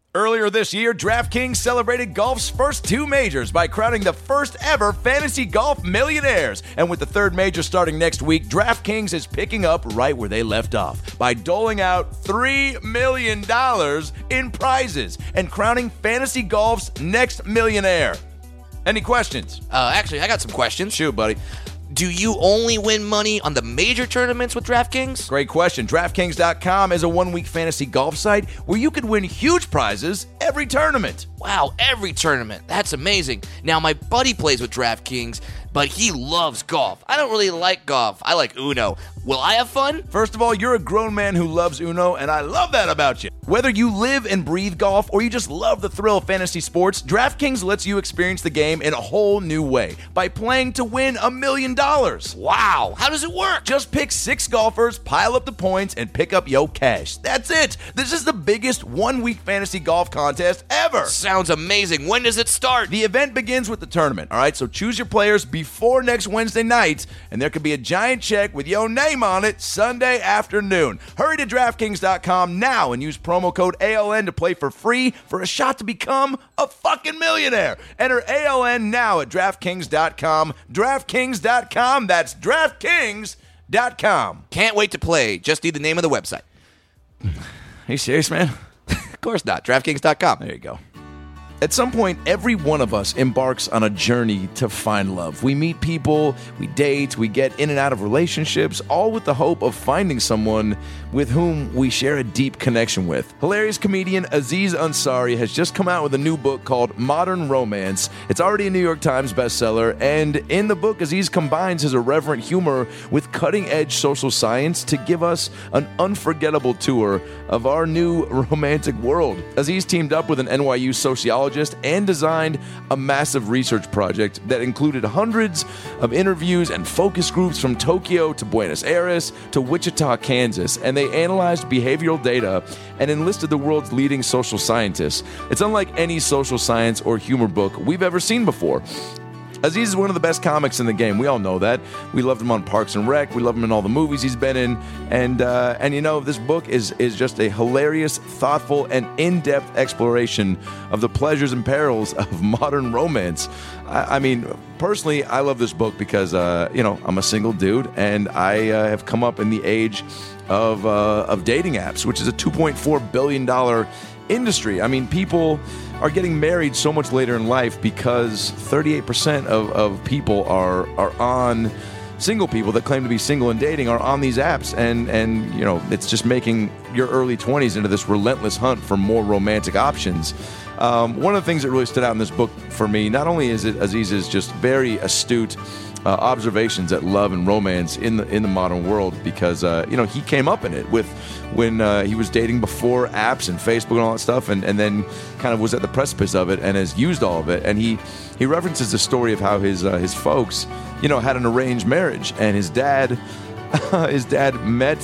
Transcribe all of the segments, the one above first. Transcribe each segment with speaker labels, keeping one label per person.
Speaker 1: Earlier this year, DraftKings celebrated golf's first two majors by crowning the first ever fantasy golf millionaires. And with the third major starting next week, DraftKings is picking up right where they left off by doling out $3 million in prizes and crowning fantasy golf's next millionaire. Any questions?
Speaker 2: Actually, I got some questions.
Speaker 1: Shoot, buddy.
Speaker 2: Do you only win money on the major tournaments with DraftKings?
Speaker 1: Great question. DraftKings.com is a one-week fantasy golf site where you could win huge prizes every tournament.
Speaker 2: Wow, every tournament. That's amazing. Now, my buddy plays with DraftKings, but he loves golf. I don't really like golf. I like Uno. Will I have fun?
Speaker 1: First of all, you're a grown man who loves Uno, and I love that about you. Whether you live and breathe golf or you just love the thrill of fantasy sports, DraftKings lets you experience the game in a whole new way by playing to win $1 million.
Speaker 2: Wow, how does it work?
Speaker 1: Just pick 6 golfers, pile up the points, and pick up your cash. That's it. This is the biggest one-week fantasy golf contest ever.
Speaker 2: Sounds amazing. When does it start?
Speaker 1: The event begins with the tournament, all right? So choose your players before next Wednesday night, and there could be a giant check with your name on it Sunday afternoon. Hurry to DraftKings.com now and use promo code ALN to play for free for a shot to become a fucking millionaire. Enter ALN now at DraftKings.com. DraftKings.com. That's DraftKings.com.
Speaker 2: Can't wait to play. Just need the name of the website.
Speaker 1: Are you serious, man?
Speaker 2: Of course not. DraftKings.com.
Speaker 1: There you go. At some point, every one of us embarks on a journey to find love. We meet people, we date, we get in and out of relationships, all with the hope of finding someone with whom we share a deep connection with. Hilarious comedian Aziz Ansari has just come out with a new book called Modern Romance. It's already a New York Times bestseller, and in the book, Aziz combines his irreverent humor with cutting-edge social science to give us an unforgettable tour of our new romantic world. Aziz teamed up with an NYU sociologist and designed a massive research project that included hundreds of interviews and focus groups from Tokyo to Buenos Aires to Wichita, Kansas, and they analyzed behavioral data and enlisted the world's leading social scientists. It's unlike any social science or humor book we've ever seen before. Aziz is one of the best comics in the game. We all know that. We loved him on Parks and Rec. We love him in all the movies he's been in. And you know, this book is just a hilarious, thoughtful, and in-depth exploration of the pleasures and perils of modern romance. I mean, personally, I love this book because, I'm a single dude, and I have come up in the age of dating apps, which is a $2.4 billion industry. I mean, people are getting married so much later in life because 38% of people are on, single people that claim to be single and dating are on these apps, and it's just making your early 20s into this relentless hunt for more romantic options. One of the things that really stood out in this book for me, not only is it Aziz's just very astute observations at love and romance in the modern world, because he came up in it when he was dating before apps and Facebook and all that stuff, and then kind of was at the precipice of it and has used all of it. And he references the story of how his folks had an arranged marriage, and his dad met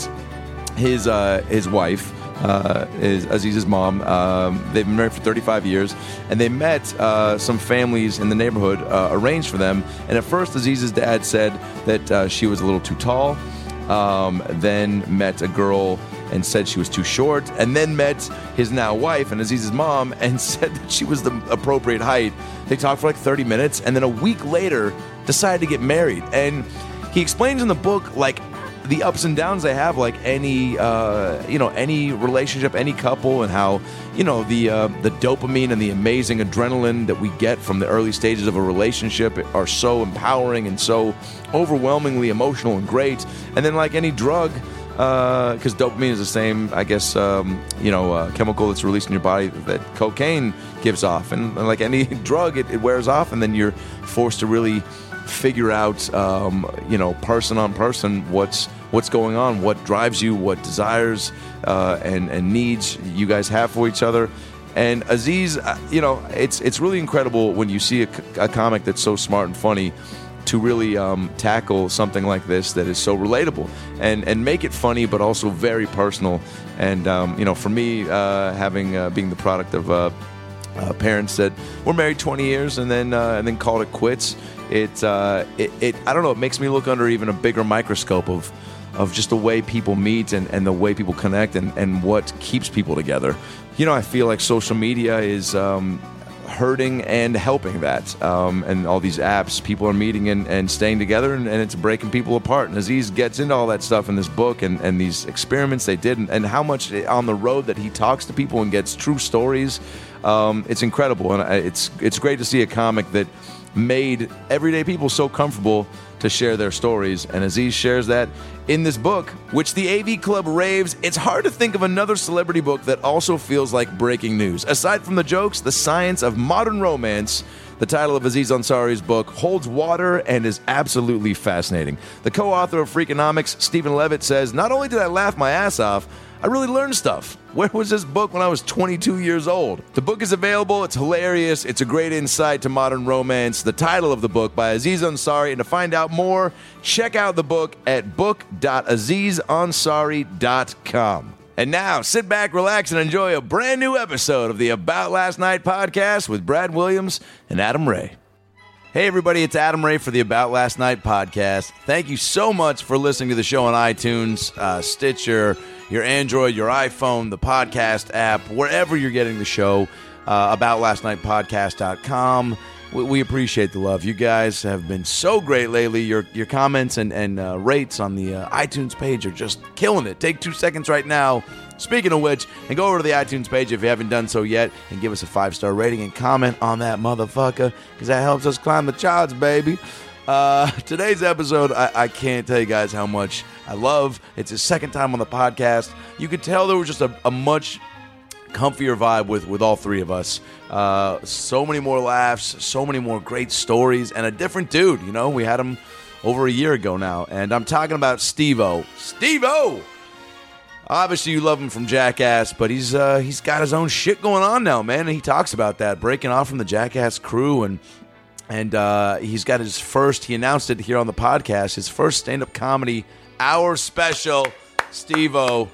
Speaker 1: his wife, is Aziz's mom. They've been married for 35 years, and they met some families in the neighborhood, arranged for them. And at first, Aziz's dad said that she was a little too tall, then met a girl and said she was too short, and then met his now wife and Aziz's mom and said that she was the appropriate height. They talked for like 30 minutes, and then a week later decided to get married. And he explains in the book, like, the ups and downs they have, like any relationship, any couple, and how the dopamine and the amazing adrenaline that we get from the early stages of a relationship are so empowering and so overwhelmingly emotional and great. And then, like any drug, because dopamine is the same, I guess, chemical that's released in your body that cocaine gives off, and like any drug, it wears off, and then you're forced to really figure out, person on person, what's going on, what drives you, what desires and needs you guys have for each other. And Aziz, it's really incredible when you see a comic that's so smart and funny to really tackle something like this that is so relatable and make it funny, but also very personal. And for me, being the product of parents that were married 20 years and then called it quits, I don't know, it makes me look under even a bigger microscope of of just the way people meet and the way people connect and what keeps people together. You know, I feel like social media is hurting and helping that. And all these apps, people are meeting and staying together, and it's breaking people apart. And Aziz gets into all that stuff in this book and these experiments they did and how much on the road that he talks to people and gets true stories. It's incredible. And it's great to see a comic that made everyday people so comfortable to share their stories, and Aziz shares that in this book, which the AV Club raves. It's hard to think of another celebrity book that also feels like breaking news. Aside from the jokes, the science of modern romance, the title of Aziz Ansari's book, holds water and is absolutely fascinating. The co-author of Freakonomics, Stephen Levitt, says, "Not only did I laugh my ass off, I really learned stuff. Where was this book when I was 22 years old?" The book is available. It's hilarious. It's a great insight to modern romance. The title of the book by Aziz Ansari. And to find out more, check out the book at book.azizansari.com. And now, sit back, relax, and enjoy a brand new episode of the About Last Night podcast with Brad Williams and Adam Ray. Hey everybody, it's Adam Ray for the About Last Night podcast. Thank you so much for listening to the show on iTunes, Stitcher, your Android, your iPhone, the podcast app, wherever you're getting the show, aboutlastnightpodcast.com. We appreciate the love. You guys have been so great lately. Your comments and rates on the iTunes page are just killing it. Take 2 seconds right now, speaking of which, and go over to the iTunes page if you haven't done so yet, and give us a 5-star rating and comment on that motherfucker, because that helps us climb the charts, baby. Today's episode, I can't tell you guys how much I love. It's his second time on the podcast. You could tell there was just a much comfier vibe with all three of us. So many more laughs, so many more great stories, and a different dude. You know, we had him over a year ago now, and I'm talking about Steve-O. Steve-O! Obviously, you love him from Jackass, but he's got his own shit going on now, man, and he talks about that, breaking off from the Jackass crew, and he's got his first, he announced it here on the podcast, his first stand-up comedy hour special. Steve-O,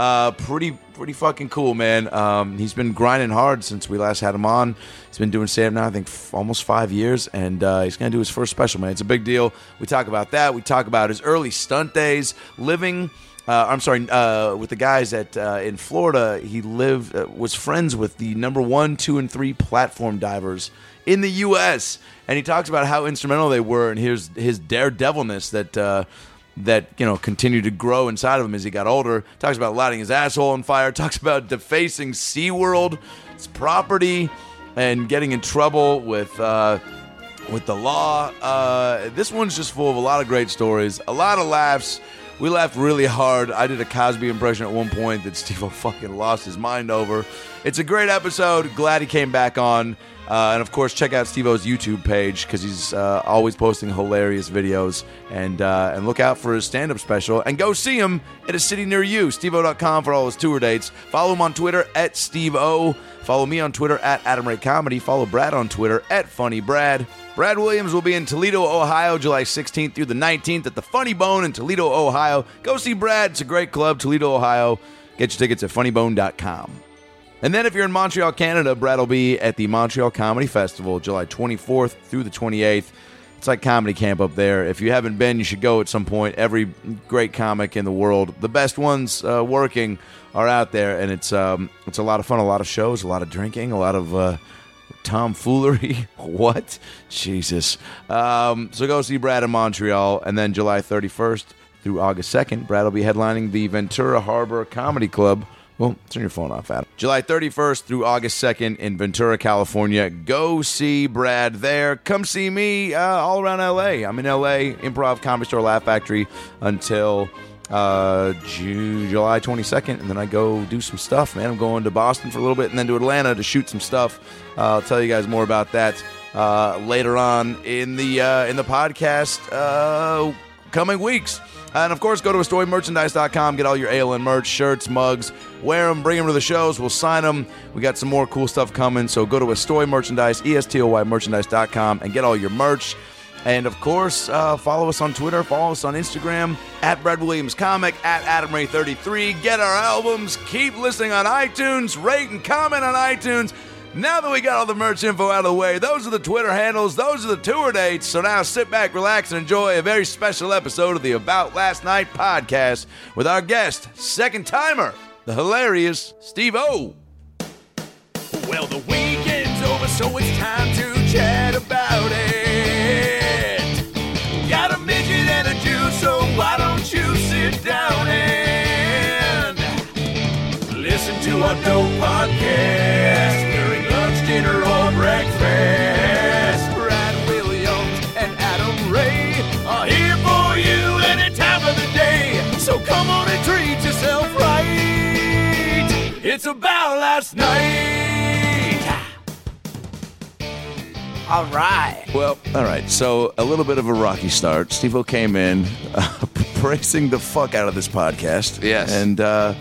Speaker 1: pretty fucking cool, man. He's been grinding hard since we last had him on. He's been doing stand-up now, I think, almost 5 years, and he's going to do his first special, man. It's a big deal. We talk about that. We talk about his early stunt days, living... with the guys in Florida. He was friends with the number 1, 2, and 3 platform divers in the U.S., and he talks about how instrumental they were, and his daredevilness that continued to grow inside of him as he got older. Talks about lighting his asshole on fire. Talks about defacing SeaWorld, its property, and getting in trouble with the law. This one's just full of a lot of great stories, a lot of laughs. We laughed really hard. I did a Cosby impression at one point that Steve-O fucking lost his mind over. It's a great episode. Glad he came back on. And, of course, check out Steve-O's YouTube page because he's always posting hilarious videos. And look out for his stand-up special. And go see him at a city near you. Steve-O.com for all his tour dates. Follow him on Twitter at Steve-O. Follow me on Twitter at Adam Ray Comedy. Follow Brad on Twitter at FunnyBrad. Brad Williams will be in Toledo, Ohio, July 16th through the 19th at the Funny Bone in Toledo, Ohio. Go see Brad. It's a great club, Toledo, Ohio. Get your tickets at funnybone.com. And then if you're in Montreal, Canada, Brad will be at the Montreal Comedy Festival, July 24th through the 28th. It's like comedy camp up there. If you haven't been, you should go at some point. Every great comic in the world, the best ones working, are out there. And it's a lot of fun, a lot of shows, a lot of drinking, a lot of... tomfoolery. What? Jesus. So go see Brad in Montreal. And then July 31st through August 2nd, Brad will be headlining the Ventura Harbor Comedy Club. Well, turn your phone off, Adam. July 31st through August 2nd in Ventura, California. Go see Brad there. Come see me all around L.A. I'm in L.A., Improv, Comedy Store, Laugh Factory until... July 22nd, and then I go do some stuff, man. I'm going to Boston for a little bit and then to Atlanta to shoot some stuff. I'll tell you guys more about that later on in the podcast coming weeks. And of course, go to AstoyMerchandise.com, get all your ALN merch, shirts, mugs, wear them, bring them to the shows, we'll sign them. We got some more cool stuff coming, so go to Astoy Merchandise, ESTOYmerchandise.com, and get all your merch. And, of course, follow us on Twitter, follow us on Instagram, at Brad Williams Comic, at AdamRay33. Get our albums, keep listening on iTunes, rate and comment on iTunes. Now that we got all the merch info out of the way, those are the Twitter handles, those are the tour dates. So now sit back, relax, and enjoy a very special episode of the About Last Night podcast with our guest, second timer, the hilarious Steve-O. Well, the weekend's over, so it's time to chat about it. Got a midget and a Jew, so why don't you sit down and listen to our dope podcast during lunch, dinner, or breakfast. Brad Williams and Adam Ray are here for you any time of the day. So come on and treat yourself right. It's About Last Night.
Speaker 3: All right.
Speaker 1: Well, all right. So a little bit of a rocky start. Steve-O came in praising the fuck out of this podcast.
Speaker 2: Yes.
Speaker 1: And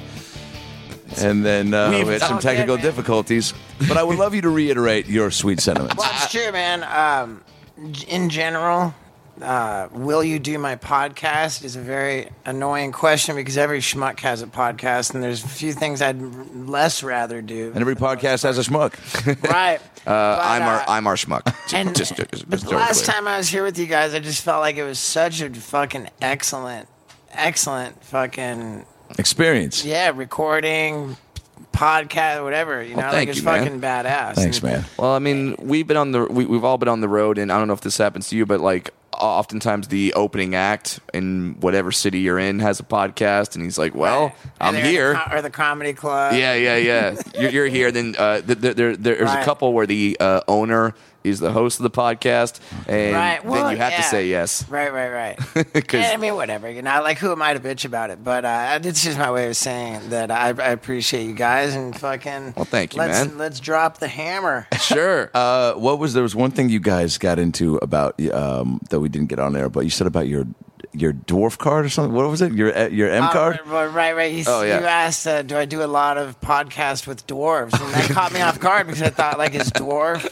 Speaker 1: then we had some technical difficulties. But I would love you to reiterate your sweet sentiments.
Speaker 3: Well, it's true, man. In general, will you do my podcast is a very annoying question because every schmuck has a podcast, and there's a few things I'd less rather do.
Speaker 1: And every podcast has a schmuck.
Speaker 3: Right.
Speaker 2: I'm our schmuck.
Speaker 3: And
Speaker 2: Just
Speaker 3: but the last time I was here with you guys, I just felt like it was such a fucking excellent fucking
Speaker 1: Experience.
Speaker 3: recording, podcast, whatever. You know,
Speaker 2: Well,
Speaker 3: like
Speaker 2: thank
Speaker 3: it's
Speaker 2: you, man.
Speaker 3: fucking badass.
Speaker 1: Thanks,
Speaker 3: And-
Speaker 1: man.
Speaker 2: Well, I mean, we've all been on the road, and I don't know if this happens to you, but like oftentimes the opening act in whatever city you're in has a podcast, and he's like, "Well, I'm
Speaker 3: And they're
Speaker 2: here."
Speaker 3: or the comedy club.
Speaker 2: Yeah. You're here. Then there's
Speaker 3: Right.
Speaker 2: a couple where the owner is the host of the podcast, and
Speaker 3: Right. Well,
Speaker 2: then you have to
Speaker 3: yeah.
Speaker 2: say yes.
Speaker 3: Right.
Speaker 2: 'Cause-
Speaker 3: I mean, whatever. You know, like, who am I to bitch about it? But it's just my way of saying that I appreciate you guys and fucking.
Speaker 2: Well, thank you, man.
Speaker 3: Let's drop the hammer.
Speaker 2: Sure.
Speaker 1: There was one thing you guys got into about that we didn't get on there, but you said about your dwarf card or something. What was it? Your M card?
Speaker 3: Right. You asked, do I do a lot of podcasts with dwarves? And that caught me off guard because I thought, like, is dwarf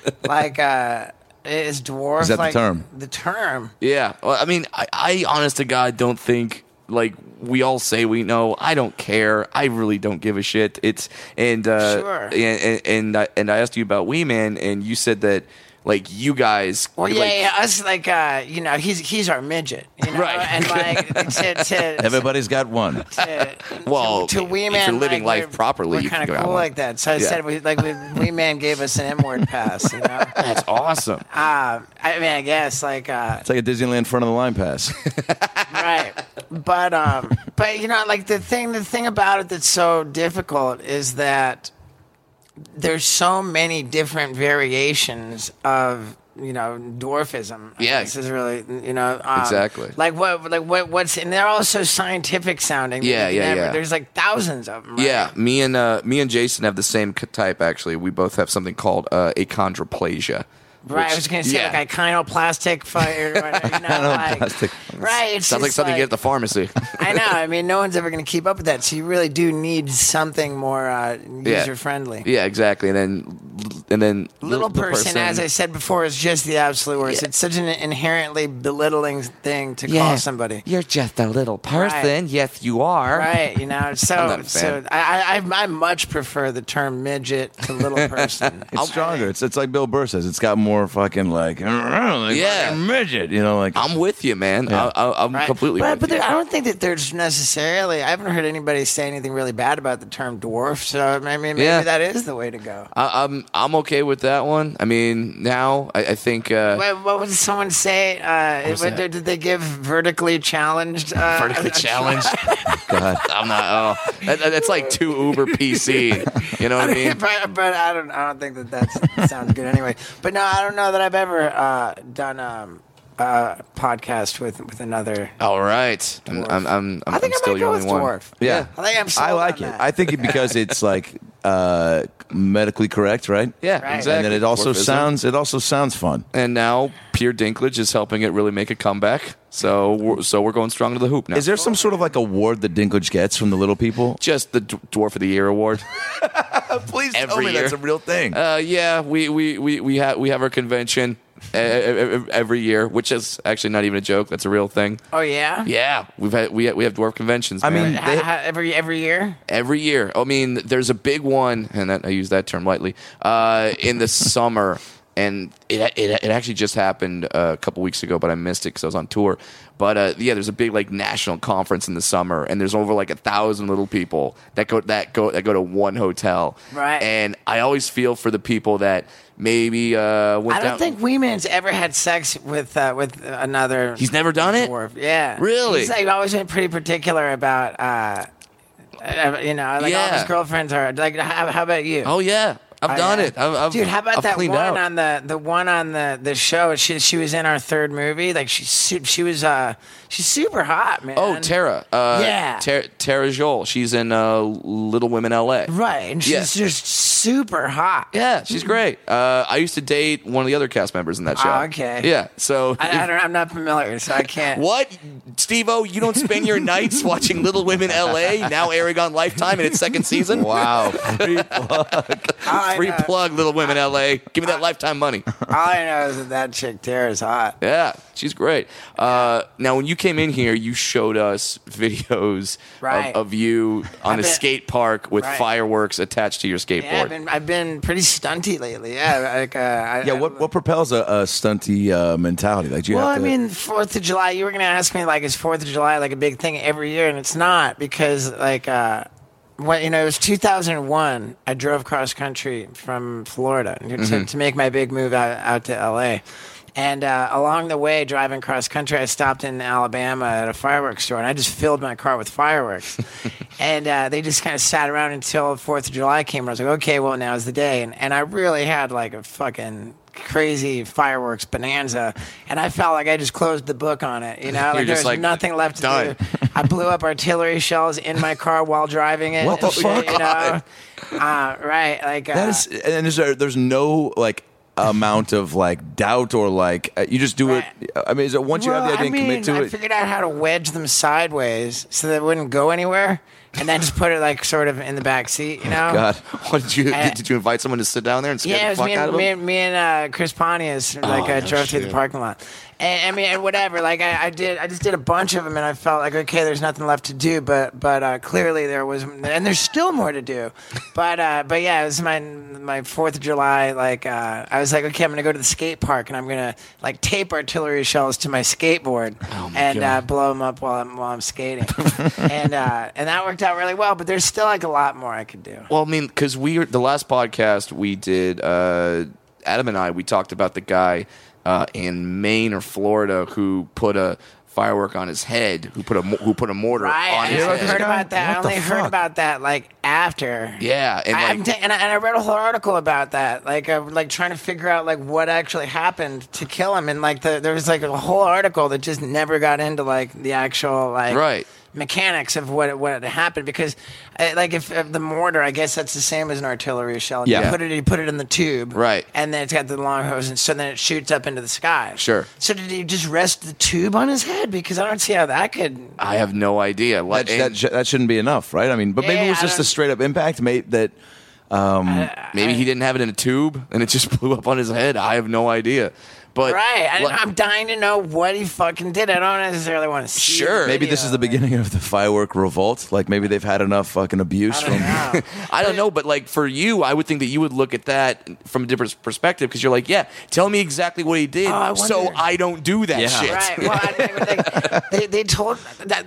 Speaker 3: is dwarf
Speaker 1: Is that the
Speaker 3: like
Speaker 1: term?
Speaker 3: The term.
Speaker 2: Yeah. Well, I mean, I honest to God don't think, like, we all say we know. I don't care. I really don't give a shit.
Speaker 3: Sure.
Speaker 2: And I asked you about Wee Man, and you said that, like, you guys.
Speaker 3: Well,
Speaker 2: like,
Speaker 3: us, like, you know, he's our midget, you know,
Speaker 2: Right.
Speaker 3: and like to
Speaker 1: Everybody's got one.
Speaker 2: Well,
Speaker 3: to Wee
Speaker 2: if
Speaker 3: Man,
Speaker 2: you're living
Speaker 3: like,
Speaker 2: life properly,
Speaker 3: we're
Speaker 2: you can
Speaker 3: kind
Speaker 2: go
Speaker 3: of
Speaker 2: out
Speaker 3: cool
Speaker 2: one.
Speaker 3: like that. So I said, Wee Man gave us an M-word pass, you know.
Speaker 2: That's awesome.
Speaker 3: I mean, I guess like
Speaker 1: It's like a Disneyland front of the line pass.
Speaker 3: right, but you know, like the thing about it that's so difficult is that there's so many different variations of, you know, dwarfism.
Speaker 2: Yeah.
Speaker 3: This is really, you know,
Speaker 2: Exactly.
Speaker 3: What's, and they're all so scientific sounding. that
Speaker 2: Yeah,
Speaker 3: you
Speaker 2: yeah,
Speaker 3: never-
Speaker 2: yeah.
Speaker 3: There's like thousands of them. Right?
Speaker 2: Yeah, me and Jason have the same type. Actually, we both have something called achondroplasia.
Speaker 3: Right, I was going to say like iconoplastic fire. You know, like,
Speaker 1: Iconoplastic.
Speaker 3: right. It's
Speaker 2: Sounds like
Speaker 3: just
Speaker 2: something you get at the pharmacy.
Speaker 3: I know. I mean, no one's ever going to keep up with that. So you really do need something more user friendly.
Speaker 2: Yeah, exactly. And then
Speaker 3: Little
Speaker 2: the
Speaker 3: person, as I said before, is just the absolute worst.
Speaker 2: Yeah.
Speaker 3: It's such an inherently belittling thing to call somebody.
Speaker 2: You're just a little person.
Speaker 3: Right.
Speaker 2: Yes, you are.
Speaker 3: Right, you know.
Speaker 2: I'm
Speaker 3: So,
Speaker 2: not a fan.
Speaker 3: I much prefer the term midget to little person.
Speaker 1: It's stronger. It's like Bill Burr says. It's got more fucking like
Speaker 2: Yeah.
Speaker 1: fucking midget. You know, like
Speaker 2: I'm with you, man.
Speaker 1: Yeah.
Speaker 2: I'm
Speaker 3: Right.
Speaker 2: completely
Speaker 3: But
Speaker 2: with you.
Speaker 3: I don't think that there's necessarily. I haven't heard anybody say anything really bad about the term dwarf. So maybe
Speaker 2: Yeah.
Speaker 3: that is the way to go.
Speaker 2: I'm okay with that one. I mean, now I think
Speaker 3: What would someone say?
Speaker 2: was that?
Speaker 3: Did they give vertically challenged?
Speaker 2: vertically challenged.
Speaker 1: God.
Speaker 2: I'm not. Oh, that's like too uber PC. You know what I mean?
Speaker 3: but I don't think that sounds good anyway. But no, I don't know that I've ever done a podcast with another.
Speaker 2: All right. I'm
Speaker 3: I think I
Speaker 2: still
Speaker 3: might
Speaker 2: the
Speaker 3: go
Speaker 2: only
Speaker 3: with
Speaker 2: one.
Speaker 3: dwarf.
Speaker 1: Yeah.
Speaker 3: I think I'm sold
Speaker 1: I like
Speaker 3: on
Speaker 1: it.
Speaker 3: that.
Speaker 1: I think it because it's like medically correct, right?
Speaker 2: Yeah,
Speaker 3: Right.
Speaker 2: exactly.
Speaker 1: And then it also sounds fun.
Speaker 2: And now Peter Dinklage is helping it really make a comeback. So we're going strong to the hoop now.
Speaker 1: Is there some sort of like award that Dinklage gets from the little people?
Speaker 2: just the Dwarf of the Year award?
Speaker 1: Please
Speaker 2: Every year.
Speaker 1: that's a real thing.
Speaker 2: Yeah, we have our convention. every year, which is actually not even a joke. That's a real thing.
Speaker 3: Oh yeah.
Speaker 2: Yeah, we have dwarf conventions.
Speaker 1: I
Speaker 2: man.
Speaker 1: mean,
Speaker 3: Every year.
Speaker 2: Every year. I mean, there's a big one, and I use that term lightly, in the summer. And it actually just happened a couple weeks ago, but I missed it because I was on tour. But yeah, there's a big like national conference in the summer, and there's over like 1,000 little people that go to one hotel.
Speaker 3: Right.
Speaker 2: And I always feel for the people that maybe went
Speaker 3: I
Speaker 2: down.
Speaker 3: don't think Weeman's ever had sex with another.
Speaker 2: He's never done it?
Speaker 3: dwarf. Yeah.
Speaker 2: Really?
Speaker 3: He's like always been pretty particular about. All his girlfriends are like. How about you?
Speaker 2: Oh yeah. I've done it.
Speaker 3: Dude, how about
Speaker 2: I've
Speaker 3: that
Speaker 2: cleaned
Speaker 3: one
Speaker 2: out.
Speaker 3: on the one on the show? She was in our third movie. Like she's super hot, man.
Speaker 2: Oh, Tara.
Speaker 3: Yeah.
Speaker 2: Tara Joel. She's in Little Women L.A.
Speaker 3: Right, and she's just super hot.
Speaker 2: Yeah, she's great. I used to date one of the other cast members in that show.
Speaker 3: Oh, okay.
Speaker 2: Yeah, so...
Speaker 3: I'm not familiar, so I can't.
Speaker 2: What? Steve-O, you don't spend your nights watching Little Women L.A., now airing on Lifetime in its second season?
Speaker 1: Wow. Free plug.
Speaker 2: Free plug, Little Women L.A. Give me that Lifetime money.
Speaker 3: All I know is that chick Tara's hot.
Speaker 2: Yeah, she's great. Now, when you came in here, you showed us videos
Speaker 3: Right.
Speaker 2: of you on a skate park with
Speaker 3: Right.
Speaker 2: fireworks attached to your skateboard.
Speaker 3: Yeah, I've been pretty stunty lately. Yeah, like
Speaker 1: What propels a stunty mentality? Like, do you
Speaker 3: Well,
Speaker 1: have
Speaker 3: I
Speaker 1: to,
Speaker 3: mean, 4th of July. You were going to ask me, like, is 4th of July like a big thing every year? And it's not because, like, it was 2001. I drove cross country from Florida to make my big move out to LA. And along the way, driving cross country, I stopped in Alabama at a fireworks store, and I just filled my car with fireworks. And they just kind of sat around until 4th of July came. And I was like, okay, well, now's the day. And I really had like a fucking crazy fireworks bonanza, and I felt like I just closed the book on it. You know, like there was nothing left to do. I blew up artillery shells in my car while driving it.
Speaker 1: What the fuck?
Speaker 3: You know, right? Like
Speaker 1: that is, and there's no like amount of like doubt or like you just do it. I mean, is it once you have the idea and commit to
Speaker 3: I
Speaker 1: it?
Speaker 3: figured out how to wedge them sideways so that it wouldn't go anywhere, and then just put it like sort of in the back seat. You know?
Speaker 1: God,
Speaker 2: What did you invite someone to sit down there and scare
Speaker 3: Yeah, it
Speaker 2: the
Speaker 3: was
Speaker 2: fuck out of them?
Speaker 3: me and Chris Pontius drove through the parking lot. And I mean, and whatever. Like I just did a bunch of them, and I felt like, okay, there's nothing left to do. But clearly there was, and there's still more to do. But yeah, it was my 4th of July. Like I was like, okay, I'm gonna go to the skate park, and I'm gonna like tape artillery shells to my skateboard and blow them up while I'm skating. and that worked out really well. But there's still like a lot more I could do.
Speaker 2: Well, I mean, because the last podcast we did, Adam and I, we talked about the guy in Maine or Florida who put a firework on his head, who put a mortar on his
Speaker 3: I
Speaker 2: head.
Speaker 3: heard about that. I
Speaker 1: What the
Speaker 3: only heard
Speaker 1: fuck?
Speaker 3: about that like after.
Speaker 2: Yeah, and
Speaker 3: I read a whole article about that, like trying to figure out like what actually happened to kill him, and like there was like a whole article that just never got into like the actual like mechanics of what happened, because like if the mortar, I guess that's the same as an artillery shell.
Speaker 1: Yeah.
Speaker 3: You put it in the tube,
Speaker 2: Right.
Speaker 3: and then it's got the long hose, and so then it shoots up into the sky.
Speaker 2: Sure.
Speaker 3: So did he just rest the tube on his head? Because I don't see how that could.
Speaker 2: I have no idea.
Speaker 1: That shouldn't be enough, right? I mean, but maybe it was just a straight up impact. Maybe
Speaker 2: he didn't have it in a tube and it just blew up on his head. I have no idea. But
Speaker 3: Right, I'm dying to know what he fucking did. I don't necessarily want to see.
Speaker 2: Sure.
Speaker 3: the
Speaker 1: maybe this
Speaker 3: video.
Speaker 1: is the beginning of the firework revolt. Like maybe they've had enough fucking abuse
Speaker 3: I don't know.
Speaker 2: I don't know, but like for you, I would think that you would look at that from a different perspective because you're like, yeah, tell me exactly what he did, so
Speaker 3: wonder-
Speaker 2: I don't do that shit.
Speaker 3: Right. Well, they told that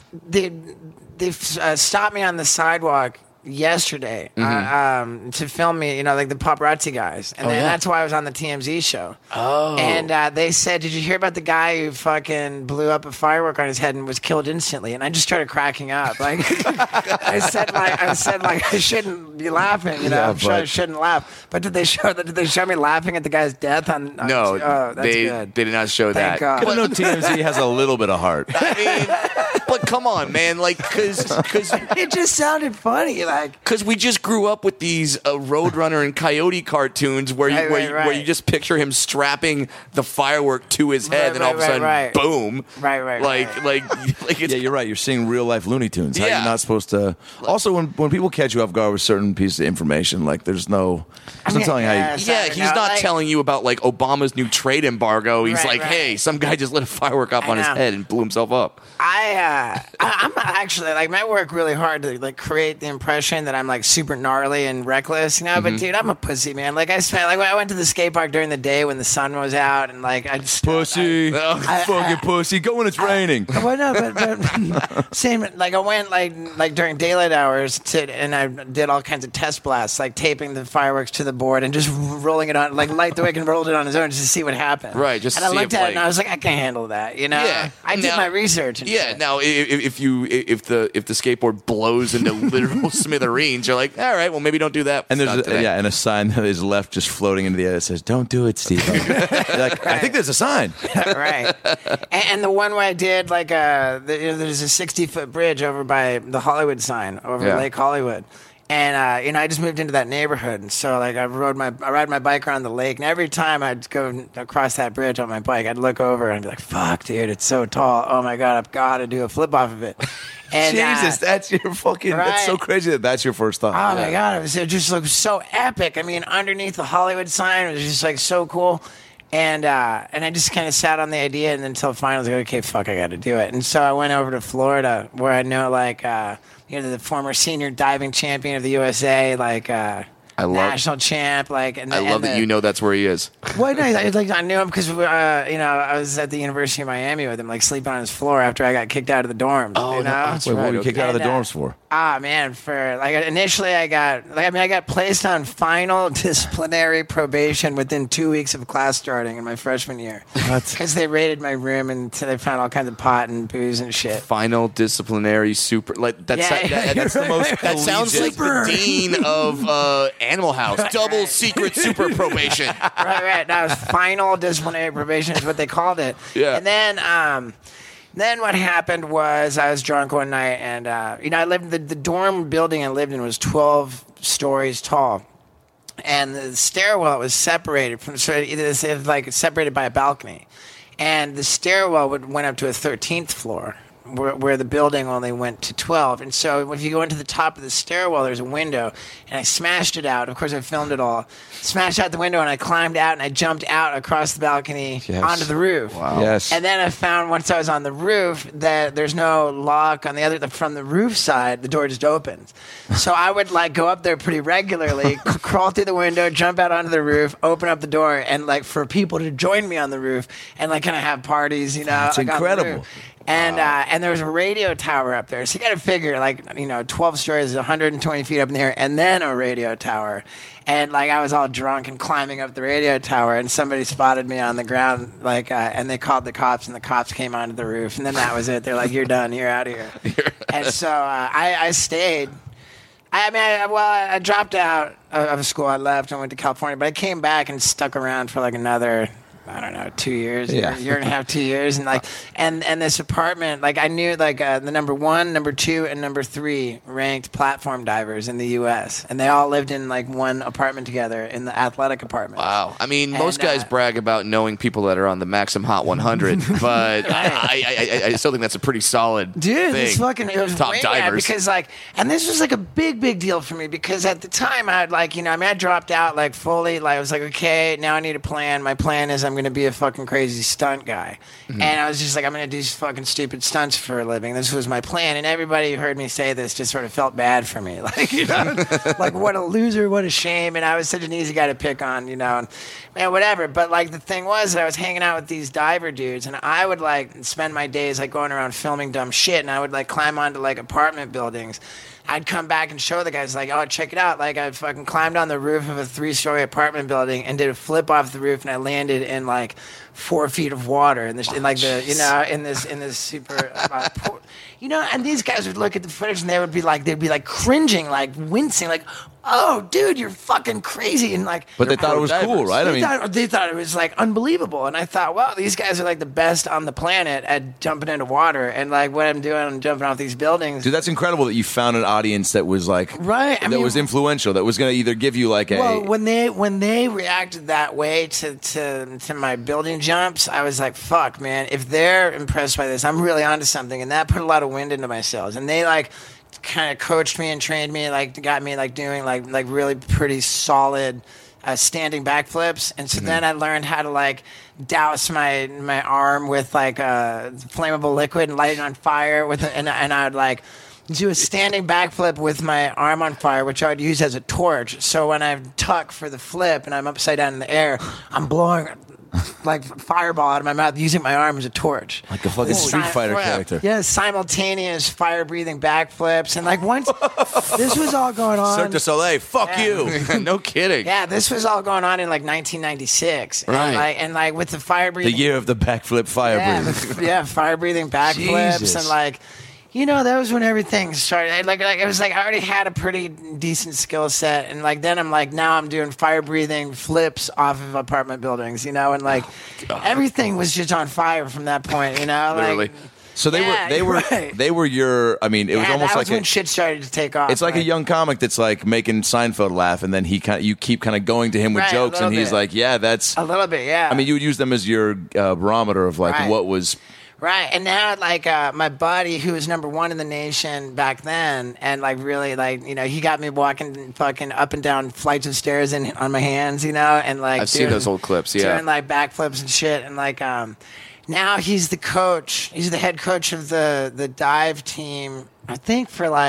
Speaker 3: they stopped me on the sidewalk yesterday to film me, like the paparazzi guys, and that's why I was on the TMZ show.
Speaker 2: Oh,
Speaker 3: and they said, "Did you hear about the guy who fucking blew up a firework on his head and was killed instantly?" And I just started cracking up. Like I said, I shouldn't be laughing. I'm sure I shouldn't laugh. But did they show me laughing at the guy's death?
Speaker 2: No,
Speaker 3: that's
Speaker 2: they
Speaker 3: good.
Speaker 2: did not show
Speaker 3: Thank
Speaker 2: that.
Speaker 3: God.
Speaker 1: I know TMZ has a little bit of heart.
Speaker 2: I mean, but come on, man, like, because
Speaker 3: It just sounded funny, like.
Speaker 2: because we just grew up with these Roadrunner and Coyote cartoons where
Speaker 3: Right,
Speaker 2: where you just picture him strapping the firework to his head, and all of a sudden, boom, like it's,
Speaker 1: Yeah, you're right. You're seeing real life Looney Tunes. How
Speaker 2: Yeah.
Speaker 1: you're not supposed to. Also, when people catch you off guard with certain pieces of information, like there's no telling how you.
Speaker 2: Yeah, he's not telling you about like Obama's new trade embargo. He's
Speaker 3: Right,
Speaker 2: like,
Speaker 3: right.
Speaker 2: hey, some guy just lit a firework off on his
Speaker 3: know.
Speaker 2: head and blew himself up.
Speaker 3: I'm actually like, I work really hard to like create the impression that I'm like super gnarly and reckless, you know. But dude, I'm a pussy, man. Like I went to the skate park during the day when the sun was out, and like I just
Speaker 1: Pussy, fucking pussy. Go when it's raining.
Speaker 3: Well, no, but same. Like I went like during daylight hours and I did all kinds of test blasts, like taping the fireworks to the board and just rolling it on, like Light the Wick and rolled it on his own just to see what happened.
Speaker 2: Right, just
Speaker 3: and
Speaker 2: to
Speaker 3: I
Speaker 2: see
Speaker 3: looked
Speaker 2: if,
Speaker 3: at it
Speaker 2: like-
Speaker 3: and I was like, I can't handle that. You know,
Speaker 2: Yeah,
Speaker 3: I did
Speaker 2: now-
Speaker 3: my research. And
Speaker 2: Yeah.
Speaker 3: shit.
Speaker 2: Now, if the skateboard blows into literal smithereens, you're like, all right, well, maybe don't do that.
Speaker 1: And there's
Speaker 2: today.
Speaker 1: and a sign that is left just floating into the air that says, "Don't do it, Steve." Like, I think there's a sign.
Speaker 3: Right. And the one where I did like there's a 60-foot bridge over by the Hollywood sign over
Speaker 2: Yeah.
Speaker 3: Lake Hollywood. And I just moved into that neighborhood, and so like I ride my bike around the lake, and every time I'd go across that bridge on my bike, I'd look over and I'd be like, "Fuck, dude, it's so tall! Oh my god, I've got to do a flip off of it." And,
Speaker 1: Jesus, that's your fucking. That's so
Speaker 3: right.
Speaker 1: crazy that's your first thought.
Speaker 3: Oh my god, it just looked so epic. I mean, underneath the Hollywood sign, it was just like so cool. And I just kind of sat on the idea, and until finally I was like, okay, fuck, I got to do it. And so I went over to Florida, where I know like the former senior diving champion of the USA, like national champ, like. And
Speaker 2: I love that you know that's where he is.
Speaker 3: Well, no, I knew him because I was at the University of Miami with him, like sleeping on his floor after I got kicked out of the dorms.
Speaker 2: Oh,
Speaker 3: you know?
Speaker 2: that's
Speaker 1: Wait, what were you
Speaker 2: right,
Speaker 1: kicked out of the
Speaker 3: And,
Speaker 1: dorms for?
Speaker 3: Man, for like initially I got placed on final disciplinary probation within 2 weeks of class starting in my freshman year. Because they raided my room and they found all kinds of pot and booze and shit.
Speaker 2: Final disciplinary super, like that's
Speaker 1: That's the most.
Speaker 2: that sounds like
Speaker 1: collegiate-
Speaker 2: the dean of Animal House. Double secret super probation.
Speaker 3: Right. That was final disciplinary probation is what they called it.
Speaker 2: Yeah.
Speaker 3: And then what happened was I was drunk one night, and I lived the dorm building I lived in was 12 stories tall, and the stairwell was separated from separated by a balcony, and the stairwell went up to a 13th floor. Where the building only went to 12. And so if you go into the top of the stairwell, there's a window, and I smashed it out. Of course, I filmed it all. Smashed out the window, and I climbed out, and I jumped out across the balcony onto the roof.
Speaker 2: Wow.
Speaker 1: Yes.
Speaker 3: And then I found once I was on the roof that there's no lock on from the roof side, the door just opens. So I would like go up there pretty regularly, crawl through the window, jump out onto the roof, open up the door, and like for people to join me on the roof and like kind of have parties, you know.
Speaker 1: That's
Speaker 3: like, on the
Speaker 1: incredible.
Speaker 3: roof. And there was a radio tower up there. So you got to figure, 12 stories is 120 feet up in the air, and then a radio tower. And like I was all drunk and climbing up the radio tower, and somebody spotted me on the ground, and they called the cops, and the cops came onto the roof, and then that was it. They're like, "You're done. You're out of here." And so I stayed. I dropped out of school. I left and went to California, but I came back and stuck around for like another, I don't know, 2 years, year and a half, 2 years, and and this apartment, like I knew the number 1, number 2, and number 3 ranked platform divers in the U.S. and they all lived in like one apartment together in the athletic apartment.
Speaker 2: Wow. I mean, most
Speaker 3: And,
Speaker 2: guys brag about knowing people that are on the Maxim Hot 100, but I still think that's a pretty solid
Speaker 3: Dude,
Speaker 2: thing.
Speaker 3: it was
Speaker 2: Top
Speaker 3: way bad
Speaker 2: divers.
Speaker 3: because and this was like a big deal for me because at the time I had I dropped out like fully, like I was like, okay, now I need a plan. My plan is I'm going to be a fucking crazy stunt guy. And I was just like, I'm going to do fucking stupid stunts for a living. This was my plan. And everybody who heard me say this just sort of felt bad for me. Like, like what a loser, what a shame. And I was such an easy guy to pick on, and man, whatever. But like the thing was that I was hanging out with these diver dudes, and I would like spend my days like going around filming dumb shit, and I would like climb onto like apartment buildings. I'd come back and show the guys like, oh, check it out. Like I fucking climbed on the roof of a 3-story apartment building and did a flip off the roof, and I landed in like 4 feet of water in this super, and these guys would look at the footage and they'd be like cringing, like wincing, like, oh, dude, you're fucking crazy. And like,
Speaker 1: But they thought it was cool, right?
Speaker 3: they thought it was like unbelievable. And I thought, wow, these guys are like the best on the planet at jumping into water. And like what I'm doing, I'm jumping off these buildings.
Speaker 1: dude, that's incredible that you found an audience that was like,
Speaker 3: Right, I
Speaker 1: that
Speaker 3: mean-
Speaker 1: was influential, that was going to either give you like a.
Speaker 3: Well, when they reacted that way to my building jumps, I was like, fuck, man, if they're impressed by this, I'm really onto something. And that put a lot of wind into my sails. And they like kind of coached me and trained me, like got me like doing like really pretty solid standing backflips. And so then I learned how to like douse my arm with like flammable liquid and light it on fire with and I'd like do a standing backflip with my arm on fire, which I would use as a torch. So when I tuck for the flip and I'm upside down in the air, I'm blowing like fireball out of my mouth using my arm as a torch.
Speaker 1: Like a fucking Street Fighter character.
Speaker 3: Yeah, simultaneous fire-breathing backflips. And like once this was all going on.
Speaker 1: Cirque du Soleil, fuck
Speaker 3: Yeah.
Speaker 1: you.
Speaker 2: No kidding.
Speaker 3: Yeah, this was all going on in like 1996.
Speaker 2: Right.
Speaker 3: And like with the fire
Speaker 1: The
Speaker 3: breathing.
Speaker 1: year of the backflip fire breathing.
Speaker 3: Yeah, fire breathing backflips
Speaker 1: Jesus.
Speaker 3: and like, you know, that was when everything started. Like it was like I already had a pretty decent skill set, and like then I'm like now I'm doing fire breathing flips off of apartment buildings, you know, and like everything was just on fire from that point, you know,
Speaker 2: Literally.
Speaker 3: like.
Speaker 1: So
Speaker 3: Right.
Speaker 1: they were your. I mean, it was
Speaker 3: Yeah,
Speaker 1: almost
Speaker 3: that
Speaker 1: like
Speaker 3: was when shit started to take off.
Speaker 1: it's like a
Speaker 3: right?
Speaker 1: young comic that's like making Seinfeld laugh, and then you keep kind of going to him with
Speaker 3: Right, a
Speaker 1: jokes, and
Speaker 3: little
Speaker 1: he's
Speaker 3: bit.
Speaker 1: like, yeah, that's.
Speaker 3: A little bit, yeah.
Speaker 1: I mean, you would use them as your barometer of like
Speaker 3: Right.
Speaker 1: what was.
Speaker 3: Right, and now like my buddy who was number one in the nation back then, and like really like you know he got me walking fucking up and down flights of stairs and on my hands, you know, and like
Speaker 2: I've seen those old clips, yeah.
Speaker 3: doing like backflips and shit, and like now he's the coach, he's the head coach of the dive team, I think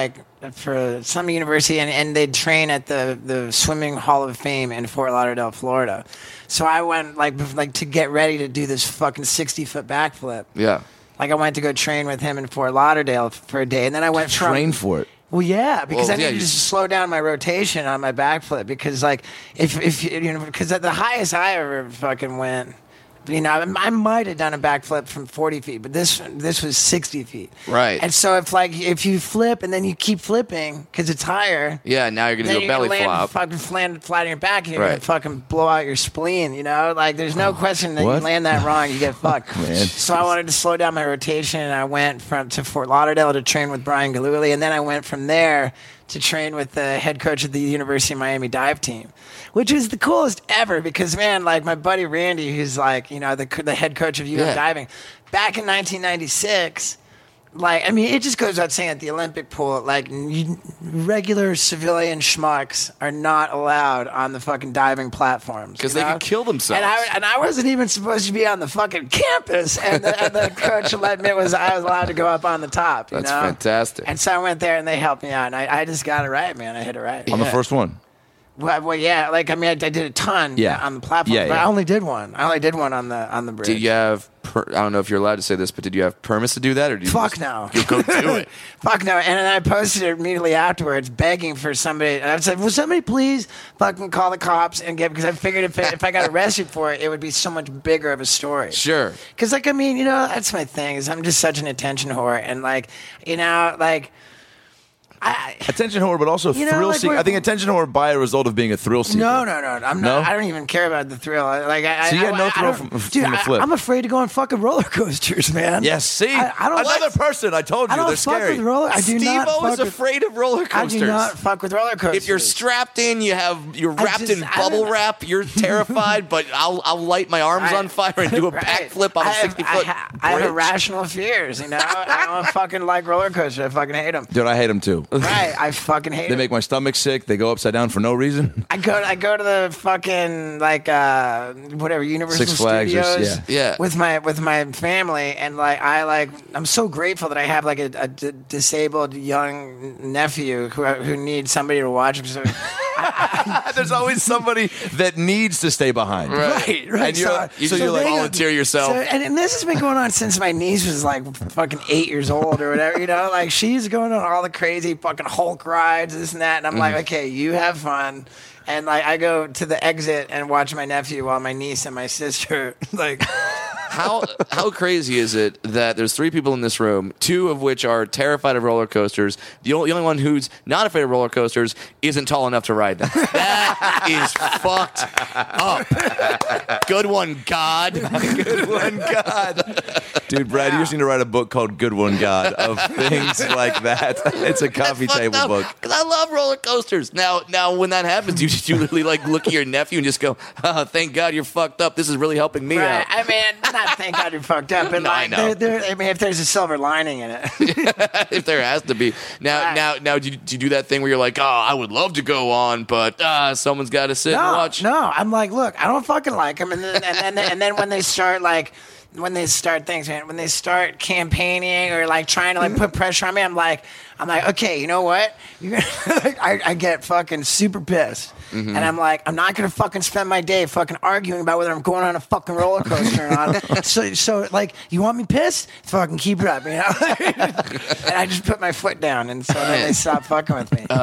Speaker 3: for some university, and they train at the Swimming Hall of Fame in Fort Lauderdale, Florida. So I went like to get ready to do this fucking 60-foot backflip.
Speaker 2: Yeah.
Speaker 3: Like I went to go train with him in Fort Lauderdale for a day, and then I went
Speaker 1: Train for it.
Speaker 3: Well, yeah, because
Speaker 2: Well,
Speaker 3: I
Speaker 2: yeah,
Speaker 3: needed
Speaker 2: you-
Speaker 3: to slow down my rotation on my backflip because, like, if you know, because at the highest I ever fucking went, you know, I might have done a backflip from 40 feet, but this was 60 feet.
Speaker 2: Right.
Speaker 3: And so if you flip and then you keep flipping because it's higher.
Speaker 2: Yeah, now you're going to
Speaker 3: Then
Speaker 2: do a
Speaker 3: you're
Speaker 2: belly
Speaker 3: gonna land
Speaker 2: flop.
Speaker 3: fucking land flat on your back, and you're
Speaker 2: Right.
Speaker 3: gonna fucking blow out your spleen. You know, like there's no question that
Speaker 1: What?
Speaker 3: you land that wrong, you get fucked.
Speaker 1: Man.
Speaker 3: So I wanted to slow down my rotation, and I went to Fort Lauderdale to train with Brian Galuli, and then I went from there to train with the head coach of the University of Miami dive team, which was the coolest ever because man, like my buddy Randy, who's like you know the head coach of UM
Speaker 2: Yeah.
Speaker 3: diving, back in 1996. Like, I mean, it just goes without saying at the Olympic pool, like, regular civilian schmucks are not allowed on the fucking diving platforms.
Speaker 2: 'Cause
Speaker 3: you
Speaker 2: they
Speaker 3: know?
Speaker 2: could kill themselves.
Speaker 3: And I wasn't even supposed to be on the fucking campus, and the coach let me, I was allowed to go up on the top, you
Speaker 2: That's
Speaker 3: know?
Speaker 2: fantastic.
Speaker 3: And so I went there, and they helped me out, and I just got it right, man. I hit it right.
Speaker 1: On the first one.
Speaker 3: Well, yeah, like, I mean, I did a ton
Speaker 1: Yeah.
Speaker 3: on the platform,
Speaker 1: Yeah,
Speaker 3: but
Speaker 1: yeah.
Speaker 3: I only did one. I only did one on the bridge.
Speaker 2: Did you have, I don't know if you're allowed to say this, but did you have permits to do that? Or did you
Speaker 3: Fuck
Speaker 2: just
Speaker 3: no.
Speaker 2: go do it?
Speaker 3: Fuck no. And then I posted it immediately afterwards, begging for somebody. And I said, will somebody please fucking call the cops and get, because I figured if I got arrested for it, it would be so much bigger of a story.
Speaker 2: Sure.
Speaker 3: Because, like, I mean, you know, that's my thing, is I'm just such an attention whore. And, like, you know, like,
Speaker 1: Attention whore, but also
Speaker 3: You know,
Speaker 1: thrill
Speaker 3: like,
Speaker 1: seeker.
Speaker 3: we're-
Speaker 1: I think attention whore by a result of being a thrill seeker.
Speaker 3: No. I'm
Speaker 1: No?
Speaker 3: not. I don't even care about the thrill. Like,
Speaker 1: So you had no
Speaker 3: I
Speaker 1: thrill
Speaker 3: don't-
Speaker 1: from
Speaker 3: dude,
Speaker 1: the flip?
Speaker 3: I'm afraid to go on fucking roller coasters, man.
Speaker 1: Yes, see?
Speaker 3: I don't
Speaker 1: Another
Speaker 3: like-
Speaker 1: person, I told you,
Speaker 3: I don't
Speaker 1: they're
Speaker 3: fuck
Speaker 1: scary.
Speaker 3: with roller. I do not
Speaker 2: Steve-O
Speaker 3: fuck
Speaker 2: is
Speaker 3: with.
Speaker 2: afraid of roller
Speaker 3: I
Speaker 2: coasters.
Speaker 3: do not fuck with roller coasters.
Speaker 2: If you're strapped in, you're wrapped in
Speaker 3: I
Speaker 2: bubble
Speaker 3: don't-
Speaker 2: wrap. You're terrified, but I'll light my arms on fire and do a
Speaker 3: Right.
Speaker 2: backflip on a
Speaker 3: I have-
Speaker 2: 60-foot
Speaker 3: I have
Speaker 2: bridge.
Speaker 3: irrational fears, you know. I don't fucking like roller coasters. I fucking hate them.
Speaker 1: Dude, I hate them too.
Speaker 3: Right, I fucking hate
Speaker 1: They
Speaker 3: them.
Speaker 1: make my stomach sick. They go upside down for no reason.
Speaker 3: I go to the fucking like whatever Universal
Speaker 1: Six Flags or-
Speaker 3: Studios
Speaker 2: yeah.
Speaker 3: with my family, and I'm so grateful that I have like a disabled young nephew who needs somebody to watch him. So,
Speaker 1: There's always somebody that needs to stay behind.
Speaker 3: right.
Speaker 1: And you're like-
Speaker 2: You
Speaker 1: so
Speaker 2: just
Speaker 1: you're like,
Speaker 3: they go-
Speaker 2: volunteer yourself.
Speaker 3: So, and this has been going on since my niece was like fucking 8 years old or whatever, you know? Like, she's going on all the crazy fucking Hulk rides, this and that. And I'm like, okay, you have fun. And like, I go to the exit and watch my nephew while my niece and my sister like
Speaker 2: how crazy is it that there's 3 people in this room, 2 of which are terrified of roller coasters. The only one who's not afraid of roller coasters isn't tall enough to ride them. That is fucked up. Good one, God.
Speaker 1: Good one, God. Dude, Brad, you just need to write a book called Good One, God, of things like that. It's a coffee table book.
Speaker 2: Because I love roller coasters. Now, when that happens, you literally like look at your nephew and just go, oh, thank God you're fucked up. This is really helping me out.
Speaker 3: I mean, not thank God you're fucked up, but
Speaker 2: No, I
Speaker 3: like,
Speaker 2: know.
Speaker 3: I mean, if there's a silver lining in it.
Speaker 2: If there has to be. Now, do you do that thing where you're like, oh, I would love to go on, but someone's got to sit and watch?
Speaker 3: No, I'm like, look, I don't fucking like them. And then when they start things, man, when they start campaigning or like trying to like put pressure on me, I'm like, okay, you know what? I get fucking super pissed. And I'm like, I'm not gonna fucking spend my day fucking arguing about whether I'm going on a fucking roller coaster or not. So like, you want me pissed? Fucking keep it up, you know. And I just put my foot down, and so then they stop fucking with me.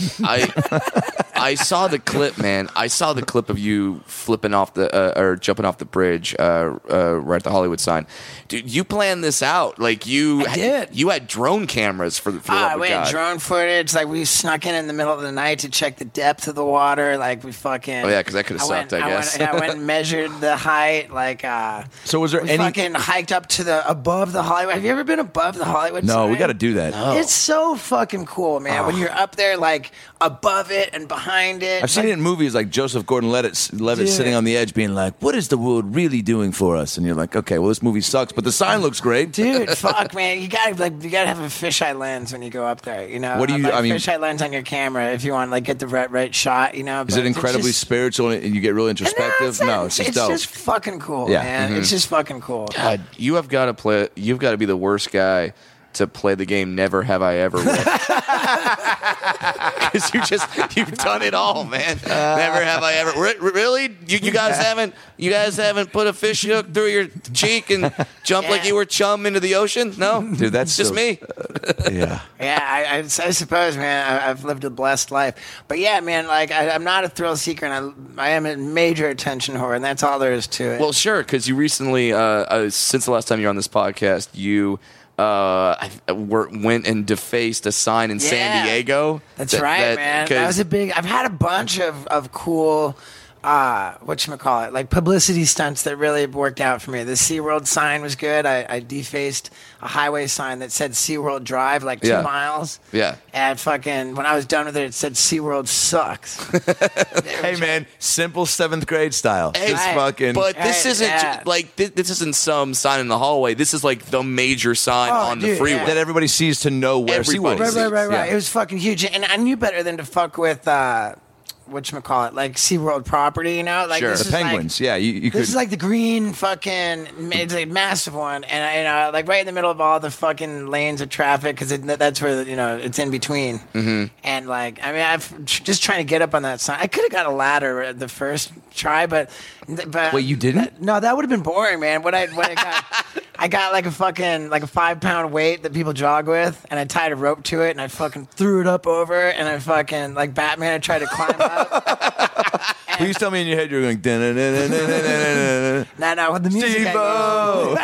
Speaker 2: I saw the clip, man. I saw the clip of you flipping off or jumping off the bridge right at the Hollywood sign. Dude, you planned this out. Like you
Speaker 3: did.
Speaker 2: You had drone cameras for the love of
Speaker 3: we
Speaker 2: God.
Speaker 3: had drone footage. Like we snuck in the middle of the night to check the depth of the water. Like we fucking.
Speaker 2: Oh yeah, because that could have sucked. I guess.
Speaker 3: I went and measured the height. Like.
Speaker 1: So was there
Speaker 3: we
Speaker 1: any?
Speaker 3: fucking hiked up to above the Hollywood. Have you ever been above the Hollywood?
Speaker 1: No, we
Speaker 3: sign?
Speaker 1: got to do that.
Speaker 2: No.
Speaker 3: It's so fucking cool, man. When you're up there, like above it and behind it.
Speaker 1: I've seen it in movies like Joseph Gordon-Levitt sitting on the edge being like, what is the world really doing for us? And you're like, okay, well, this movie sucks, but the sign looks great.
Speaker 3: Dude, fuck, man! You gotta have a fisheye lens when you go up there. You know,
Speaker 1: What do you-
Speaker 3: Like
Speaker 1: I mean-
Speaker 3: fisheye lens on your camera if you want like get the right shot. You know,
Speaker 1: Is it incredibly spiritual and you get really introspective? No, it's just dope.
Speaker 3: It's just fucking cool,
Speaker 1: Yeah.
Speaker 3: man. It's just fucking cool.
Speaker 2: God, you have got to play. You've got to be the worst guy to play the game Never Have I Ever with. Because you've done it all, man. Never have I ever. Really? You guys haven't put a fish hook through your cheek and jumped like you were chum into the ocean? No,
Speaker 1: Dude, that's
Speaker 2: just
Speaker 1: so-
Speaker 2: me.
Speaker 1: Yeah.
Speaker 3: Yeah, I suppose, man. I've lived a blessed life, but yeah, man. Like I'm not a thrill seeker, and I am a major attention whore, and that's all there is to it.
Speaker 2: Well, sure, because you recently, since the last time you were on this podcast, you went and defaced a sign in San Diego.
Speaker 3: That's right, man. That was a big. I've had a bunch of cool. Whatchamacallit, like publicity stunts that really worked out for me. The SeaWorld sign was good. I defaced a highway sign that said SeaWorld Drive, like 2 miles.
Speaker 2: Yeah.
Speaker 3: And fucking, when I was done with it, it said SeaWorld sucks.
Speaker 1: Hey, man, simple 7th grade style.
Speaker 2: Hey,
Speaker 1: Just
Speaker 3: right.
Speaker 1: fucking.
Speaker 2: But this
Speaker 3: Right,
Speaker 2: isn't
Speaker 3: yeah.
Speaker 2: like this isn't some sign in the hallway. This is like the major sign on the
Speaker 3: dude,
Speaker 2: freeway.
Speaker 3: yeah.
Speaker 1: that everybody sees to know where
Speaker 2: Everybody
Speaker 1: SeaWorld is.
Speaker 2: sees.
Speaker 3: Right.
Speaker 1: Yeah.
Speaker 3: It was fucking huge. And I knew better than to fuck with, whatchamacallit, like SeaWorld property, you know? Like,
Speaker 2: Sure.
Speaker 3: this
Speaker 1: The
Speaker 3: is like-
Speaker 1: penguins, yeah. You could.
Speaker 3: This is like the green fucking, it's a massive one, and like right in the middle of all the fucking lanes of traffic, because that's where it's in between. Mm-hmm. And like, I mean, I've just trying to get up on that sign. I could have got a ladder the first try, but
Speaker 1: Wait, you didn't?
Speaker 3: No, that would have been boring, man. What I got, I got like a 5-pound weight that people jog with, and I tied a rope to it, and I fucking threw it up over, and I fucking like Batman. I tried to climb up.
Speaker 1: Please tell me in your head you're going. "Dun-dun-dun-dun-dun-dun-dun-dun."
Speaker 3: No, with the music.
Speaker 1: Steve-O!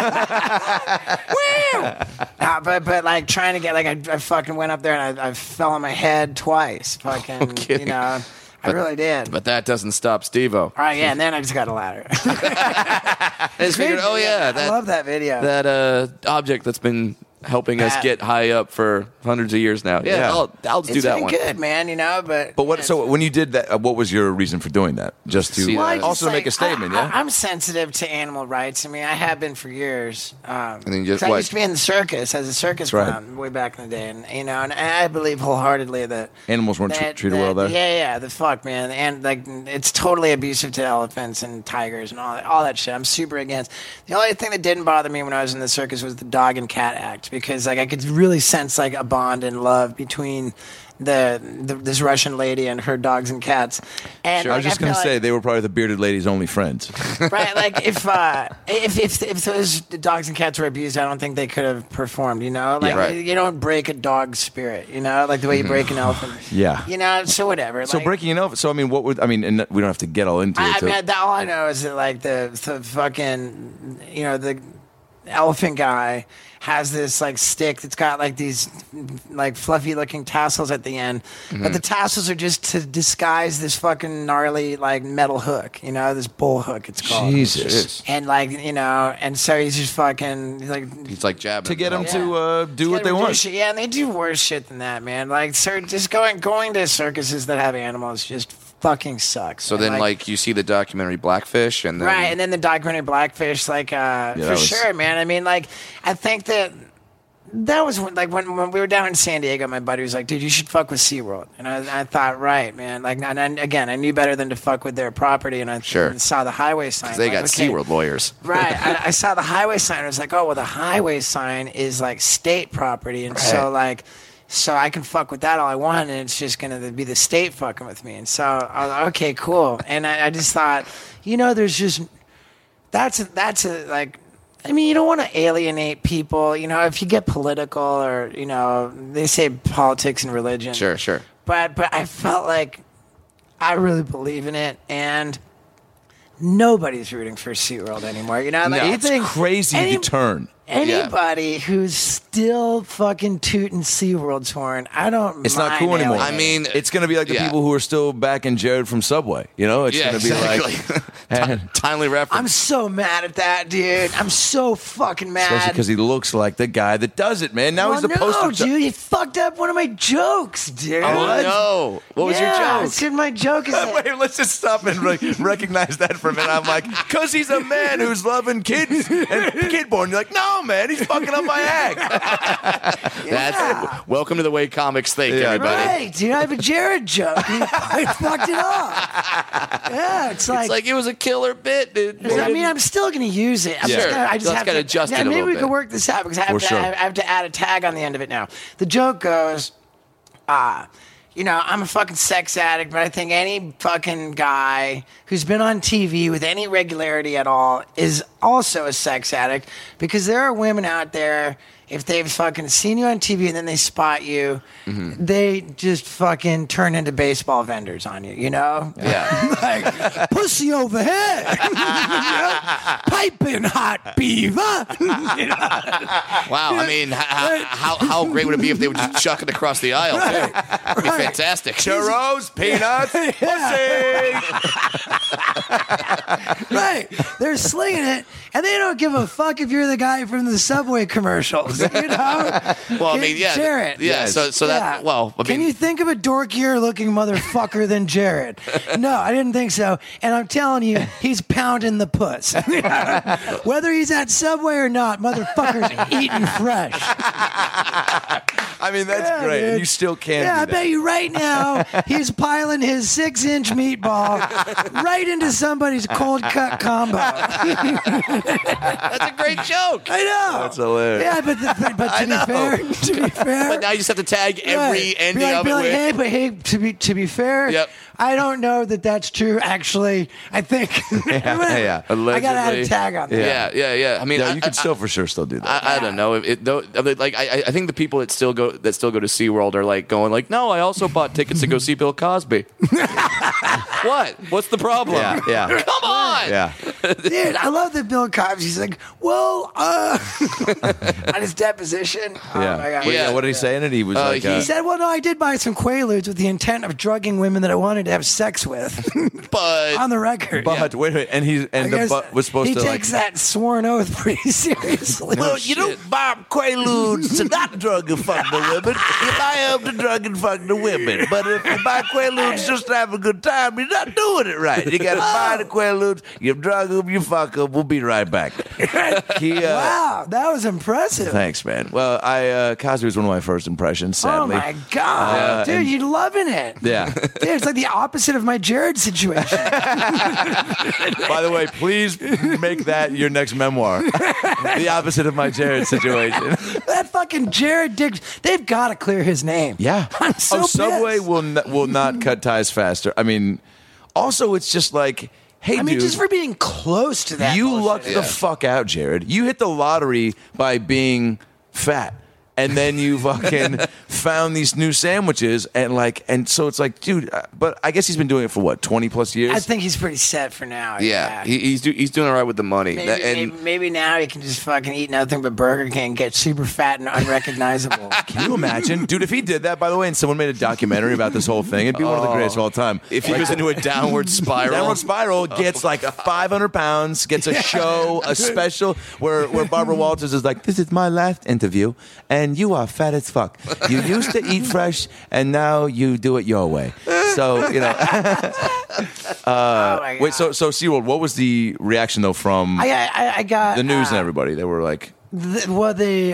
Speaker 3: But like trying to get I fucking went up there and I fell on my head twice. Fucking,
Speaker 2: kidding.
Speaker 3: I really did.
Speaker 2: But that doesn't stop Steve-O.
Speaker 3: All right, yeah, and then I just got a ladder.
Speaker 2: I just figured, oh yeah,
Speaker 3: I love that video.
Speaker 2: that object that's been helping us
Speaker 3: That-
Speaker 2: get high up for hundreds of years now. Yeah,
Speaker 1: Yeah.
Speaker 2: I'll do
Speaker 3: It's
Speaker 2: that
Speaker 3: been
Speaker 2: one.
Speaker 3: good, man. But
Speaker 1: But so when you did that, what was your reason for doing that? Just to
Speaker 2: See that.
Speaker 1: also to make a statement, yeah?
Speaker 3: I'm sensitive to animal rights. I mean, I have been for years.
Speaker 2: then you just
Speaker 3: 'cause I
Speaker 2: what?
Speaker 3: used to be in the circus as a circus
Speaker 1: Right.
Speaker 3: clown way back in the day, and and I believe wholeheartedly that
Speaker 1: Animals weren't treated well there?
Speaker 3: Yeah, the fuck, man, and like it's totally abusive to elephants and tigers and all that shit. I'm super against. The only thing that didn't bother me when I was in the circus was the dog and cat act. shocked because like I could really sense like a bond and love between this Russian lady and her dogs and cats. And
Speaker 1: I was just going to say they were probably the bearded lady's only friends.
Speaker 3: right, like if those dogs and cats were abused, I don't think they could have performed. You know, like
Speaker 2: right.
Speaker 3: you don't break a dog's spirit. You know, like the way you break an elephant.
Speaker 1: Yeah.
Speaker 3: You know, so whatever.
Speaker 1: So
Speaker 3: like,
Speaker 1: breaking an elephant. So I mean, and we don't have to get all into it.
Speaker 3: I mean, all I know is that like the fucking the elephant guy has this like stick that's got like these like fluffy looking tassels at the end, but the tassels are just to disguise this fucking gnarly like metal hook, this bull hook it's called.
Speaker 1: Jesus.
Speaker 3: And like and so he's just fucking like
Speaker 2: He's like jabbing
Speaker 1: To get them
Speaker 2: himself.
Speaker 1: to do what they want.
Speaker 3: Shit. Yeah, and they do worse shit than that, man. Like, sir, just going to circuses that have animals just fucking sucks.
Speaker 2: So then, like, you see the documentary Blackfish, and then
Speaker 3: right, and then the documentary Blackfish, like, for sure, man. I mean, like, I think that was like when we were down in San Diego, my buddy was like, dude, you should fuck with SeaWorld. And I thought, right, man. Like, and again, I knew better than to fuck with their property, and I saw the highway sign.
Speaker 2: they
Speaker 3: like,
Speaker 2: got SeaWorld lawyers.
Speaker 3: Right. I saw the highway sign. I was like, oh, well, the highway sign is like state property. And so I can fuck with that all I want, and it's just going to be the state fucking with me. And so I was like, okay, cool. And I just thought, there's just, that's a like, I mean, you don't want to alienate people, if you get political or, they say politics and religion.
Speaker 2: Sure.
Speaker 3: But I felt like I really believe in it, and nobody's rooting for SeaWorld anymore.
Speaker 1: It's crazy to turn.
Speaker 3: Anybody who's still fucking tooting SeaWorld's horn,
Speaker 1: it's not cool anymore.
Speaker 2: I mean,
Speaker 1: it's going to be like the people who are still backing Jared from Subway. It's going to be like
Speaker 2: timely reference.
Speaker 3: I'm so mad at that, dude. I'm so fucking mad.
Speaker 1: Especially because he looks like the guy that does it, man. Now he's the poster.
Speaker 3: Dude, he fucked up one of my jokes, dude.
Speaker 2: Oh no! What was your joke?
Speaker 3: Dude, my joke is that.
Speaker 1: Wait, let's just stop and recognize that for a minute. I'm like, because he's a man who's loving kids and kid porn. You're like, no, man, he's fucking up my act.
Speaker 2: That's welcome to the way comics think, everybody.
Speaker 3: Right, dude. I have a Jared joke. I fucked it up. Yeah, it's like
Speaker 2: it was a killer bit, dude.
Speaker 3: I mean, I'm still going to use it. I just have to
Speaker 2: adjust it a
Speaker 3: maybe
Speaker 2: little
Speaker 3: we
Speaker 2: bit.
Speaker 3: can work this out because I have to add a tag on the end of it now. The joke goes, I'm a fucking sex addict, but I think any fucking guy who's been on TV with any regularity at all is also a sex addict, because there are women out there, if they've fucking seen you on TV and then they spot you, they just fucking turn into baseball vendors on you,
Speaker 2: Yeah.
Speaker 3: like, pussy over here. Piping hot beaver.
Speaker 2: Wow, I mean, how great would it be if they would just chuck it across the aisle, too? It'd be fantastic.
Speaker 1: Churros, peanuts, pussy.
Speaker 3: Right. They're slinging it, and they don't give a fuck if you're the guy from the Subway commercials,
Speaker 2: Well, I mean, yeah.
Speaker 3: Jared.
Speaker 2: Yeah, so that, well, I mean.
Speaker 3: Can you think of a dorkier looking motherfucker than Jared? No, I didn't think so. And I'm telling you, he's pounding the puss. Whether he's at Subway or not, motherfucker's eating fresh.
Speaker 1: I mean, that's great.
Speaker 3: Dude.
Speaker 1: And you still can't
Speaker 3: Yeah, I
Speaker 1: do
Speaker 3: bet
Speaker 1: that.
Speaker 3: you right now he's piling his 6-inch meatball right into somebody's cold cut combo.
Speaker 2: That's a great joke.
Speaker 3: I know.
Speaker 1: That's hilarious.
Speaker 3: Yeah, but to be fair,
Speaker 2: But now you just have to tag every ending of it with.
Speaker 3: Hey, to be fair,
Speaker 2: Yep.
Speaker 3: I don't know that that's true. Actually, I think
Speaker 1: Yeah.
Speaker 3: I gotta add a tag on that.
Speaker 2: Yeah. I mean,
Speaker 1: Yeah, you could still do that.
Speaker 2: I don't know. I think the people that still go to SeaWorld are like going like, no, I also bought tickets to go see Bill Cosby. What? What's the problem?
Speaker 1: Yeah.
Speaker 2: Come on.
Speaker 1: Yeah.
Speaker 3: Dude, I love that Bill Cosby's like, well, on his deposition. Oh
Speaker 1: Yeah.
Speaker 3: my God.
Speaker 1: What did he say in it? He was like,
Speaker 3: He said, well, no, I did buy some Quaaludes with the intent of drugging women that I wanted to have sex with.
Speaker 2: But
Speaker 3: on the record.
Speaker 1: but wait, and the butt was supposed to
Speaker 3: He takes that sworn oath pretty seriously.
Speaker 1: Well, you don't buy Quaaludes to not drug a fuckboy the women. You buy up the drug and fuck the women. But if you buy Quaaludes just to have a good time, you're not doing it right. You got to buy the Quaaludes, you drug them, you fuck them. We'll be right back.
Speaker 3: Wow, that was impressive.
Speaker 1: Thanks, man. Well, Cosby was one of my first impressions,
Speaker 3: Oh
Speaker 1: sadly.
Speaker 3: my god, dude, you're loving it.
Speaker 1: Yeah.
Speaker 3: Dude, it's like the opposite of my Jared situation.
Speaker 1: By the way, please make that your next memoir. The opposite of my Jared situation.
Speaker 3: That fucking Jared Dick, they've got to clear his name.
Speaker 1: Yeah.
Speaker 3: I'm so
Speaker 1: Subway
Speaker 3: pissed.
Speaker 1: will not cut ties faster. I mean, also it's just like, hey,
Speaker 3: I mean,
Speaker 1: dude,
Speaker 3: just for being close to that.
Speaker 1: you
Speaker 3: bullshit.
Speaker 1: lucked the fuck out, Jared. You hit the lottery by being fat. And then you fucking found these new sandwiches, and so it's like, dude. But I guess he's been doing it for what, 20 plus years.
Speaker 3: I think he's pretty set for now.
Speaker 2: Yeah, he's doing all right with the money.
Speaker 3: Maybe now he can just fucking eat nothing but Burger King, get super fat and unrecognizable.
Speaker 1: Can you imagine, dude? If he did that, by the way, and someone made a documentary about this whole thing, it'd be one of the greatest of all time.
Speaker 2: If he goes into a downward spiral,
Speaker 1: gets like 500 pounds, gets a show, a special where Barbara Walters is like, "This is my last interview, and you are fat as fuck. You used to eat fresh, and now you do it your way." So you know.
Speaker 3: Oh my God.
Speaker 1: Wait, so SeaWorld, what was the reaction though from
Speaker 3: I got
Speaker 1: the news and everybody? They were like,
Speaker 3: well,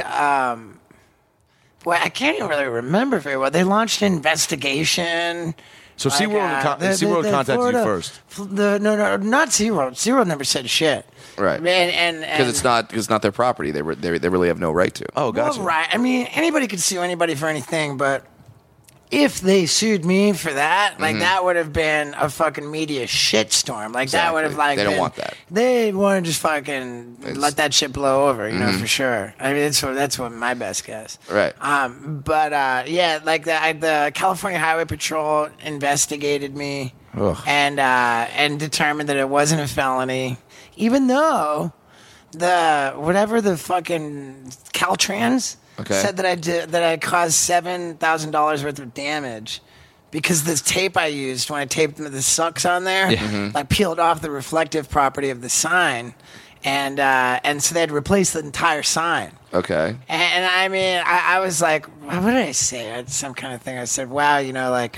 Speaker 3: I can't even really remember very well. They launched an investigation.
Speaker 1: so SeaWorld contacted you first.
Speaker 3: No, not SeaWorld. SeaWorld never said shit.
Speaker 2: right?
Speaker 3: And
Speaker 2: Because it's not their property. They really have no right to.
Speaker 1: Oh, gotcha.
Speaker 3: Well, right. I mean, anybody could sue anybody for anything, but if they sued me for that, like that would have been a fucking media shitstorm. Like that would have
Speaker 2: Exactly. They don't
Speaker 3: been-
Speaker 2: want that.
Speaker 3: They want to just fucking let that shit blow over, you know, for sure. I mean, that's what my best guess.
Speaker 2: Right.
Speaker 3: Yeah, like the California Highway Patrol investigated me
Speaker 1: Ugh.
Speaker 3: and determined that it wasn't a felony, even though the fucking Caltrans said that I caused $7,000 worth of damage because this tape I used when I taped the sucks on there, like peeled off the reflective property of the sign, and so they had to replace the entire sign.
Speaker 2: Okay.
Speaker 3: And I mean, I was like, what did I say? I had some kind of thing. I said, wow, you know, like,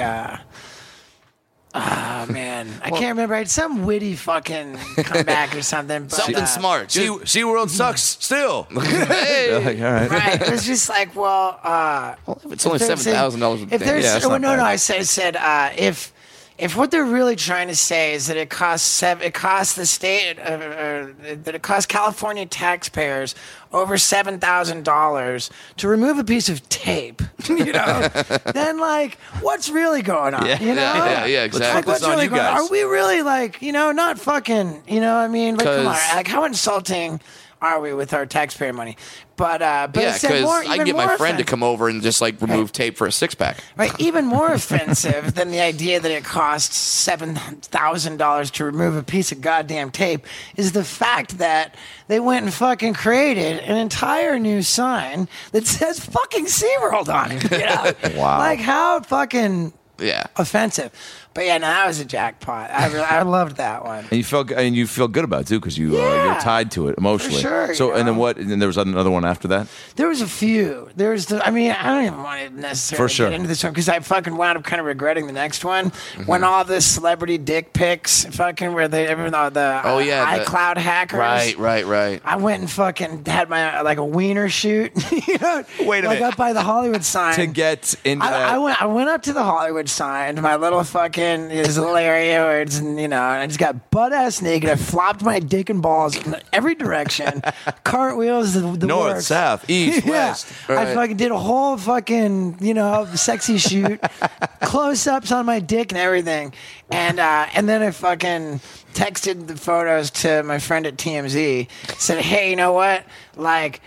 Speaker 3: man, I can't remember. I had some witty fucking comeback or something. But,
Speaker 2: Something smart.
Speaker 1: SeaWorld sucks still.
Speaker 2: Hey.
Speaker 1: Like, all right.
Speaker 3: Right. It was just like, well,
Speaker 2: It's only
Speaker 3: if there's
Speaker 2: $7,000.
Speaker 3: If there's,
Speaker 1: that's not
Speaker 3: no,
Speaker 1: bad.
Speaker 3: I said, if what they're really trying to say is that it costs the state, that it costs California taxpayers over $7,000 to remove a piece of tape, you know, then like, what's really going on? You know?
Speaker 2: Yeah,
Speaker 1: Let's
Speaker 2: exactly.
Speaker 3: Like, what's
Speaker 1: focus on
Speaker 3: really
Speaker 1: you
Speaker 3: going on?
Speaker 1: guys.
Speaker 3: Are we really like, you know, not fucking, you know what I mean? Like, come on,
Speaker 2: 'Cause-
Speaker 3: like, how insulting are we with our taxpayer money? But
Speaker 2: Yeah,
Speaker 3: it's
Speaker 2: because
Speaker 3: more,
Speaker 2: I can
Speaker 3: even
Speaker 2: get my
Speaker 3: more
Speaker 2: friend to
Speaker 3: offensive.
Speaker 2: come over and just like remove tape for a 6-pack.
Speaker 3: Right, even more offensive than the idea that it costs $7,000 to remove a piece of goddamn tape is the fact that they went and fucking created an entire new sign that says fucking SeaWorld on it. You know?
Speaker 1: Wow.
Speaker 3: Like, how fucking
Speaker 2: Yeah.
Speaker 3: offensive. But yeah, no, that was a jackpot. I loved that one.
Speaker 1: And you feel good about it too because you're tied to it emotionally.
Speaker 3: sure,
Speaker 1: So
Speaker 3: you
Speaker 1: and then
Speaker 3: know.
Speaker 1: what? And then there was another one after that.
Speaker 3: There was a few. I don't even want to necessarily
Speaker 1: For sure.
Speaker 3: get into this one because I fucking wound up kind of regretting the next one when all the celebrity dick pics fucking where the iCloud hackers.
Speaker 2: Right.
Speaker 3: I went and fucking had my like a wiener shoot. You know,
Speaker 1: Wait a
Speaker 3: like
Speaker 1: minute.
Speaker 3: up by the Hollywood sign.
Speaker 1: To get into that.
Speaker 3: I went up to the Hollywood sign, to my little fucking this little area where it's, you know, and I just got butt ass naked. I flopped my dick and balls in every direction, cartwheels, the
Speaker 1: North,
Speaker 3: works.
Speaker 1: south, east,
Speaker 3: Yeah.
Speaker 1: west.
Speaker 3: I fucking did a whole fucking, you know, sexy shoot, close ups on my dick and everything, and then I fucking texted the photos to my friend at TMZ. Said, hey, you know what? Like,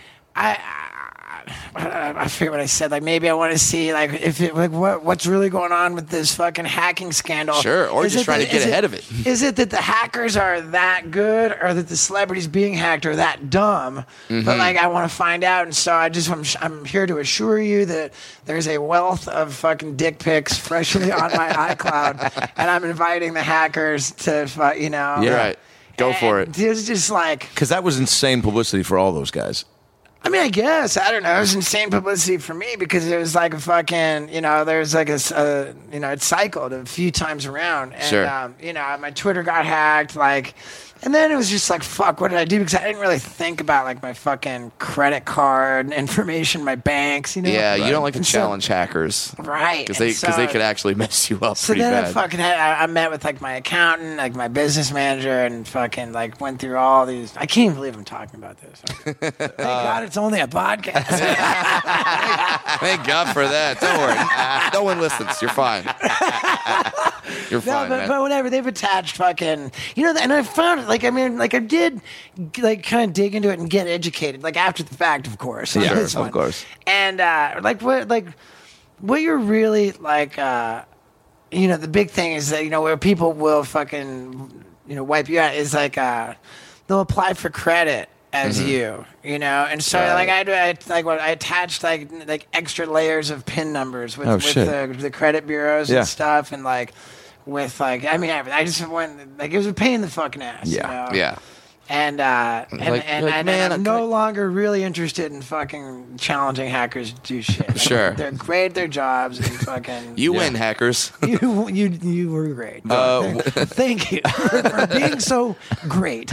Speaker 3: I forget what I said. Like, maybe I want to see like what's really going on with this fucking hacking scandal.
Speaker 2: Sure, or
Speaker 3: Is
Speaker 2: just
Speaker 3: it
Speaker 2: trying
Speaker 3: that-
Speaker 2: to get
Speaker 3: is
Speaker 2: ahead of it.
Speaker 3: Is it that the hackers are that good, or that the celebrities being hacked are that dumb? But like, I want to find out, and so I'm here to assure you that there's a wealth of fucking dick pics freshly on my iCloud, and I'm inviting the hackers to, you know,
Speaker 1: Yeah.
Speaker 2: Right. Go for it.
Speaker 3: It's just like.
Speaker 1: Because that was insane publicity for all those guys.
Speaker 3: I mean, I guess. I don't know. It was insane publicity for me because it was like a fucking, there's like it cycled a few times around. And,
Speaker 2: Sure.
Speaker 3: My Twitter got hacked, and then it was just like, fuck, what did I do? Because I didn't really think about like my fucking credit card information, my banks,
Speaker 2: Yeah,
Speaker 3: Right.
Speaker 2: you don't like to
Speaker 3: And
Speaker 2: challenge hackers.
Speaker 3: Right.
Speaker 2: Because they could actually mess you up
Speaker 3: So
Speaker 2: pretty
Speaker 3: then
Speaker 2: bad.
Speaker 3: I met with like my accountant, like my business manager, and fucking like went through all these. I can't even believe I'm talking about this. Thank God it's only a podcast.
Speaker 2: Thank God for that. Don't worry. No one listens. You're fine. You're fine, man.
Speaker 3: but whatever. They've attached fucking, and I found it. I did like kind of dig into it and get educated, like after the fact, of course. on
Speaker 1: Yeah,
Speaker 3: this
Speaker 1: of
Speaker 3: one.
Speaker 1: course.
Speaker 3: And what you're really like, the big thing is that where people will fucking wipe you out is like they'll apply for credit as you, and so
Speaker 2: Right.
Speaker 3: I attached like extra layers of PIN numbers with
Speaker 1: shit.
Speaker 3: the credit bureaus
Speaker 1: Yeah.
Speaker 3: and stuff, and like with like I just went like it was a pain in the fucking ass.
Speaker 1: Yeah.
Speaker 2: Yeah.
Speaker 3: And
Speaker 2: man,
Speaker 3: I'm no longer really interested in fucking challenging hackers to do shit. Like,
Speaker 2: Sure.
Speaker 3: they're great at their jobs and fucking.
Speaker 2: You win, hackers.
Speaker 3: You were great. Thank you for being so great.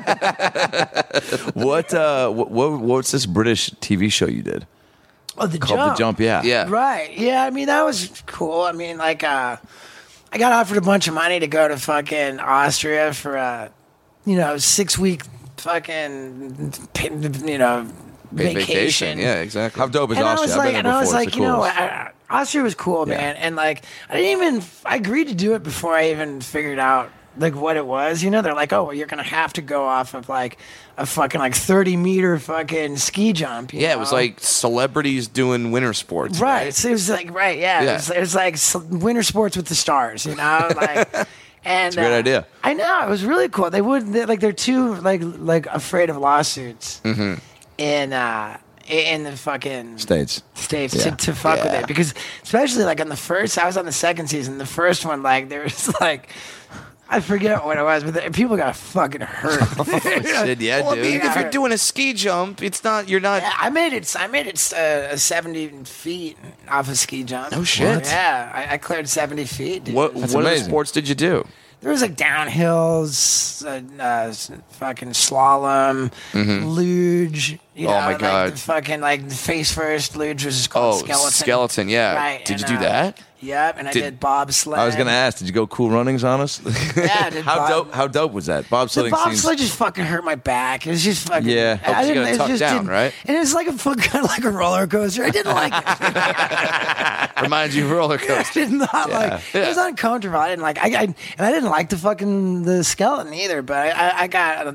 Speaker 1: What's this British TV show you did?
Speaker 3: Oh, the
Speaker 1: Called The Jump, yeah.
Speaker 2: Yeah.
Speaker 3: Right. Yeah, I mean, that was cool. I mean, like, I got offered a bunch of money to go to fucking Austria for a, 6-week fucking, vacation.
Speaker 2: Yeah, exactly.
Speaker 1: How dope is
Speaker 3: And
Speaker 1: Austria? I've been there
Speaker 3: I was
Speaker 1: before.
Speaker 3: like,
Speaker 1: It's the coolest.
Speaker 3: Austria was cool, man. And like, I agreed to do it before I even figured out like what it was. They're like, oh, well, you're gonna have to go off of like a fucking like 30-meter fucking ski jump.
Speaker 2: Yeah, it was like celebrities doing winter sports.
Speaker 3: right. So it was like yeah.
Speaker 2: Yeah.
Speaker 3: It was like winter sports with the stars. Like. And
Speaker 1: It's a great idea.
Speaker 3: I know, it was really cool. They're too like afraid of lawsuits in the fucking
Speaker 1: States.
Speaker 3: to fuck with
Speaker 2: Yeah.
Speaker 3: it, because especially like on the first, I was on the second season. The first one, like there was like I forget what it was, but people got fucking hurt.
Speaker 1: Shit, yeah,
Speaker 2: Well, I
Speaker 1: dude.
Speaker 2: mean, if you're doing a ski jump, you're not.
Speaker 3: Yeah, I made it 70 feet off a ski jump.
Speaker 2: No shit. What?
Speaker 3: Yeah, I cleared 70 feet. Dude.
Speaker 2: What other
Speaker 1: amazing.
Speaker 2: sports did you do?
Speaker 3: There was like downhills, fucking slalom, luge.
Speaker 2: Oh, my
Speaker 3: like
Speaker 2: God.
Speaker 3: The fucking like the face first luge, which is called
Speaker 2: Oh,
Speaker 3: skeleton.
Speaker 2: yeah.
Speaker 3: Right.
Speaker 2: Did you
Speaker 3: and,
Speaker 2: do that?
Speaker 3: Yep, and I did bobsled.
Speaker 1: I was gonna ask, did you go Cool Runnings on us?
Speaker 3: Yeah, I did
Speaker 1: How dope was that?
Speaker 3: The
Speaker 1: Bobsledding
Speaker 3: bobsled
Speaker 1: seems.
Speaker 3: just fucking hurt my back. It was just fucking.
Speaker 1: Yeah.
Speaker 2: Oh, 'cause you gotta
Speaker 3: it
Speaker 2: tuck
Speaker 3: just
Speaker 2: down,
Speaker 3: didn't-
Speaker 2: right?
Speaker 3: And it was like kind of like a roller coaster. I didn't like it.
Speaker 2: Reminds you of roller
Speaker 3: I
Speaker 2: coaster.
Speaker 3: did not like. It was uncomfortable. I didn't like. And I didn't like the skeleton either. But I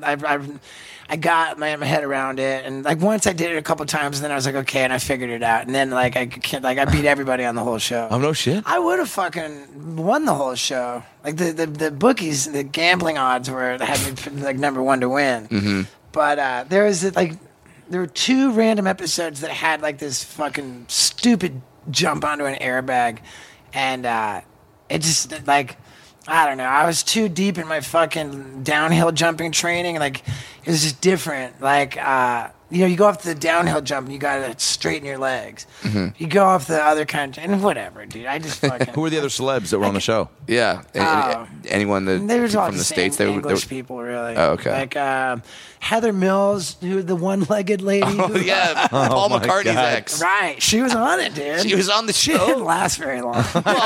Speaker 3: got my head around it, and like once I did it a couple times, and then I was like, okay, and I figured it out, and then like I beat everybody on the whole show.
Speaker 1: Oh no shit.
Speaker 3: I would have fucking won the whole show. Like the bookies, the gambling odds had me like number one to win. Mm-hmm. But there were 2 random episodes that had like this fucking stupid jump onto an airbag, and it just like. I don't know. I was too deep in my fucking downhill jumping training. Like, it was just different. Like, you go off the downhill jump and you gotta straighten your legs. You go off the other kind of, and whatever, dude. I just fucking.
Speaker 1: Who were the other celebs that were on the show?
Speaker 2: Yeah. Anyone that
Speaker 3: They were all
Speaker 2: from the
Speaker 3: same
Speaker 2: States? They were
Speaker 3: English people, really.
Speaker 2: Oh, okay.
Speaker 3: Like Heather Mills, who the one-legged lady.
Speaker 2: Oh, yeah. Paul
Speaker 1: my
Speaker 2: McCartney's
Speaker 1: God.
Speaker 2: ex.
Speaker 3: Right. She was on it, dude.
Speaker 2: She was on the
Speaker 3: She didn't
Speaker 2: show.
Speaker 3: last very long.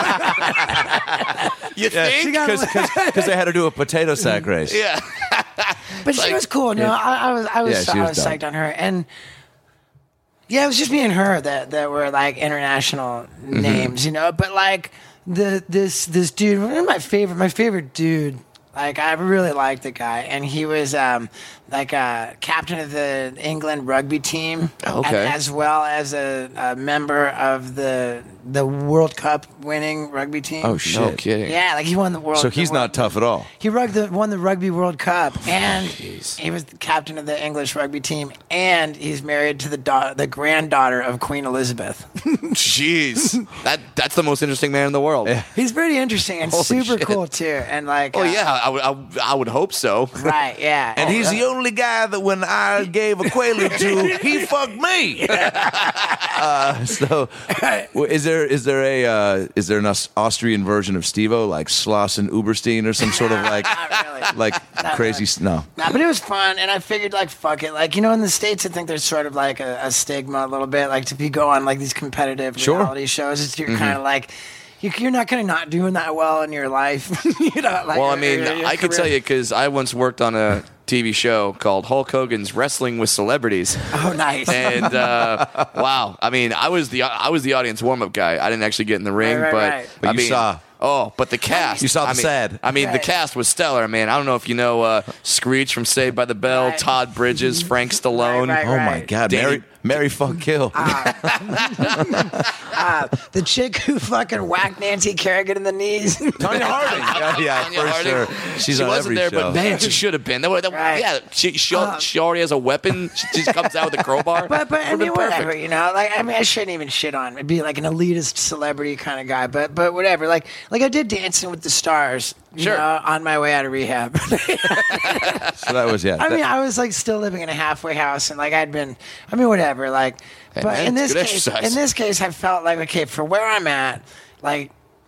Speaker 2: You think?
Speaker 1: Because they had to do a potato sack race.
Speaker 2: Yeah.
Speaker 3: But she was cool. No, I was
Speaker 1: she was dope.
Speaker 3: psyched on her, and yeah, it was just me and her that were like international names, But like this dude, my favorite dude. Like I really liked the guy, and he was like a captain of the England rugby team,
Speaker 2: Okay.
Speaker 3: and as well as a member of the World Cup winning rugby team.
Speaker 1: Oh shit.
Speaker 2: No kidding.
Speaker 3: Yeah, like he won the world.
Speaker 1: So he's not tough at all.
Speaker 3: He won the Rugby World Cup, and he was the captain of the English rugby team, and he's married to the granddaughter of Queen Elizabeth.
Speaker 2: Jeez, that's the most interesting man in the world.
Speaker 3: He's pretty interesting and
Speaker 2: Holy
Speaker 3: super
Speaker 2: shit.
Speaker 3: cool too. And like,
Speaker 2: Oh yeah, I would hope so.
Speaker 3: right, yeah.
Speaker 1: And he's the only guy that when I gave a quaalude to, he fucked me. So, is there an Austrian version of Steve-O, like Schlossen Uberstein or some sort of like
Speaker 3: Not really.
Speaker 1: like crazy? No.
Speaker 3: Nah, but it was fun, and I figured, like, fuck it. Like, you know, in the States, I think there's sort of like a stigma a little bit. Like, if you go on like these competitive
Speaker 1: Sure.
Speaker 3: reality shows, you're kind of like, you're not going to not doing that well in your life. You know, like,
Speaker 2: Well, I mean,
Speaker 3: your
Speaker 2: I could
Speaker 3: career.
Speaker 2: tell you because I once worked on a TV show called Hulk Hogan's Wrestling with Celebrities.
Speaker 3: Oh, nice.
Speaker 2: And wow, I mean, I was the audience warm up guy. I didn't actually get in the ring,
Speaker 3: Right,
Speaker 2: but
Speaker 3: right.
Speaker 1: But
Speaker 2: I
Speaker 1: you
Speaker 2: mean,
Speaker 1: saw.
Speaker 2: Oh, but the cast.
Speaker 1: You saw the
Speaker 2: I mean,
Speaker 1: sad.
Speaker 2: I mean, the
Speaker 3: Right.
Speaker 2: cast was stellar, man. I don't know if you know Screech from Saved by the Bell,
Speaker 3: Right.
Speaker 2: Todd Bridges, Frank Stallone.
Speaker 3: Right,
Speaker 1: Oh my God,
Speaker 2: Danny-
Speaker 1: Mary fuck kill.
Speaker 3: The chick who fucking whacked Nancy Kerrigan in the knees.
Speaker 1: Tanya Harding. Yeah,
Speaker 2: Tanya
Speaker 1: for
Speaker 2: Harding.
Speaker 1: sure. She's
Speaker 2: she
Speaker 1: on
Speaker 2: wasn't
Speaker 1: every
Speaker 2: there,
Speaker 1: show.
Speaker 2: but man, she should have been.
Speaker 3: Right.
Speaker 2: Yeah, she already has a weapon. She just comes out with a crowbar.
Speaker 3: But I
Speaker 2: Would've been
Speaker 3: mean, whatever,
Speaker 2: perfect.
Speaker 3: you know. Like, I mean, I shouldn't even shit on. It'd be like an elitist celebrity kind of guy. But whatever. Like I did Dancing with the Stars. You
Speaker 2: Sure.
Speaker 3: know, on my way out of rehab.
Speaker 1: So that was
Speaker 3: I mean, I was like still living in a halfway house, and like I'd been. I mean, whatever. Like,
Speaker 2: Hey,
Speaker 3: but
Speaker 2: man,
Speaker 3: in
Speaker 2: it's
Speaker 3: this
Speaker 2: good
Speaker 3: case,
Speaker 2: exercise.
Speaker 3: I felt like okay for where I'm at. Like,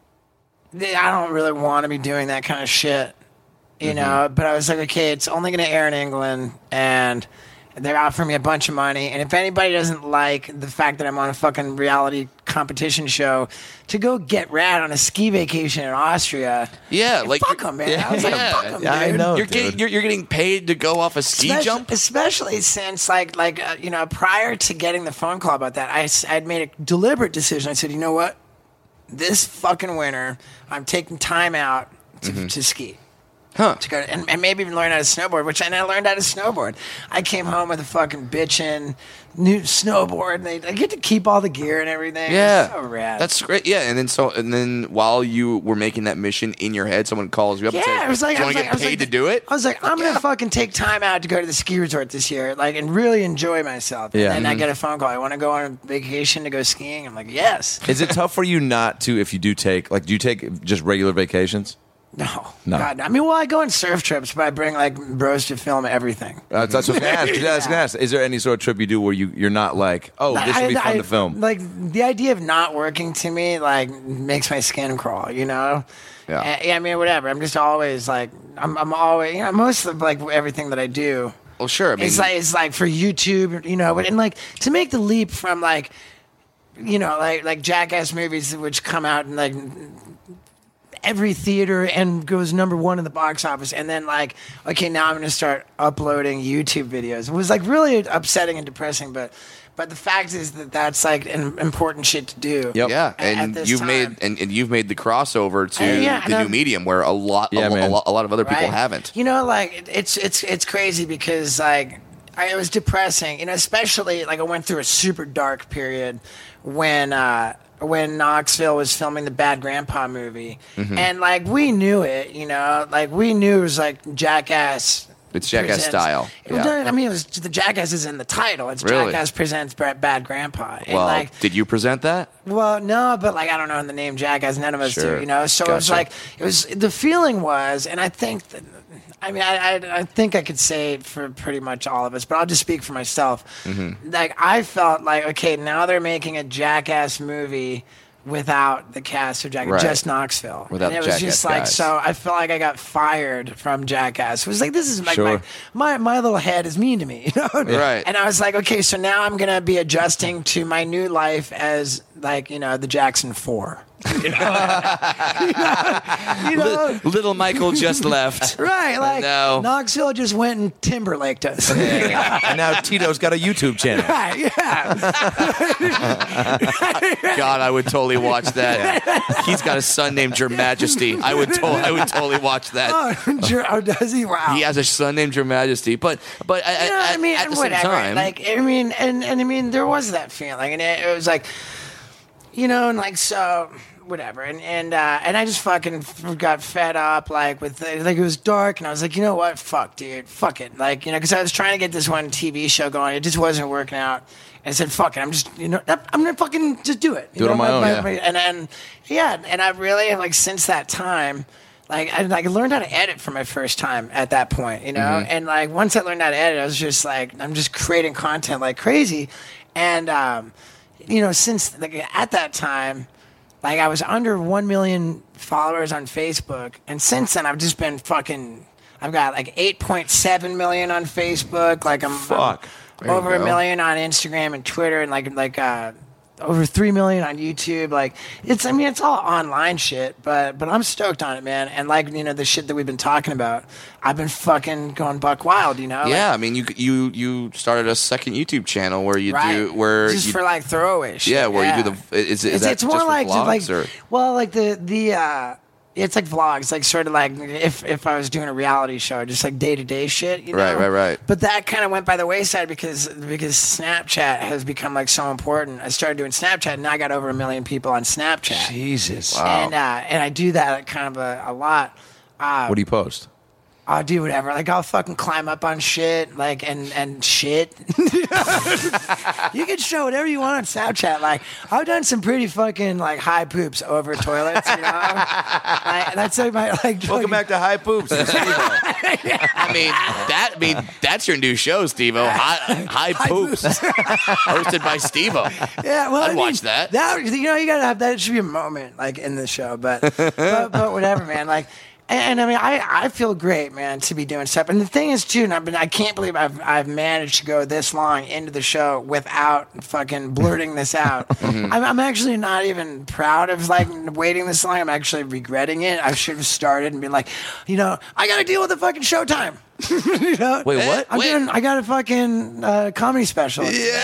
Speaker 3: I don't really want to be doing that kind of shit, you know. But I was like, okay, it's only going to air in England, and they're offering me a bunch of money. And if anybody doesn't like the fact that I'm on a fucking reality competition show, to go get rad on a ski vacation in Austria,
Speaker 2: Yeah, like
Speaker 3: fuck them, man. I was like,
Speaker 2: yeah.
Speaker 3: fuck them,
Speaker 1: Yeah, I
Speaker 3: dude.
Speaker 1: know.
Speaker 2: You're
Speaker 1: dude.
Speaker 2: getting paid to go off a ski jump.
Speaker 3: Especially since, you know, prior to getting the phone call about that, I'd made a deliberate decision. I said, you know what? This fucking winter, I'm taking time out to ski.
Speaker 2: Huh.
Speaker 3: To go and maybe even learn how to snowboard, and I learned how to snowboard. I came home with a fucking bitchin' new snowboard, and I get to keep all the gear and everything.
Speaker 2: Yeah,
Speaker 3: It's so rad.
Speaker 2: that's great. Yeah, and then while you were making that mission in your head, someone calls you up and
Speaker 3: Yeah,
Speaker 2: says,
Speaker 3: it was like
Speaker 2: "Do you
Speaker 3: I
Speaker 2: want
Speaker 3: was
Speaker 2: to
Speaker 3: like,
Speaker 2: get paid to do it?"
Speaker 3: I was like, I'm gonna fucking take time out to go to the ski resort this year, like, and really enjoy myself. And
Speaker 1: Yeah.
Speaker 3: then I get a phone call. I want to go on a vacation to go skiing. I'm like, yes.
Speaker 1: Is it tough for you not to, if you do take, like, do you take just regular vacations?
Speaker 3: No.
Speaker 1: No.
Speaker 3: God, I mean, well, I go on surf trips, but I bring like bros to film everything.
Speaker 1: That's what I was going to ask. Yeah, I was gonna ask. Is there any sort of trip you do where you're not like, oh, this would be fun to film?
Speaker 3: Like the idea of not working to me like makes my skin crawl, you know.
Speaker 2: Yeah.
Speaker 3: I mean, whatever. I'm just always like, I'm always, you know, most of like everything that I do.
Speaker 2: Well, sure. I mean,
Speaker 3: It's like for YouTube, you know, and like to make the leap from like, you know, like Jackass movies which come out in like every theater and goes #1 in the box office, and then like, okay, now I'm going to start uploading YouTube videos. It was like really upsetting and depressing, but the fact is that that's like an important shit to do.
Speaker 1: Yep.
Speaker 2: yeah,
Speaker 3: at
Speaker 2: and
Speaker 3: this
Speaker 2: you've
Speaker 3: time.
Speaker 2: made and you've made the crossover to
Speaker 3: Yeah, and
Speaker 2: the new
Speaker 3: I'm-
Speaker 2: medium where a lot
Speaker 1: man.
Speaker 2: of other people
Speaker 3: Right.
Speaker 2: haven't.
Speaker 3: You know, like it's crazy because like it was depressing. You know, especially like I went through a super dark period when Knoxville was filming the Bad Grandpa movie, and like we knew it. You know, like we knew it was like Jackass.
Speaker 2: It's Jackass
Speaker 3: presents-
Speaker 2: style.
Speaker 3: It was,
Speaker 2: Yeah.
Speaker 3: I mean, it was the Jackass is in the title. It's
Speaker 2: Really?
Speaker 3: Jackass presents Bad Grandpa. And
Speaker 2: Well,
Speaker 3: like,
Speaker 2: did you present that?
Speaker 3: well, no, but like I don't know the name Jackass. None of us
Speaker 2: Sure.
Speaker 3: do, you know. So it was
Speaker 2: Gotcha.
Speaker 3: like the feeling was, and I think that, I mean, I think I could say it for pretty much all of us, but I'll just speak for myself.
Speaker 2: Mm-hmm.
Speaker 3: Like I felt like, okay, now they're making a Jackass movie without the cast of Jackass,
Speaker 2: Right.
Speaker 3: just Knoxville.
Speaker 2: Without
Speaker 3: and it
Speaker 2: the
Speaker 3: was
Speaker 2: Jackass
Speaker 3: just like
Speaker 2: guys.
Speaker 3: so. I felt like I got fired from Jackass. It was like this is like
Speaker 1: Sure.
Speaker 3: my little head is mean to me, you know?
Speaker 2: Right.
Speaker 3: And I was like, okay, so now I'm gonna be adjusting to my new life as like the Jackson 4. You know?
Speaker 2: Little Michael just left.
Speaker 3: Right, like
Speaker 2: No.
Speaker 3: Knoxville just went and Timberlaked us.
Speaker 1: And now Tito's got a YouTube channel.
Speaker 3: Right, yeah.
Speaker 2: God, I would totally watch that. He's got a son named Your Majesty. I would totally watch that.
Speaker 3: Oh, does he? Wow.
Speaker 2: He has a son named Your Majesty, but
Speaker 3: I mean,
Speaker 2: at the same
Speaker 3: whatever.
Speaker 2: time,
Speaker 3: Like, I mean, and I mean, there was that feeling, and it was like, and like, so whatever, and I just fucking got fed up, like with like it was dark, and I was like, you know what, fuck, dude, fuck it, like, you know, because I was trying to get this one TV show going, it just wasn't working out, and I said, fuck it, I'm just, you know, I'm gonna fucking just do it,
Speaker 1: Do it on my own,
Speaker 3: and I really like since that time. Like I learned how to edit for my first time at that point, you know, and like once I learned how to edit, I was just like I'm just creating content like crazy, and you know, since like at that time, like I was under 1 million followers on Facebook, and since then I've just been fucking. I've got like 8.7 million on Facebook, like I'm over a million on Instagram and Twitter, and like over 3 million on YouTube. Like it's all online shit, but I'm stoked on it, man. And like, you know, the shit that we've been talking about, I've been fucking going buck wild, you know?
Speaker 2: Yeah,
Speaker 3: like,
Speaker 2: I mean, you started a second YouTube channel where you
Speaker 3: right.
Speaker 2: do where
Speaker 3: just
Speaker 2: you,
Speaker 3: for like throwaway shit.
Speaker 2: yeah, where you do the it's more
Speaker 3: like
Speaker 2: vlogs, or?
Speaker 3: Well, like the it's like vlogs, like sort of like if I was doing a reality show, just like day-to-day shit, you know?
Speaker 2: Right.
Speaker 3: But that kind of went by the wayside because Snapchat has become like so important. I started doing Snapchat, and now I got over 1 million people on Snapchat.
Speaker 1: Jesus.
Speaker 2: Wow.
Speaker 3: And I do that kind of a lot.
Speaker 1: What do you post?
Speaker 3: I'll do whatever. Like I'll fucking climb up on shit, like and shit. You can show whatever you want on Snapchat. Like I've done some pretty fucking like high poops over toilets. You know, like, that's like my like.
Speaker 1: Welcome back to High Poops.
Speaker 2: I mean that's your new show, Steve-O. High Poops, hosted by Steve-O.
Speaker 3: Yeah, well,
Speaker 2: I'd watch that.
Speaker 3: That, you know, you gotta have that. It should be a moment like in the show, but whatever, man. Like. And I mean, I feel great, man, to be doing stuff. And the thing is, too, and I can't believe I've managed to go this long into the show without fucking blurting this out. I'm actually not even proud of like waiting this long. I'm actually regretting it. I should have started and been like, you know, I got to deal with the fucking Showtime. You know?
Speaker 1: Wait, what?
Speaker 3: I got a fucking comedy special.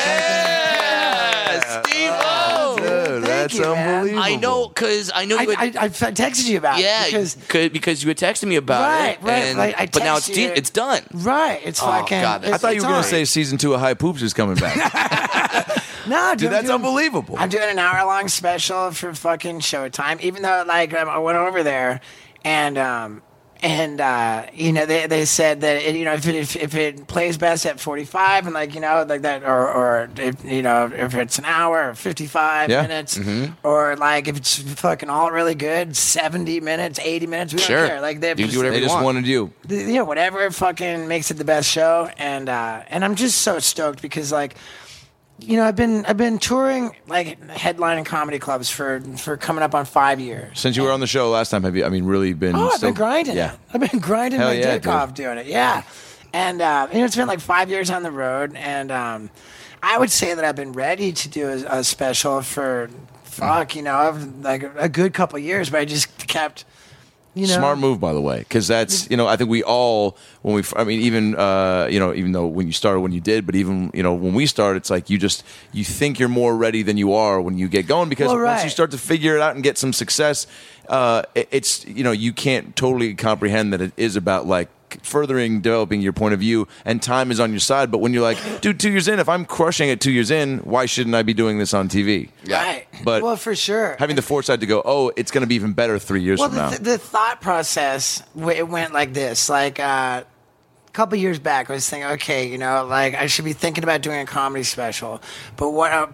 Speaker 2: Yeah, Steve-O.
Speaker 1: Dude, that's unbelievable.
Speaker 2: I know, because I know you had,
Speaker 3: I texted you about it.
Speaker 2: because you had texted me about it.
Speaker 3: Right.
Speaker 2: And,
Speaker 3: Like, I
Speaker 2: but now
Speaker 3: texted you.
Speaker 2: it's done.
Speaker 3: Right. It's fucking.
Speaker 2: God,
Speaker 1: I thought you were going to
Speaker 3: on.
Speaker 1: say season 2 of High Poops is coming back.
Speaker 3: No,
Speaker 1: Dude, that's unbelievable.
Speaker 3: I'm doing an hour-long special for fucking Showtime, even though like I went over there and you know they said that you know if it plays best at 45 and like you know like that or if, you know if it's an hour or 55 minutes or like if it's fucking all really good 70 minutes 80 minutes we don't care like
Speaker 2: you do whatever
Speaker 1: They
Speaker 2: you
Speaker 1: just
Speaker 2: want.
Speaker 1: wanted you.
Speaker 3: you know whatever fucking makes it the best show and I'm just so stoked because like you know I've been touring like headlining comedy clubs for coming up on 5 years.
Speaker 1: Since you were on the show last time, have you, I mean, really been...
Speaker 3: Oh, I've been grinding.
Speaker 1: Yeah.
Speaker 3: I've been grinding
Speaker 1: Hell
Speaker 3: my
Speaker 1: yeah,
Speaker 3: dick
Speaker 1: dude.
Speaker 3: off doing it. Yeah. And, you know, it's been like 5 years on the road. And I would say that I've been ready to do a special for, you know, like a good couple of years. But I just kept, you know.
Speaker 1: Smart move, by the way, because that's, you know, I think we all, when we, I mean, even, you know, even though when you started when you did, but even, you know, when we started, it's like you think you're more ready than you are when you get going because once you start to figure it out and get some success, it's, you know, you can't totally comprehend that it is about like developing your point of view and time is on your side. But when you're like, dude, 2 years in, if I'm crushing it 2 years in, why shouldn't I be doing this on TV?
Speaker 2: Yeah.
Speaker 3: Right.
Speaker 1: But
Speaker 3: well, for sure.
Speaker 1: Having the foresight to go, oh, it's going to be even better 3 years from now.
Speaker 3: The thought process, it went like this. Like, a couple years back, I was thinking, okay, you know, like I should be thinking about doing a comedy special. But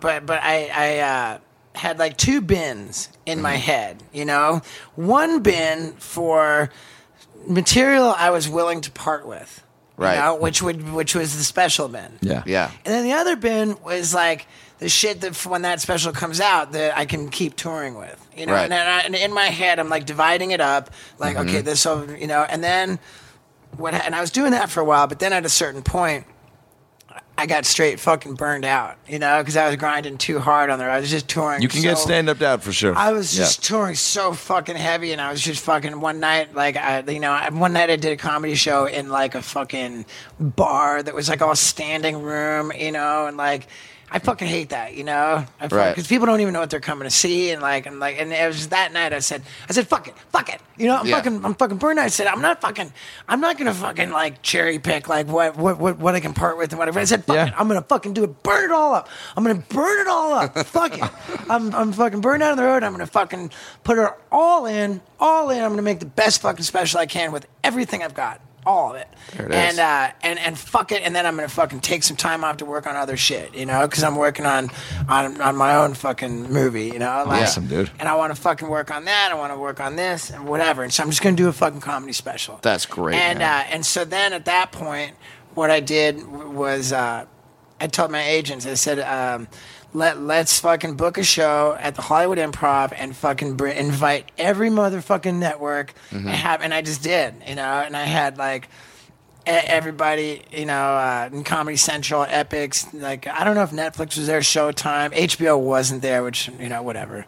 Speaker 3: I had like 2 bins in my head, you know? One bin for material I was willing to part with.
Speaker 2: Right.
Speaker 3: You know, which was the special bin.
Speaker 1: Yeah.
Speaker 2: Yeah.
Speaker 3: And then the other bin was like the shit that when that special comes out that I can keep touring with, you know.
Speaker 2: Right.
Speaker 3: And in my head, I'm like dividing it up, like okay, this, so you know. And then and I was doing that for a while, but then at a certain point, I got straight fucking burned out, you know, because I was grinding too hard on there. I was just touring.
Speaker 1: You can get stand-up out for sure.
Speaker 3: I was just touring so fucking heavy, and I was just fucking one night, like, one night I did a comedy show in, like, a fucking bar that was, like, all standing room, you know, and, like, I fucking hate that, you know?
Speaker 2: Right.
Speaker 3: Because people don't even know what they're coming to see, and it was just that night I said, fuck it. You know, I'm fucking burned out. I said, I'm not gonna fucking like cherry pick like what I can part with and whatever. I said, fuck it, I'm gonna fucking do it, burn it all up. I'm gonna burn it all up. Fuck it. I'm fucking burned out on the road. I'm gonna fucking put it all in. I'm gonna make the best fucking special I can with everything I've got. All of it.
Speaker 2: There it is.
Speaker 3: And fuck it, and then I'm gonna fucking take some time off to work on other shit, you know, because I'm working on my own fucking movie, you know. Like,
Speaker 1: awesome, dude.
Speaker 3: And I want to fucking work on that. I want to work on this and whatever. And so I'm just gonna do a fucking comedy special.
Speaker 2: That's great.
Speaker 3: And so then at that point, what I did was I told my agents, I said, let's fucking book a show at the Hollywood Improv and fucking invite every motherfucking network and I just did, you know, and I had like everybody, you know, in Comedy Central, Epics, like I don't know if Netflix was there, Showtime, HBO wasn't there, which, you know, whatever.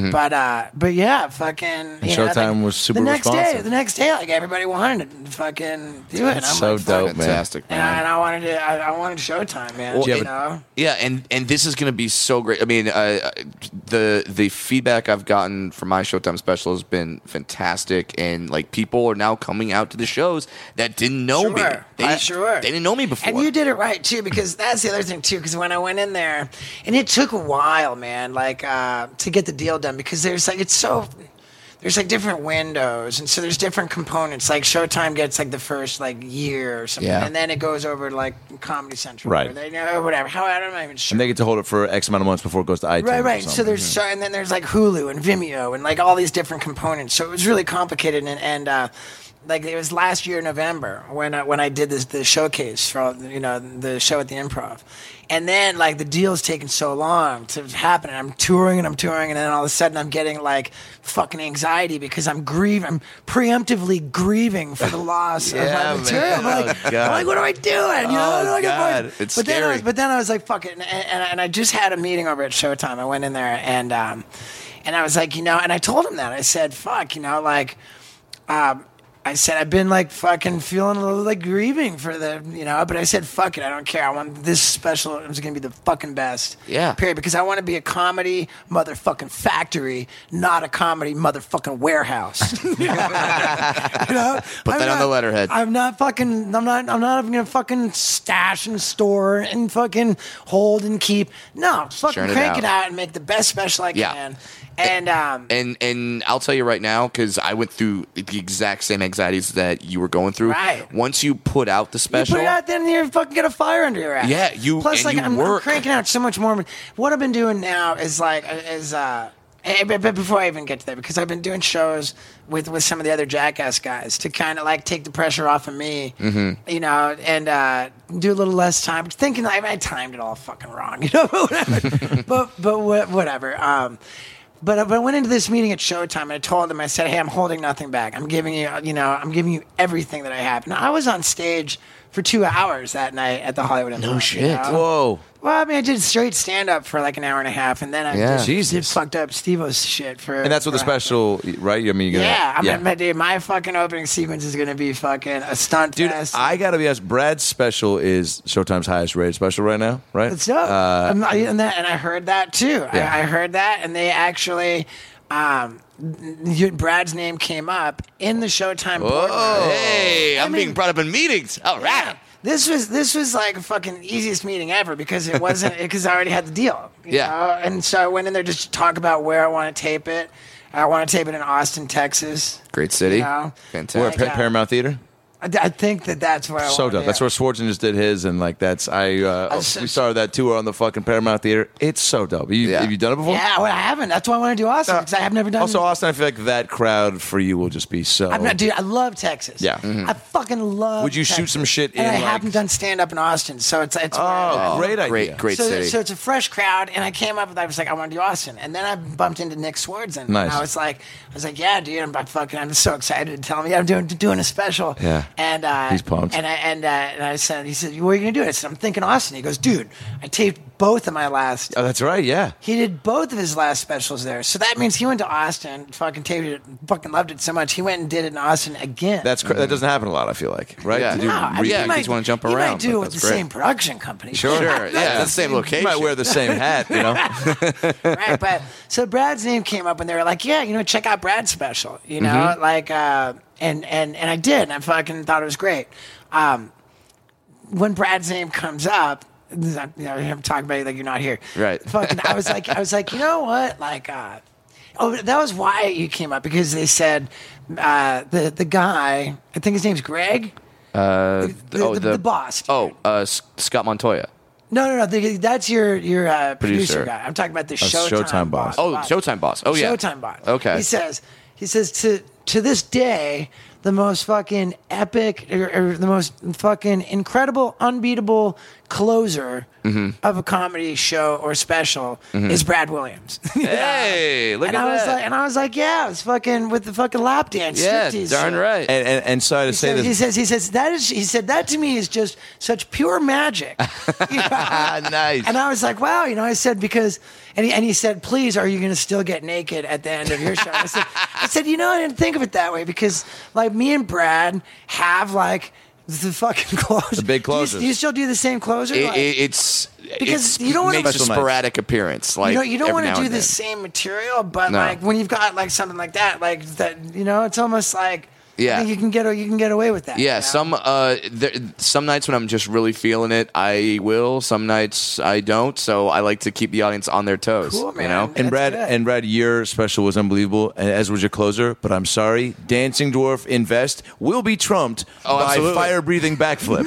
Speaker 3: But yeah, fucking
Speaker 1: Showtime was super responsive.
Speaker 3: The next day, like everybody wanted to fucking do it.
Speaker 1: That's
Speaker 3: I'm
Speaker 1: so dope, man.
Speaker 2: Fantastic,
Speaker 3: And
Speaker 2: man.
Speaker 3: I wanted Showtime, man.
Speaker 2: Well,
Speaker 3: you know.
Speaker 2: Yeah, and this is going to be so great. I mean, the feedback I've gotten from my Showtime special has been fantastic, and like people are now coming out to the shows that didn't know me. They didn't know me before.
Speaker 3: And you did it right too, because that's the other thing too. Because when I went in there, and it took a while, man, like to get the deal done, because there's like there's like different windows, and so there's different components. Like Showtime gets like the first like year or something, and then it goes over to like Comedy Central,
Speaker 1: right?
Speaker 3: Or they, or whatever. How I'm not even sure.
Speaker 1: And they get to hold it for X amount of months before it goes to iTunes.
Speaker 3: Right. So there's and then there's like Hulu and Vimeo and like all these different components. So it was really complicated, and like it was last year November when I did the showcase for, you know, the show at the Improv, and then like the deal's taking so long to happen, and I'm touring, and then all of a sudden I'm getting like fucking anxiety because I'm preemptively grieving for the loss of my material. I'm like, what am I doing? You know,
Speaker 1: God. It's scary.
Speaker 3: But then I was like, fuck it, and I just had a meeting over at Showtime. I went in there and I was like, you know, and I told him that I said, fuck, you know, like. I said, I've been like fucking feeling a little like grieving for the, you know, but I said, fuck it, I don't care. I want this special. It's going to be the fucking best.
Speaker 2: Yeah.
Speaker 3: Period. Because I want to be a comedy motherfucking factory, not a comedy motherfucking warehouse. You know?
Speaker 2: Put that on the letterhead.
Speaker 3: I'm not even going to fucking stash and store and fucking hold and keep. No, fucking crank it out and make the best special I can. And
Speaker 2: I'll tell you right now, because I went through the exact same anxieties that you were going through.
Speaker 3: Right.
Speaker 2: Once you put out the special,
Speaker 3: you put it out, then you fucking get a fire under your ass.
Speaker 2: Yeah,
Speaker 3: Plus, like, I'm
Speaker 2: work.
Speaker 3: cranking out so much more. What I've been doing now is like but before I even get to that, because I've been doing shows with some of the other Jackass guys to kind of like take the pressure off of me, you know, and do a little less time. Thinking I timed it all fucking wrong, you know, whatever. but whatever. But I went into this meeting at Showtime and I told them, I said, hey, I'm holding nothing back. I'm giving you, I'm giving you everything that I have. Now, I was on stage for 2 hours that night at the Hollywood Improv.
Speaker 2: No shit.
Speaker 3: You know?
Speaker 1: Whoa.
Speaker 3: Well, I mean, I did straight stand-up for like an hour and a half, and then I did fucked up Steve-O's shit for...
Speaker 1: And that's what the special, right? I mean,
Speaker 3: my fucking opening sequence is going to be fucking a stunt fest.
Speaker 1: I got to be honest, Brad's special is Showtime's highest rated special right now, right?
Speaker 3: That's dope. And I heard that, too.
Speaker 1: Yeah.
Speaker 3: I heard that, and they actually... Brad's name came up in the Showtime boardroom.
Speaker 2: Hey, I'm being brought up in meetings. All right.
Speaker 3: Yeah. This was like a fucking easiest meeting ever because it wasn't because I already had the deal. You know? And so I went in there just to talk about where I want to tape it. I want to tape it in Austin, Texas.
Speaker 2: Great city.
Speaker 3: You know?
Speaker 2: Fantastic.
Speaker 1: We're at Paramount Theater.
Speaker 3: I think that's where I
Speaker 1: so
Speaker 3: want
Speaker 1: dope.
Speaker 3: to
Speaker 1: That's where Schwarzen just did his, and like that's we started that tour on the fucking Paramount Theater. It's so dope. Have you done it before?
Speaker 3: Yeah, well, I haven't. That's why I want to do Austin because I have never done.
Speaker 1: Also, Austin, I feel like that crowd for you will just be so.
Speaker 3: Dude, I love Texas.
Speaker 1: Yeah,
Speaker 3: I fucking love.
Speaker 1: Would you
Speaker 3: Texas.
Speaker 1: shoot some shit
Speaker 3: and
Speaker 1: in?
Speaker 3: I haven't done stand up in Austin, so it's
Speaker 1: great idea.
Speaker 2: Great city.
Speaker 3: So it's a fresh crowd, and I came up with I was like, I want to do Austin, and then I bumped into Nick Swardson.
Speaker 1: Nice.
Speaker 3: And I was like, yeah, dude, I'm so excited to tell me I'm doing a special.
Speaker 1: Yeah.
Speaker 3: And
Speaker 1: He's pumped.
Speaker 3: And I said, he said, "What are you gonna do?" I said, "I'm thinking Austin." He goes, "Dude, I taped both of my last."
Speaker 1: Oh, that's right. Yeah.
Speaker 3: He did both of his last specials there, so that means he went to Austin, fucking taped it, fucking loved it so much. He went and did it in Austin again.
Speaker 1: That doesn't happen a lot. I feel like, right?
Speaker 2: Yeah.
Speaker 1: To do
Speaker 3: no, I mean,
Speaker 1: re-
Speaker 3: he
Speaker 2: yeah,
Speaker 3: might-
Speaker 2: kids wanna jump
Speaker 3: he
Speaker 2: around,
Speaker 3: might do
Speaker 2: but
Speaker 3: it with the
Speaker 2: that's great.
Speaker 3: same production company.
Speaker 1: Sure.
Speaker 2: Yeah, the same
Speaker 1: You
Speaker 2: location.
Speaker 1: might wear the same hat, you know.
Speaker 3: Right, but so Brad's name came up and they were like, "Yeah, check out Brad's special,"
Speaker 1: Mm-hmm.
Speaker 3: like, and I did, and I fucking thought it was great. When Brad's name comes up, I'm talking about it like you're not here,
Speaker 2: Right.
Speaker 3: Fucking, I was like, you know what, like, that was why you came up, because they said the guy, I think his name's Greg, the boss. Dude.
Speaker 2: Scott Montoya.
Speaker 3: No, that's your producer
Speaker 2: Producer.
Speaker 3: guy. I'm talking about the
Speaker 1: Showtime boss.
Speaker 2: Oh, Showtime boss. Oh, yeah.
Speaker 3: Showtime boss.
Speaker 2: Okay.
Speaker 3: He says to this day, the most fucking epic or the most fucking incredible, unbeatable closer of a comedy show or special is Brad Williams.
Speaker 2: Hey, look
Speaker 3: and
Speaker 2: at that.
Speaker 3: I was like, yeah, it's fucking with the fucking lap dance.
Speaker 2: Yeah,
Speaker 3: striptease
Speaker 2: darn
Speaker 3: show.
Speaker 2: right.
Speaker 1: And sorry to say this.
Speaker 3: He says that to me is just such pure magic.
Speaker 1: Nice.
Speaker 3: And I was like, wow, I said, because, and he said, please, are you going to still get naked at the end of your show? I said, I didn't think of it that way, because like me and Brad have like the fucking closer.
Speaker 1: The big closers.
Speaker 3: Do you still do the same closer? Because you don't wanna-
Speaker 2: makes a
Speaker 1: Special nights.
Speaker 2: sporadic appearance. Like
Speaker 3: you don't
Speaker 2: every
Speaker 3: want to
Speaker 2: now
Speaker 3: do
Speaker 2: and
Speaker 3: the
Speaker 2: then.
Speaker 3: same material, but
Speaker 2: No.
Speaker 3: like when you've got like something like that, it's almost like,
Speaker 2: Yeah.
Speaker 3: I think you can get away with that.
Speaker 2: Yeah,
Speaker 3: you know?
Speaker 2: some nights when I'm just really feeling it, I will. Some nights I don't. So I like to keep the audience on their toes.
Speaker 3: Cool, man.
Speaker 2: You know.
Speaker 1: And
Speaker 3: That's
Speaker 1: Brad,
Speaker 3: good.
Speaker 1: your special was unbelievable, as was your closer. But I'm sorry, Dancing Dwarf Invest will be trumped by
Speaker 2: absolutely.
Speaker 1: fire-breathing backflip.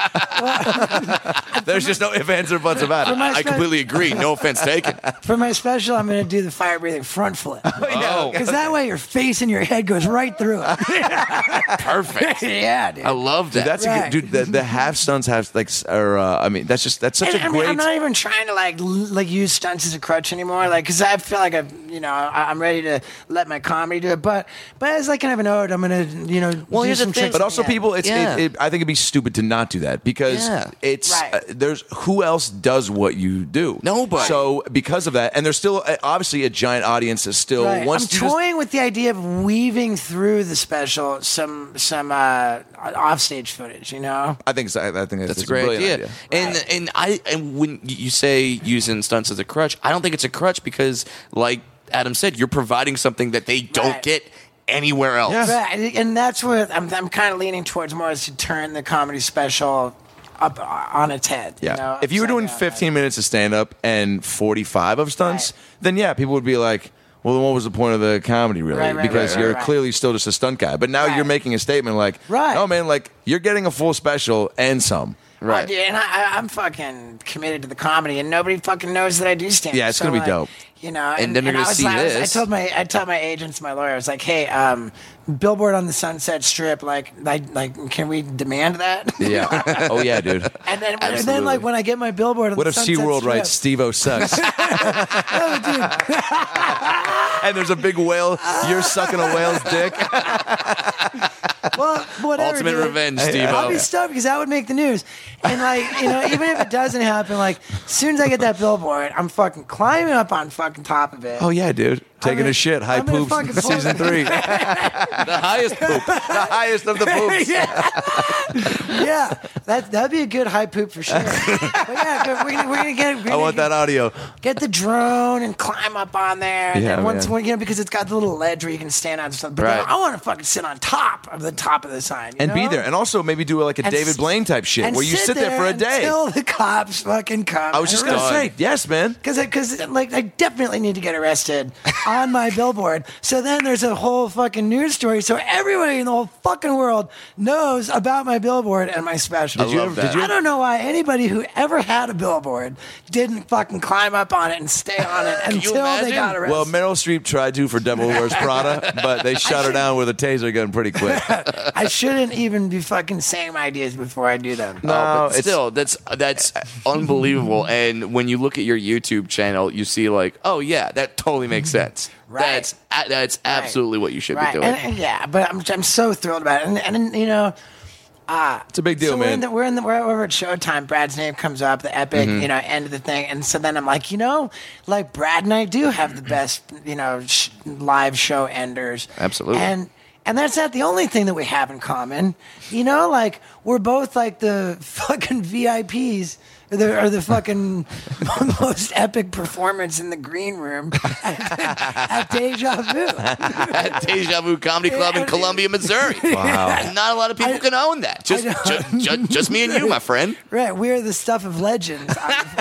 Speaker 1: There's just no ifs, ands, or buts about it.
Speaker 2: I completely agree. No offense taken.
Speaker 3: For my special, I'm going to do the fire breathing front flip.
Speaker 2: Oh,
Speaker 3: Because that way your face and your head goes right through it.
Speaker 2: perfect.
Speaker 3: Yeah, dude.
Speaker 2: I love that.
Speaker 1: That's
Speaker 3: Right.
Speaker 1: a good, dude. The half stunts have like, that's such a
Speaker 3: I mean,
Speaker 1: great.
Speaker 3: I'm not even trying to like use stunts as a crutch anymore. Like, because I feel like I'm ready to let my comedy do it. But as like kind of an ode, I'm gonna
Speaker 2: Well,
Speaker 3: do
Speaker 2: here's the
Speaker 3: some
Speaker 2: thing.
Speaker 3: tricks
Speaker 1: But also,
Speaker 3: at the end.
Speaker 1: people,
Speaker 2: Yeah.
Speaker 1: I think it'd be stupid to not do that, because
Speaker 2: Yeah.
Speaker 1: it's
Speaker 3: Right.
Speaker 1: there's who else does what you do?
Speaker 2: Nobody.
Speaker 1: So because of that, and there's still obviously a giant audience is still
Speaker 3: Right. I'm
Speaker 1: wants to just-
Speaker 3: toying with the idea of weaving through the special some offstage footage.
Speaker 1: I think
Speaker 2: That's
Speaker 1: it's
Speaker 2: a great
Speaker 1: brilliant
Speaker 2: idea. And when you say using stunts as a crutch, I don't think it's a crutch, because, like Adam said, you're providing something that they don't
Speaker 3: Right.
Speaker 2: get anywhere else.
Speaker 1: Yeah.
Speaker 3: Right, and that's what I'm kind of leaning towards more, is to turn the comedy special up on its head.
Speaker 1: Yeah. If you were
Speaker 3: upside
Speaker 1: doing
Speaker 3: down.
Speaker 1: 15 minutes of stand up and 45 of stunts,
Speaker 3: Right.
Speaker 1: then yeah, people would be like, well, then what was the point of the comedy, really?
Speaker 3: Right,
Speaker 1: because
Speaker 3: right,
Speaker 1: you're
Speaker 3: right.
Speaker 1: clearly still just a stunt guy. But now
Speaker 3: Right.
Speaker 1: you're making a statement like,
Speaker 3: Right.
Speaker 1: no, man, like, you're getting a full special and some.
Speaker 2: Right.
Speaker 3: Dude, and I'm fucking committed to the comedy, and nobody fucking knows that I do stand.
Speaker 1: Yeah, it's gonna be dope.
Speaker 2: And then they're
Speaker 3: I
Speaker 2: gonna
Speaker 3: was
Speaker 2: see
Speaker 3: like-
Speaker 2: this.
Speaker 3: I told my agents, my lawyer, I was like, hey, billboard on the Sunset Strip, like, can we demand that?
Speaker 1: Yeah. Oh, yeah, dude.
Speaker 3: And then
Speaker 2: Absolutely.
Speaker 3: like when I get my billboard on
Speaker 1: What
Speaker 3: the
Speaker 1: if
Speaker 3: Sunset
Speaker 1: SeaWorld
Speaker 3: Strip,
Speaker 1: writes Steve-O sucks? And there's a big whale. You're sucking a whale's dick.
Speaker 3: well, whatever.
Speaker 2: Ultimate
Speaker 3: dude.
Speaker 2: revenge,
Speaker 3: I'll
Speaker 2: Steve-O.
Speaker 3: be stoked, because that would make the news. And like, even if it doesn't happen, like, as soon as I get that billboard, I'm fucking climbing up on fucking top of it.
Speaker 1: Oh, yeah, dude. Taking
Speaker 3: gonna-
Speaker 1: a shit. High
Speaker 3: I'm gonna
Speaker 1: poops.
Speaker 3: fucking pull-
Speaker 1: Season 3. The
Speaker 2: The highest poop.
Speaker 1: highest of the poops.
Speaker 3: Yeah, that'd be a good high poop for sure. But yeah, we're gonna
Speaker 1: I want that audio.
Speaker 3: get the drone and climb up on there. And
Speaker 1: Yeah,
Speaker 3: then once,
Speaker 1: man.
Speaker 3: because it's got the little ledge where you can stand on stuff. But then
Speaker 2: Right.
Speaker 3: I want to fucking sit on top of the sign.
Speaker 1: And be
Speaker 3: know?
Speaker 1: there. And also maybe do like a
Speaker 3: And
Speaker 1: David
Speaker 3: s-
Speaker 1: Blaine type shit
Speaker 3: and
Speaker 1: where you sit there for a day.
Speaker 3: until the cops fucking come.
Speaker 1: I was just going to say, yes, man.
Speaker 3: Because like I definitely need to get arrested on my billboard. So then there's a whole fucking news story. So everybody in the whole fucking world knows about my billboard and my special.
Speaker 2: Did you ever- did you
Speaker 3: I don't know why anybody who ever had a billboard didn't fucking climb up on it and stay on it
Speaker 2: you
Speaker 3: until they
Speaker 2: imagine?
Speaker 3: got arrested.
Speaker 1: Well, Meryl Streep tried to for Devil Wears Prada, but they shut her down with a taser gun pretty quick.
Speaker 3: I shouldn't even be fucking saying my ideas before I do them.
Speaker 1: No,
Speaker 2: But
Speaker 1: it's-
Speaker 2: still, that's unbelievable. And when you look at your YouTube channel, you see like, oh yeah, that totally makes sense.
Speaker 3: Right.
Speaker 2: That's absolutely what you should
Speaker 3: Right.
Speaker 2: be doing.
Speaker 3: And yeah, but I'm so thrilled about it. And
Speaker 1: It's a big deal,
Speaker 3: so
Speaker 1: man.
Speaker 3: We're over at Showtime. Brad's name comes up, the epic, end of the thing. And so then I'm like, like Brad and I do have the best, live show enders.
Speaker 2: Absolutely.
Speaker 3: And that's not the only thing that we have in common. Like we're both like the fucking VIPs. Or the fucking most epic performance in the green room at Deja Vu.
Speaker 2: At Deja Vu Comedy Club in Columbia, Missouri.
Speaker 1: Wow.
Speaker 2: And not a lot of people can own that. Just me and you, my friend.
Speaker 3: Right, we're the stuff of legends.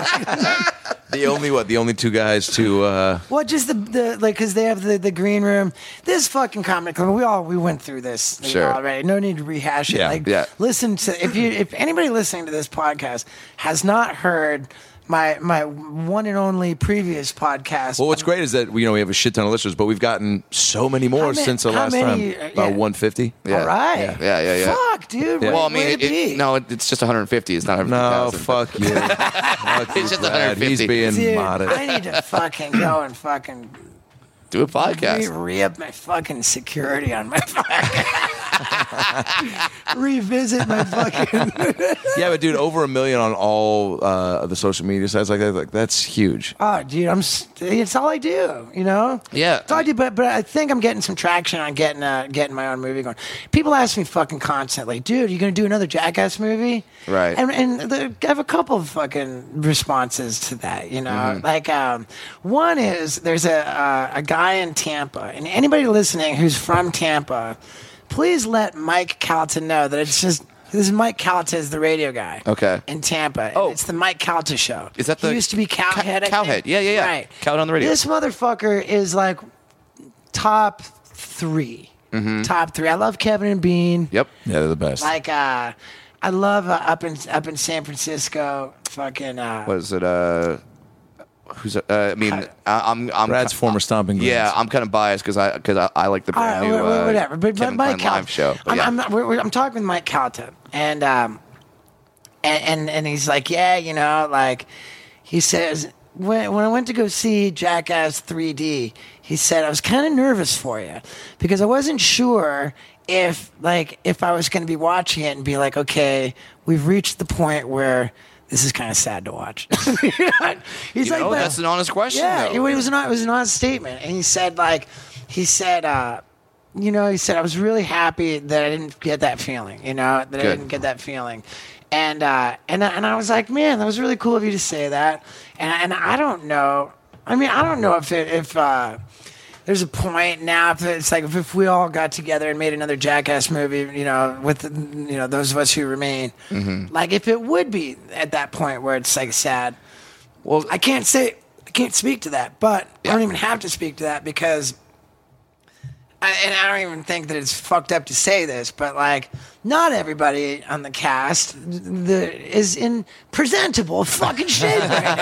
Speaker 1: The only two guys to
Speaker 3: Well, just the because they have the green room. This fucking comedy club. We went through this
Speaker 2: Sure.
Speaker 3: already. No need to rehash it.
Speaker 1: Yeah.
Speaker 3: Listen to if anybody listening to this podcast has not heard my one and only previous podcast.
Speaker 1: Well, what's great is that we have a shit ton of listeners, but we've gotten so many more since the last time. About 150.
Speaker 2: Yeah.
Speaker 3: All right.
Speaker 2: Yeah.
Speaker 3: Fuck, dude.
Speaker 1: Yeah.
Speaker 2: Well, I
Speaker 3: Way
Speaker 2: mean,
Speaker 3: to be.
Speaker 2: it's just 150. It's not
Speaker 1: No,
Speaker 2: 150,000.
Speaker 1: fuck you. Fuck you,
Speaker 2: It's just
Speaker 1: Brad.
Speaker 2: 150.
Speaker 1: He's being
Speaker 3: Dude,
Speaker 1: modest.
Speaker 3: I need to fucking go and fucking
Speaker 2: Do a podcast.
Speaker 3: re-up my fucking security on my fucking revisit my fucking
Speaker 1: Yeah, but dude, over 1 million on all of the social media sites like that. Like that's huge.
Speaker 3: oh dude it's all I do,
Speaker 2: Yeah.
Speaker 3: it's all I do, but I think I'm getting some traction on getting my own movie going. People ask me fucking constantly, dude, you gonna do another Jackass movie?
Speaker 2: Right.
Speaker 3: And I have a couple of fucking responses to that, like one is there's a guy in Tampa, and anybody listening who's from Tampa, please let Mike Calta know that it's just this is Mike Calta is the radio guy.
Speaker 2: Okay.
Speaker 3: In Tampa.
Speaker 2: Oh.
Speaker 3: It's the Mike Calta show.
Speaker 2: Is that
Speaker 3: He
Speaker 2: the-
Speaker 3: used to be Cowhead. I
Speaker 2: Cowhead.
Speaker 3: think.
Speaker 2: Yeah.
Speaker 3: Right.
Speaker 2: Cowhead on the radio.
Speaker 3: This motherfucker is like top 3. Top 3. I love Kevin and Bean.
Speaker 2: Yep.
Speaker 1: Yeah, they're the best.
Speaker 3: Like I love up in San Francisco. Fucking.
Speaker 2: What is it? Who's? I mean, I'm
Speaker 1: Brad's former stomping grounds.
Speaker 2: Yeah, I'm kind of biased because I like the
Speaker 3: All
Speaker 2: brand
Speaker 3: right,
Speaker 2: new
Speaker 3: whatever. But
Speaker 2: Kevin
Speaker 3: Mike
Speaker 2: Kline live
Speaker 3: Calta.
Speaker 2: show. But yeah.
Speaker 3: I'm talking with Mike Calta, and he's like, yeah, like he says when I went to go see Jackass 3D, he said I was kind of nervous for you because I wasn't sure if I was going to be watching it and be like, okay, we've reached the point where this is kind of sad to watch. He's like, but-
Speaker 2: that's an honest question.
Speaker 3: yeah,
Speaker 2: though.
Speaker 3: it was an honest statement, and he said I was really happy that I didn't get that feeling, that I didn't get that feeling, and I was like, man, that was really cool of you to say that, and I don't know. I mean, I don't know if there's a point now if it's like if we all got together and made another Jackass movie, with those of us who remain, like if it would be at that point where it's like sad.
Speaker 2: Well,
Speaker 3: I can't speak to that, but I don't even have to speak to that because, and I don't even think that it's fucked up to say this, but like not everybody on the cast is in presentable fucking shape right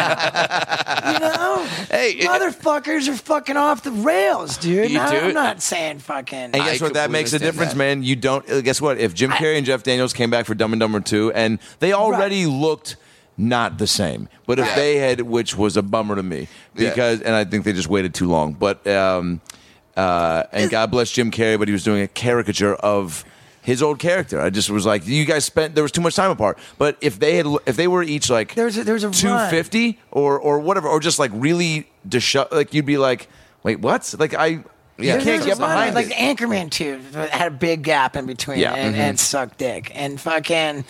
Speaker 3: now.
Speaker 2: Hey,
Speaker 3: motherfuckers are fucking off the rails, dude.
Speaker 2: You do?
Speaker 3: I'm not saying fucking.
Speaker 1: And guess
Speaker 2: I
Speaker 1: what? That makes a
Speaker 2: completely
Speaker 1: difference,
Speaker 2: understand
Speaker 1: man. You don't. Guess what? If Jim Carrey and Jeff Daniels came back for Dumb and Dumber 2, and they already looked not the same, but if
Speaker 2: Right.
Speaker 1: they had, which was a bummer to me, because, and I think they just waited too long. But and God bless Jim Carrey, but he was doing a caricature of his old character. I just was like, you guys there was too much time apart. But if they were each like
Speaker 3: There's a
Speaker 1: 250 or whatever, or just like really like you'd be like, wait, what? Like you can't
Speaker 3: There's
Speaker 1: get
Speaker 3: a run,
Speaker 1: behind
Speaker 3: like
Speaker 1: it.
Speaker 3: Anchorman 2 had a big gap in between,
Speaker 1: Yeah.
Speaker 3: and sucked dick, and fucking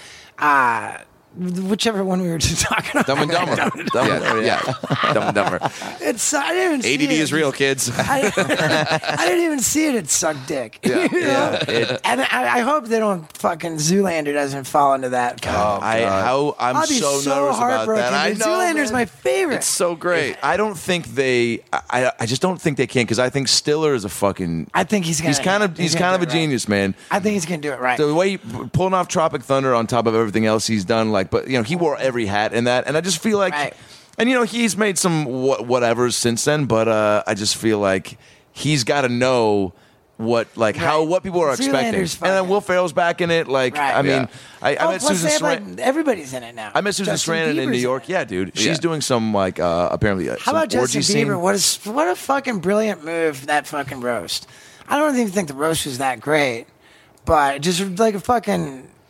Speaker 3: whichever one we were just talking about.
Speaker 1: Dumb and Dumber. Dumb and Dumber,
Speaker 2: yeah. Dumb and Dumber.
Speaker 3: It's I didn't even see
Speaker 2: ADD
Speaker 3: it.
Speaker 2: is real, kids.
Speaker 3: I didn't even see it. It sucked dick.
Speaker 2: Yeah.
Speaker 3: You know? And I hope they don't fucking Zoolander doesn't fall into that.
Speaker 1: I'm
Speaker 3: I'll be
Speaker 1: so
Speaker 3: so
Speaker 1: nervous about
Speaker 3: heartbroken.
Speaker 1: that. I
Speaker 3: dude.
Speaker 1: know,
Speaker 3: Zoolander's
Speaker 1: man.
Speaker 3: my favorite.
Speaker 2: It's so great.
Speaker 1: I don't think they. I just don't think they can, because I think Stiller is a fucking.
Speaker 3: I think he's gonna.
Speaker 1: He's kind of
Speaker 3: do
Speaker 1: a
Speaker 3: it right.
Speaker 1: genius, man.
Speaker 3: I think he's gonna do it right.
Speaker 1: The way he pulling off Tropic Thunder on top of everything else he's done, like, but he wore every hat in that, and I just feel like,
Speaker 3: Right.
Speaker 1: and he's made some whatevers since then, but I just feel like he's got to know what people are expecting, and
Speaker 3: Zoolander's
Speaker 1: then
Speaker 3: fucking-
Speaker 1: Will Ferrell's back in it. Like,
Speaker 3: Right.
Speaker 1: I mean, I
Speaker 3: Oh,
Speaker 1: met
Speaker 3: plus
Speaker 1: Susan
Speaker 3: they have,
Speaker 1: Sarandon.
Speaker 3: like, everybody's in it now.
Speaker 1: I met Susan
Speaker 3: Justin
Speaker 1: Sarandon in
Speaker 3: Bieber's
Speaker 1: New York.
Speaker 3: it.
Speaker 1: Yeah, dude, she's
Speaker 2: Yeah.
Speaker 1: doing some apparently
Speaker 3: How
Speaker 1: some
Speaker 3: about
Speaker 1: orgy
Speaker 3: Justin
Speaker 1: scene.
Speaker 3: Bieber? What a fucking brilliant move, that fucking roast. I don't even think the roast was that great, but just like a fucking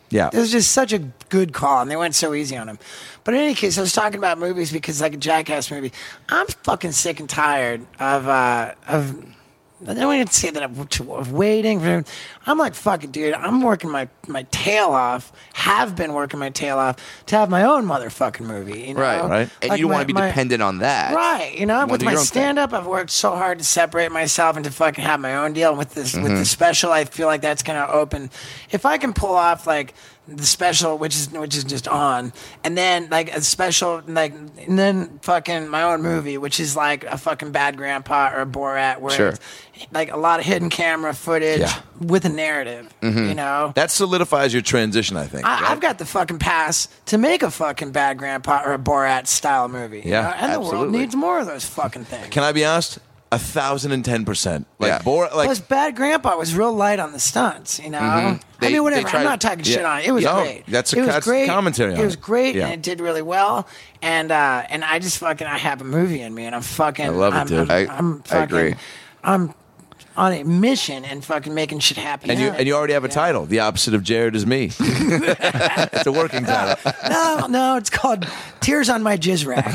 Speaker 1: Yeah.
Speaker 3: It was just such a good call, and they went so easy on him. But in any case, I was talking about movies because, like a Jackass movie, I'm fucking sick and tired of I don't want to say that I'm waiting for. I'm like, fuck it, dude. I'm working my tail off. Have been working my tail off to have my own motherfucking movie. You know?
Speaker 2: Right. And
Speaker 3: Like
Speaker 2: you don't want to be dependent on that.
Speaker 3: Right. You know,
Speaker 2: wanna
Speaker 3: with
Speaker 2: do
Speaker 3: my
Speaker 2: your own thing.
Speaker 3: stand-up, I've worked so hard to separate myself and to fucking have my own deal. And with this, with
Speaker 2: Mm-hmm.
Speaker 3: the special, I feel like that's gonna open. If I can pull off like the special, which is just on, and then like a special, like, and then fucking my own movie, which is like a fucking Bad Grandpa or a Borat, where
Speaker 2: Sure.
Speaker 3: it's like a lot of hidden camera footage
Speaker 1: Yeah.
Speaker 3: with a narrative. You know.
Speaker 1: That solidifies your transition, I think. right?
Speaker 3: I've got the fucking pass to make a fucking Bad Grandpa or a Borat style movie. you
Speaker 1: Yeah,
Speaker 3: know? And the world
Speaker 2: absolutely.
Speaker 3: needs more of those fucking things.
Speaker 1: Can I be honest? 1,010%. Like,
Speaker 2: Yeah.
Speaker 3: Plus, Bad Grandpa was real light on the stunts, you know. I
Speaker 2: They-
Speaker 3: mean, whatever.
Speaker 2: they tried-
Speaker 3: I'm not talking shit
Speaker 1: Yeah.
Speaker 3: on it. It was
Speaker 1: No,
Speaker 3: great.
Speaker 1: that's
Speaker 3: it was great.
Speaker 1: commentary on
Speaker 3: It was
Speaker 1: it.
Speaker 3: great,
Speaker 1: Yeah.
Speaker 3: and it did really well. And I just fucking I have a movie in me, and I'm fucking.
Speaker 1: I love it,
Speaker 3: I'm,
Speaker 1: dude.
Speaker 3: I'm
Speaker 2: I
Speaker 3: fucking.
Speaker 2: agree.
Speaker 3: I'm on a mission and fucking making shit happen.
Speaker 1: And you already have a title. The opposite of Jared is me. It's a working title.
Speaker 3: No, it's called Tears on My Jizz Rag.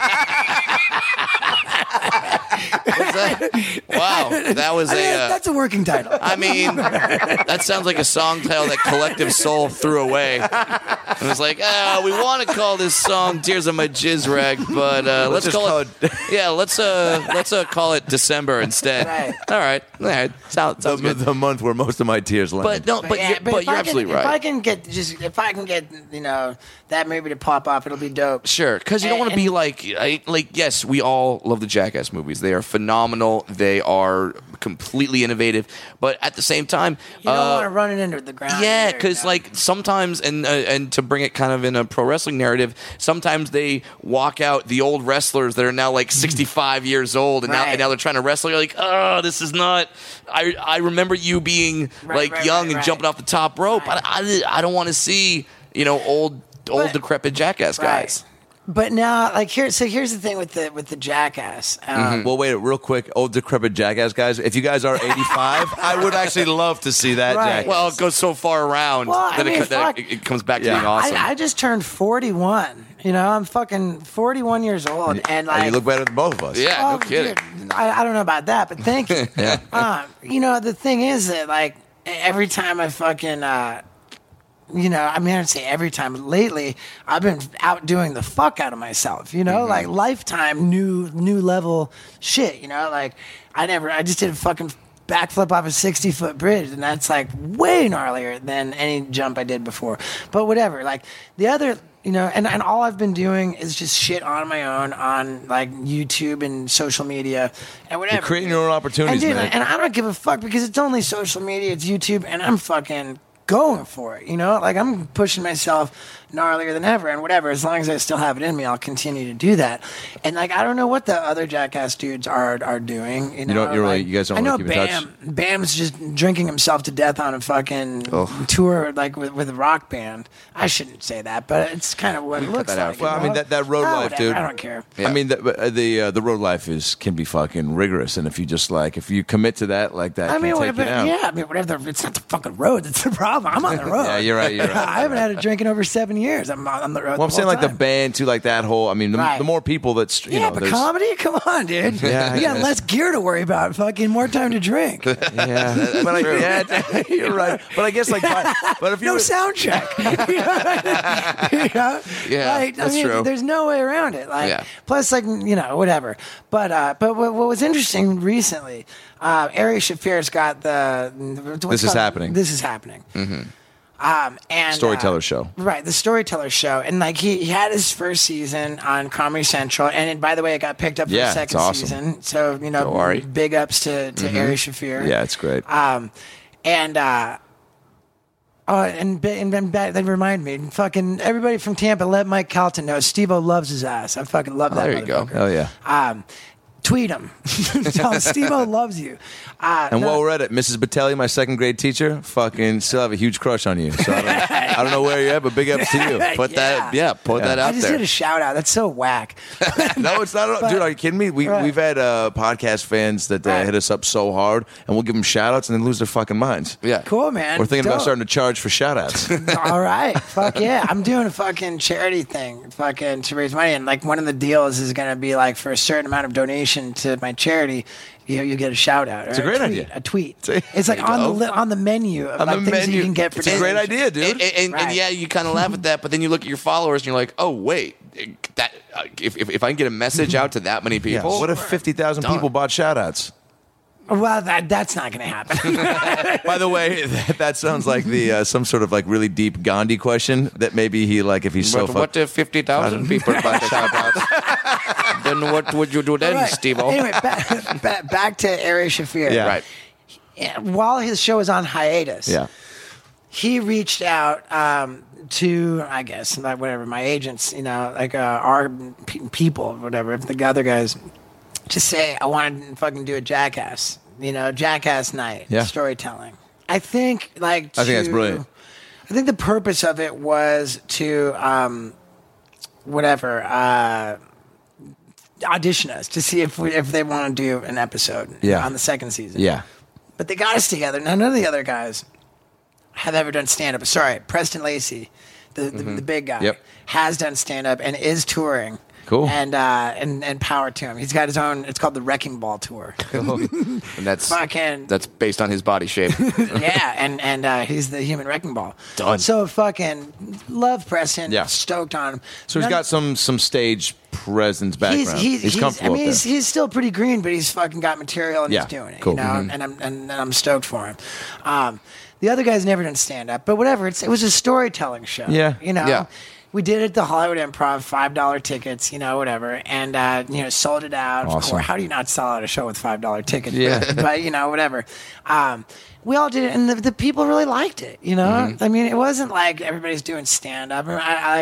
Speaker 2: Wow, that was
Speaker 3: That's a working title.
Speaker 2: I mean, that sounds like a song title that Collective Soul threw away. It was like, we want to call this song "Tears on My Jizz Rag," but let's
Speaker 1: just
Speaker 2: call
Speaker 1: call
Speaker 2: it. Yeah, let's call it December instead.
Speaker 3: Right.
Speaker 2: All right. Sounds good.
Speaker 1: The month where most of my tears land.
Speaker 2: But no, but
Speaker 3: yeah,
Speaker 2: you're, but
Speaker 3: if
Speaker 2: you're
Speaker 3: I
Speaker 2: absolutely
Speaker 3: can,
Speaker 2: right.
Speaker 3: If I can get you know that movie to pop off, it'll be dope.
Speaker 2: Sure, because you don't want to
Speaker 3: And-
Speaker 2: be like yes, we all love the Jackass movies. They are phenomenal. They are completely innovative, but at the same time,
Speaker 3: You don't want to run it into the ground.
Speaker 2: yeah,
Speaker 3: either,
Speaker 2: because
Speaker 3: you know?
Speaker 2: like sometimes, and to bring it kind of in a pro wrestling narrative, sometimes they walk out the old wrestlers that are now like 65 years old, and
Speaker 3: Right.
Speaker 2: now they're trying to wrestle. You're like, oh, this is not. I remember you being
Speaker 3: Right,
Speaker 2: young and
Speaker 3: right.
Speaker 2: jumping off the top rope.
Speaker 3: Right.
Speaker 2: I don't want to see old
Speaker 3: But-
Speaker 2: decrepit Jackass guys.
Speaker 3: But now, like here's the thing with the Jackass.
Speaker 1: well, wait, real quick. Old decrepit Jackass guys. If you guys are 85, I would actually love to see that.
Speaker 3: Right.
Speaker 1: Jackass.
Speaker 2: Well, it goes so far around
Speaker 3: Well, I
Speaker 2: that,
Speaker 3: mean,
Speaker 2: that
Speaker 3: fuck.
Speaker 2: it comes back to
Speaker 1: Yeah.
Speaker 2: being awesome.
Speaker 3: I just turned 41. You know, I'm fucking 41 years old, and like
Speaker 1: you look better than both of us.
Speaker 2: yeah,
Speaker 3: oh,
Speaker 2: no kidding.
Speaker 3: dude, I don't know about that, but thank you. You know, the thing is that like every time I fucking. I mean, I'd say every time. But lately, I've been outdoing the fuck out of myself. You know, like lifetime new level shit. You know, like I just did a fucking backflip off a 60-foot bridge, and that's like way gnarlier than any jump I did before. But whatever. Like the other, and all I've been doing is just shit on my own on like YouTube and social media and whatever.
Speaker 1: You're creating your own opportunities,
Speaker 3: and, dude,
Speaker 1: man.
Speaker 3: and I don't give a fuck because it's only social media, it's YouTube, and I'm fucking going for it, like I'm pushing myself gnarlier than ever and whatever. As long as I still have it in me, I'll continue to do that. And like I don't know what the other Jackass dudes are doing. You
Speaker 1: guys don't
Speaker 3: I know
Speaker 1: really keep in touch?
Speaker 3: Bam's just drinking himself to death on a fucking tour like with a rock band. I shouldn't say that, but it's kind of what it looks
Speaker 2: that out
Speaker 3: like.
Speaker 2: for
Speaker 1: Well, I mean that road
Speaker 3: Oh,
Speaker 1: life,
Speaker 3: whatever,
Speaker 1: dude.
Speaker 3: I don't care.
Speaker 2: Yeah.
Speaker 1: I mean the road life can be fucking rigorous, and if you just if you commit to that like that,
Speaker 3: I mean,
Speaker 1: can take
Speaker 3: whatever,
Speaker 1: you down.
Speaker 3: yeah. I mean, whatever. It's not the fucking road. That's the problem. I'm on the road.
Speaker 1: Yeah, you're right.
Speaker 3: I haven't had a drink in over 7 years. I'm on the road.
Speaker 1: Well, I'm saying like the band too, like that whole. I mean,
Speaker 3: Right.
Speaker 1: the more people that's
Speaker 3: but
Speaker 1: there's-
Speaker 3: comedy? Come on, dude.
Speaker 1: Yeah, I
Speaker 3: you got
Speaker 1: guess.
Speaker 3: less gear to worry about. Fucking more time to drink.
Speaker 1: Yeah, but yeah, you're right. But I guess but if you
Speaker 3: No sound check.
Speaker 2: Yeah, that's true.
Speaker 3: There's no way around it. Like,
Speaker 2: Yeah.
Speaker 3: plus, like whatever. But what was interesting recently, Ari Shafir's got
Speaker 1: This Is Happening.
Speaker 3: This is happening. Mm-hmm. And
Speaker 1: Storyteller show.
Speaker 3: Right, the Storyteller Show, and like he had his first season on Comedy Central, and by the way, it got picked up for
Speaker 1: Yeah,
Speaker 3: the second
Speaker 1: it's awesome.
Speaker 3: season. So
Speaker 2: Go, Ari.
Speaker 3: big ups to Ari Shafir.
Speaker 1: Yeah, it's great.
Speaker 3: And that reminded me, fucking everybody from Tampa, let Mike Calton know Steve-O loves his ass. I fucking love that.
Speaker 2: there you go.
Speaker 3: motherfucker.
Speaker 1: Hell yeah.
Speaker 4: Tweet him. Tell him Steve-O loves you.
Speaker 1: And while we're at it, Mrs. Batelli, my second grade teacher, fucking still have a huge crush on you. So I don't know where you're at, but big ups to you.
Speaker 2: Put that out
Speaker 4: I just
Speaker 2: there.
Speaker 4: did a shout out. That's so whack.
Speaker 1: No, it's not.
Speaker 4: But-
Speaker 1: Dude, are you kidding me? We've had podcast fans that hit us up so hard, and we'll give them shout outs and then lose their fucking minds.
Speaker 2: Yeah.
Speaker 4: Cool, man.
Speaker 1: We're thinking about
Speaker 4: Dope.
Speaker 1: starting to charge for shout outs.
Speaker 4: All right. Fuck yeah. I'm doing a fucking charity thing, fucking to raise money. And like one of the deals is going to be like for a certain amount of donation to my charity, you get a shout out. It's
Speaker 1: a great idea.
Speaker 4: A tweet.
Speaker 1: See?
Speaker 4: It's like on the menu of like things that you can get for
Speaker 1: It's a great
Speaker 4: donation.
Speaker 1: idea, dude.
Speaker 2: And
Speaker 4: Right.
Speaker 2: yeah, you kind of laugh at that, but then you look at your followers and you're like, oh wait, that if I can get a message out to that many
Speaker 1: Yeah.
Speaker 2: people,
Speaker 1: What if 50,000
Speaker 2: Done.
Speaker 1: people bought shout outs?
Speaker 4: Well, that's not going to happen.
Speaker 1: By the way, that sounds like the some sort of like really deep Gandhi question that maybe he like if he's so
Speaker 2: But what if 50,000 people buy the shout outs? Then what would you do then,
Speaker 4: Right.
Speaker 2: Steve-O?
Speaker 4: Anyway, back to Ari Shafir.
Speaker 1: Yeah.
Speaker 2: Right.
Speaker 4: While his show was on hiatus,
Speaker 1: Yeah.
Speaker 4: he reached out to, I guess, like whatever, my agents, like our people, whatever, the other guys, just say, I want to fucking do a Jackass, Jackass night,
Speaker 1: Yeah.
Speaker 4: storytelling. I think, like,
Speaker 1: I think that's brilliant.
Speaker 4: I think the purpose of it was to, audition us to see if they want to do an episode
Speaker 1: Yeah.
Speaker 4: on the second season.
Speaker 1: Yeah.
Speaker 4: But they got us together. Now, none of the other guys have ever done stand-up. Sorry, Preston Lacey, the big guy,
Speaker 1: Yep.
Speaker 4: has done stand-up and is touring.
Speaker 1: Cool.
Speaker 4: And power to him. He's got his own. It's called the Wrecking Ball Tour.
Speaker 2: And that's
Speaker 4: Fucking
Speaker 2: based on his body shape.
Speaker 4: yeah, and he's the human wrecking ball.
Speaker 2: Done.
Speaker 4: So fucking love Preston.
Speaker 1: Yeah.
Speaker 4: Stoked on him.
Speaker 1: So he's got some stage presence background. He's comfortable
Speaker 4: I mean,
Speaker 1: up there.
Speaker 4: he's still pretty green, but he's fucking got material and
Speaker 1: Yeah,
Speaker 4: he's doing it.
Speaker 1: cool.
Speaker 4: And I'm stoked for him. The other guy's never done stand up, but whatever. It was a storytelling show.
Speaker 1: Yeah.
Speaker 2: Yeah.
Speaker 4: We did it at the Hollywood Improv, $5 tickets, whatever, and sold it out. Of
Speaker 1: Awesome.
Speaker 4: course, how do you not sell out a show with $5 tickets?
Speaker 1: Yeah.
Speaker 4: but whatever. We all did it, and the people really liked it. I mean, it wasn't like everybody's doing stand up.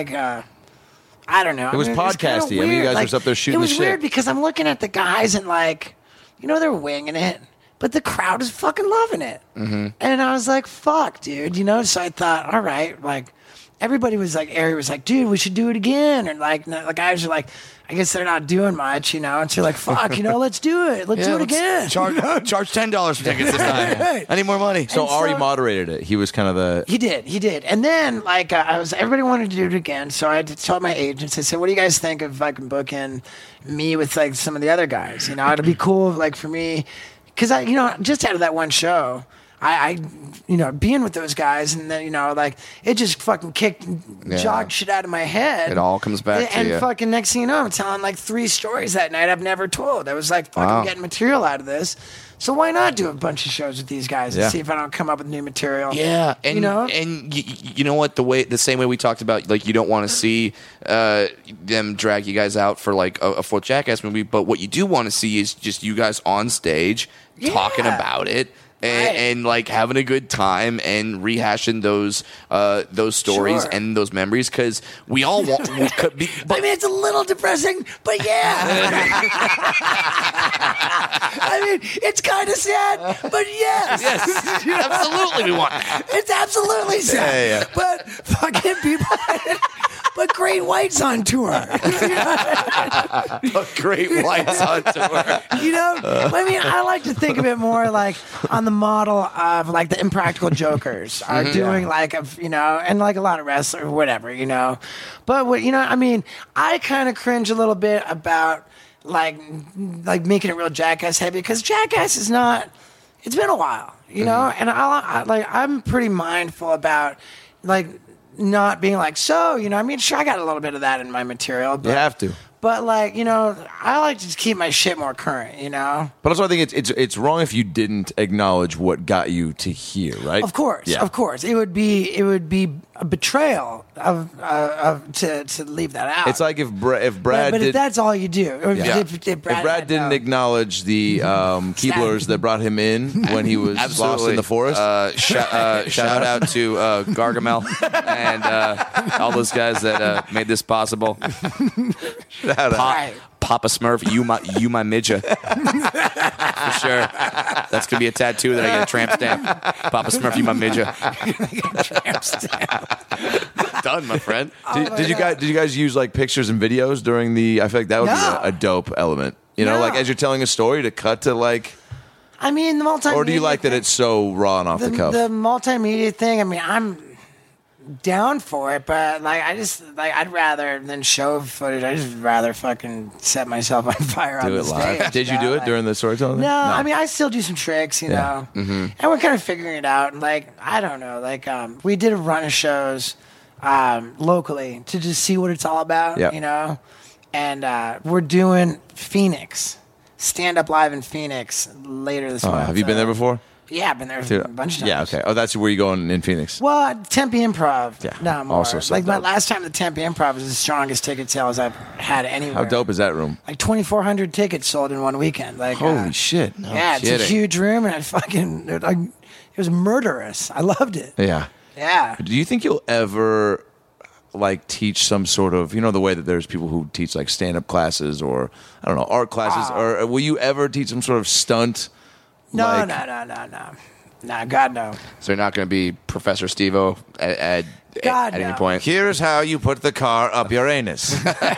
Speaker 4: I don't know.
Speaker 1: It was
Speaker 4: kinda
Speaker 1: podcasty. I mean, you
Speaker 4: weird.
Speaker 1: guys were
Speaker 4: Like,
Speaker 1: up there shooting
Speaker 4: It was
Speaker 1: the shit.
Speaker 4: weird because I'm looking at the guys and they're winging it, but the crowd is fucking loving it. Mm-hmm. And I was like, fuck, dude, So I thought, all right, like everybody was like, Ari was like, dude, we should do it again. And like the guys are like, I guess they're not doing much, And so you're like, fuck, let's do it. Let's do it again.
Speaker 2: Charge $10 for tickets this time.
Speaker 4: Right.
Speaker 2: I need more money.
Speaker 1: So
Speaker 4: And
Speaker 1: Ari
Speaker 4: so-
Speaker 1: moderated it. He was kind of the.
Speaker 4: He did. And then, everybody wanted to do it again. So I told my agents, I said, what do you guys think of fucking booking me with, some of the other guys? It'd be cool, for me. Because, just out of that one show, I being with those guys, and then, it just fucking jogged shit out of my head.
Speaker 2: It all comes back to
Speaker 4: and
Speaker 2: you.
Speaker 4: fucking next thing you know, I'm telling, 3 stories that night I've never told. I was fucking getting material out of this. So why not do a bunch of shows with these guys and
Speaker 1: Yeah.
Speaker 4: see if I don't come up with new material?
Speaker 2: Yeah, and
Speaker 4: You
Speaker 2: you know what, the same way we talked about, you don't want to see them drag you guys out for a full Jackass movie, but what you do want to see is just you guys on stage talking
Speaker 4: Yeah.
Speaker 2: about it.
Speaker 4: Right.
Speaker 2: And having a good time and rehashing those stories
Speaker 4: Sure.
Speaker 2: and those memories, because we all want. We could be,
Speaker 4: I mean, it's a little depressing, but yeah. I mean, it's kind of sad, but yes.
Speaker 2: yes, absolutely, we want that.
Speaker 4: It's absolutely sad.
Speaker 1: Yeah.
Speaker 4: But fucking people, but Great White's on tour.
Speaker 2: Great Whites on tour.
Speaker 4: I mean, I like to think of it more on the model of the Impractical Jokers are doing and a lot of wrestlers or whatever, But what I mean, I kind of cringe a little bit about making it real Jackass heavy because Jackass is not. It's been a while, and I'm pretty mindful about not being I mean, sure, I got a little bit of that in my material, but
Speaker 1: You have to.
Speaker 4: But I like to just keep my shit more current,
Speaker 1: But also, I think it's wrong if you didn't acknowledge what got you to here, right?
Speaker 4: Of course,
Speaker 1: Yeah.
Speaker 4: of course, it would be a betrayal of to leave that out.
Speaker 1: It's like if Brad
Speaker 4: but
Speaker 1: did.
Speaker 4: if that's all you do, or
Speaker 1: Yeah.
Speaker 4: if
Speaker 1: Brad didn't acknowledge the Keeblers that brought him in when he was lost in the forest.
Speaker 2: Shout out to Gargamel and all those guys that made this possible.
Speaker 4: Right.
Speaker 2: Papa Smurf, you my midja. For sure. That's going to be a tattoo that I get a tramp stamp. Papa Smurf, you my midja.
Speaker 3: Tramp stamp.
Speaker 2: Done, my friend.
Speaker 1: Did you guys use like pictures and videos during the? I feel like that would
Speaker 4: No.
Speaker 1: be a dope element. You know,
Speaker 4: No.
Speaker 1: like as you're telling a story to cut to like,
Speaker 4: I mean, the multimedia.
Speaker 1: or do you like that
Speaker 4: thing-
Speaker 1: it's so raw and off the cuff?
Speaker 4: The multimedia thing. I mean, I'm down for it, but like, I'd rather than show footage. I just rather fucking set myself on fire on
Speaker 1: Do
Speaker 4: the
Speaker 1: it live.
Speaker 4: stage.
Speaker 1: Did you do it
Speaker 4: Like-
Speaker 1: during the storytelling?
Speaker 4: No, I mean, I still do some tricks, you know, and we're kind of figuring it out. And like, I don't know, like, we did a run of shows locally to just see what it's all about,
Speaker 1: Yeah.
Speaker 4: you know, and we're doing Phoenix, stand up live in Phoenix later this month.
Speaker 1: Have you been there before?
Speaker 4: Yeah, I've been there
Speaker 1: Dude,
Speaker 4: a bunch of times.
Speaker 1: Yeah. Okay. Oh, that's where you going in Phoenix.
Speaker 4: Well, Tempe Improv.
Speaker 1: Yeah,
Speaker 4: No, more.
Speaker 1: also so
Speaker 4: like my
Speaker 1: dope.
Speaker 4: last time at Tempe Improv was the strongest ticket sales I've had anywhere.
Speaker 1: How dope is that room?
Speaker 4: Like 2,400 tickets sold in one weekend. Like
Speaker 1: Holy shit!
Speaker 4: yeah, it's a
Speaker 2: kidding.
Speaker 4: huge room, and it was murderous. I loved it.
Speaker 1: Yeah.
Speaker 4: Yeah.
Speaker 1: Do you think you'll ever like teach some sort of, you know, the way that there's people who teach like stand-up classes or I don't know, art classes, or will you ever teach some sort of stunt?
Speaker 4: No,
Speaker 1: like-
Speaker 4: no. Nah, God no.
Speaker 2: So you're not going to be Professor Steve-O at
Speaker 4: God,
Speaker 2: any
Speaker 4: no.
Speaker 2: point?
Speaker 1: Here's how you put the car up your anus.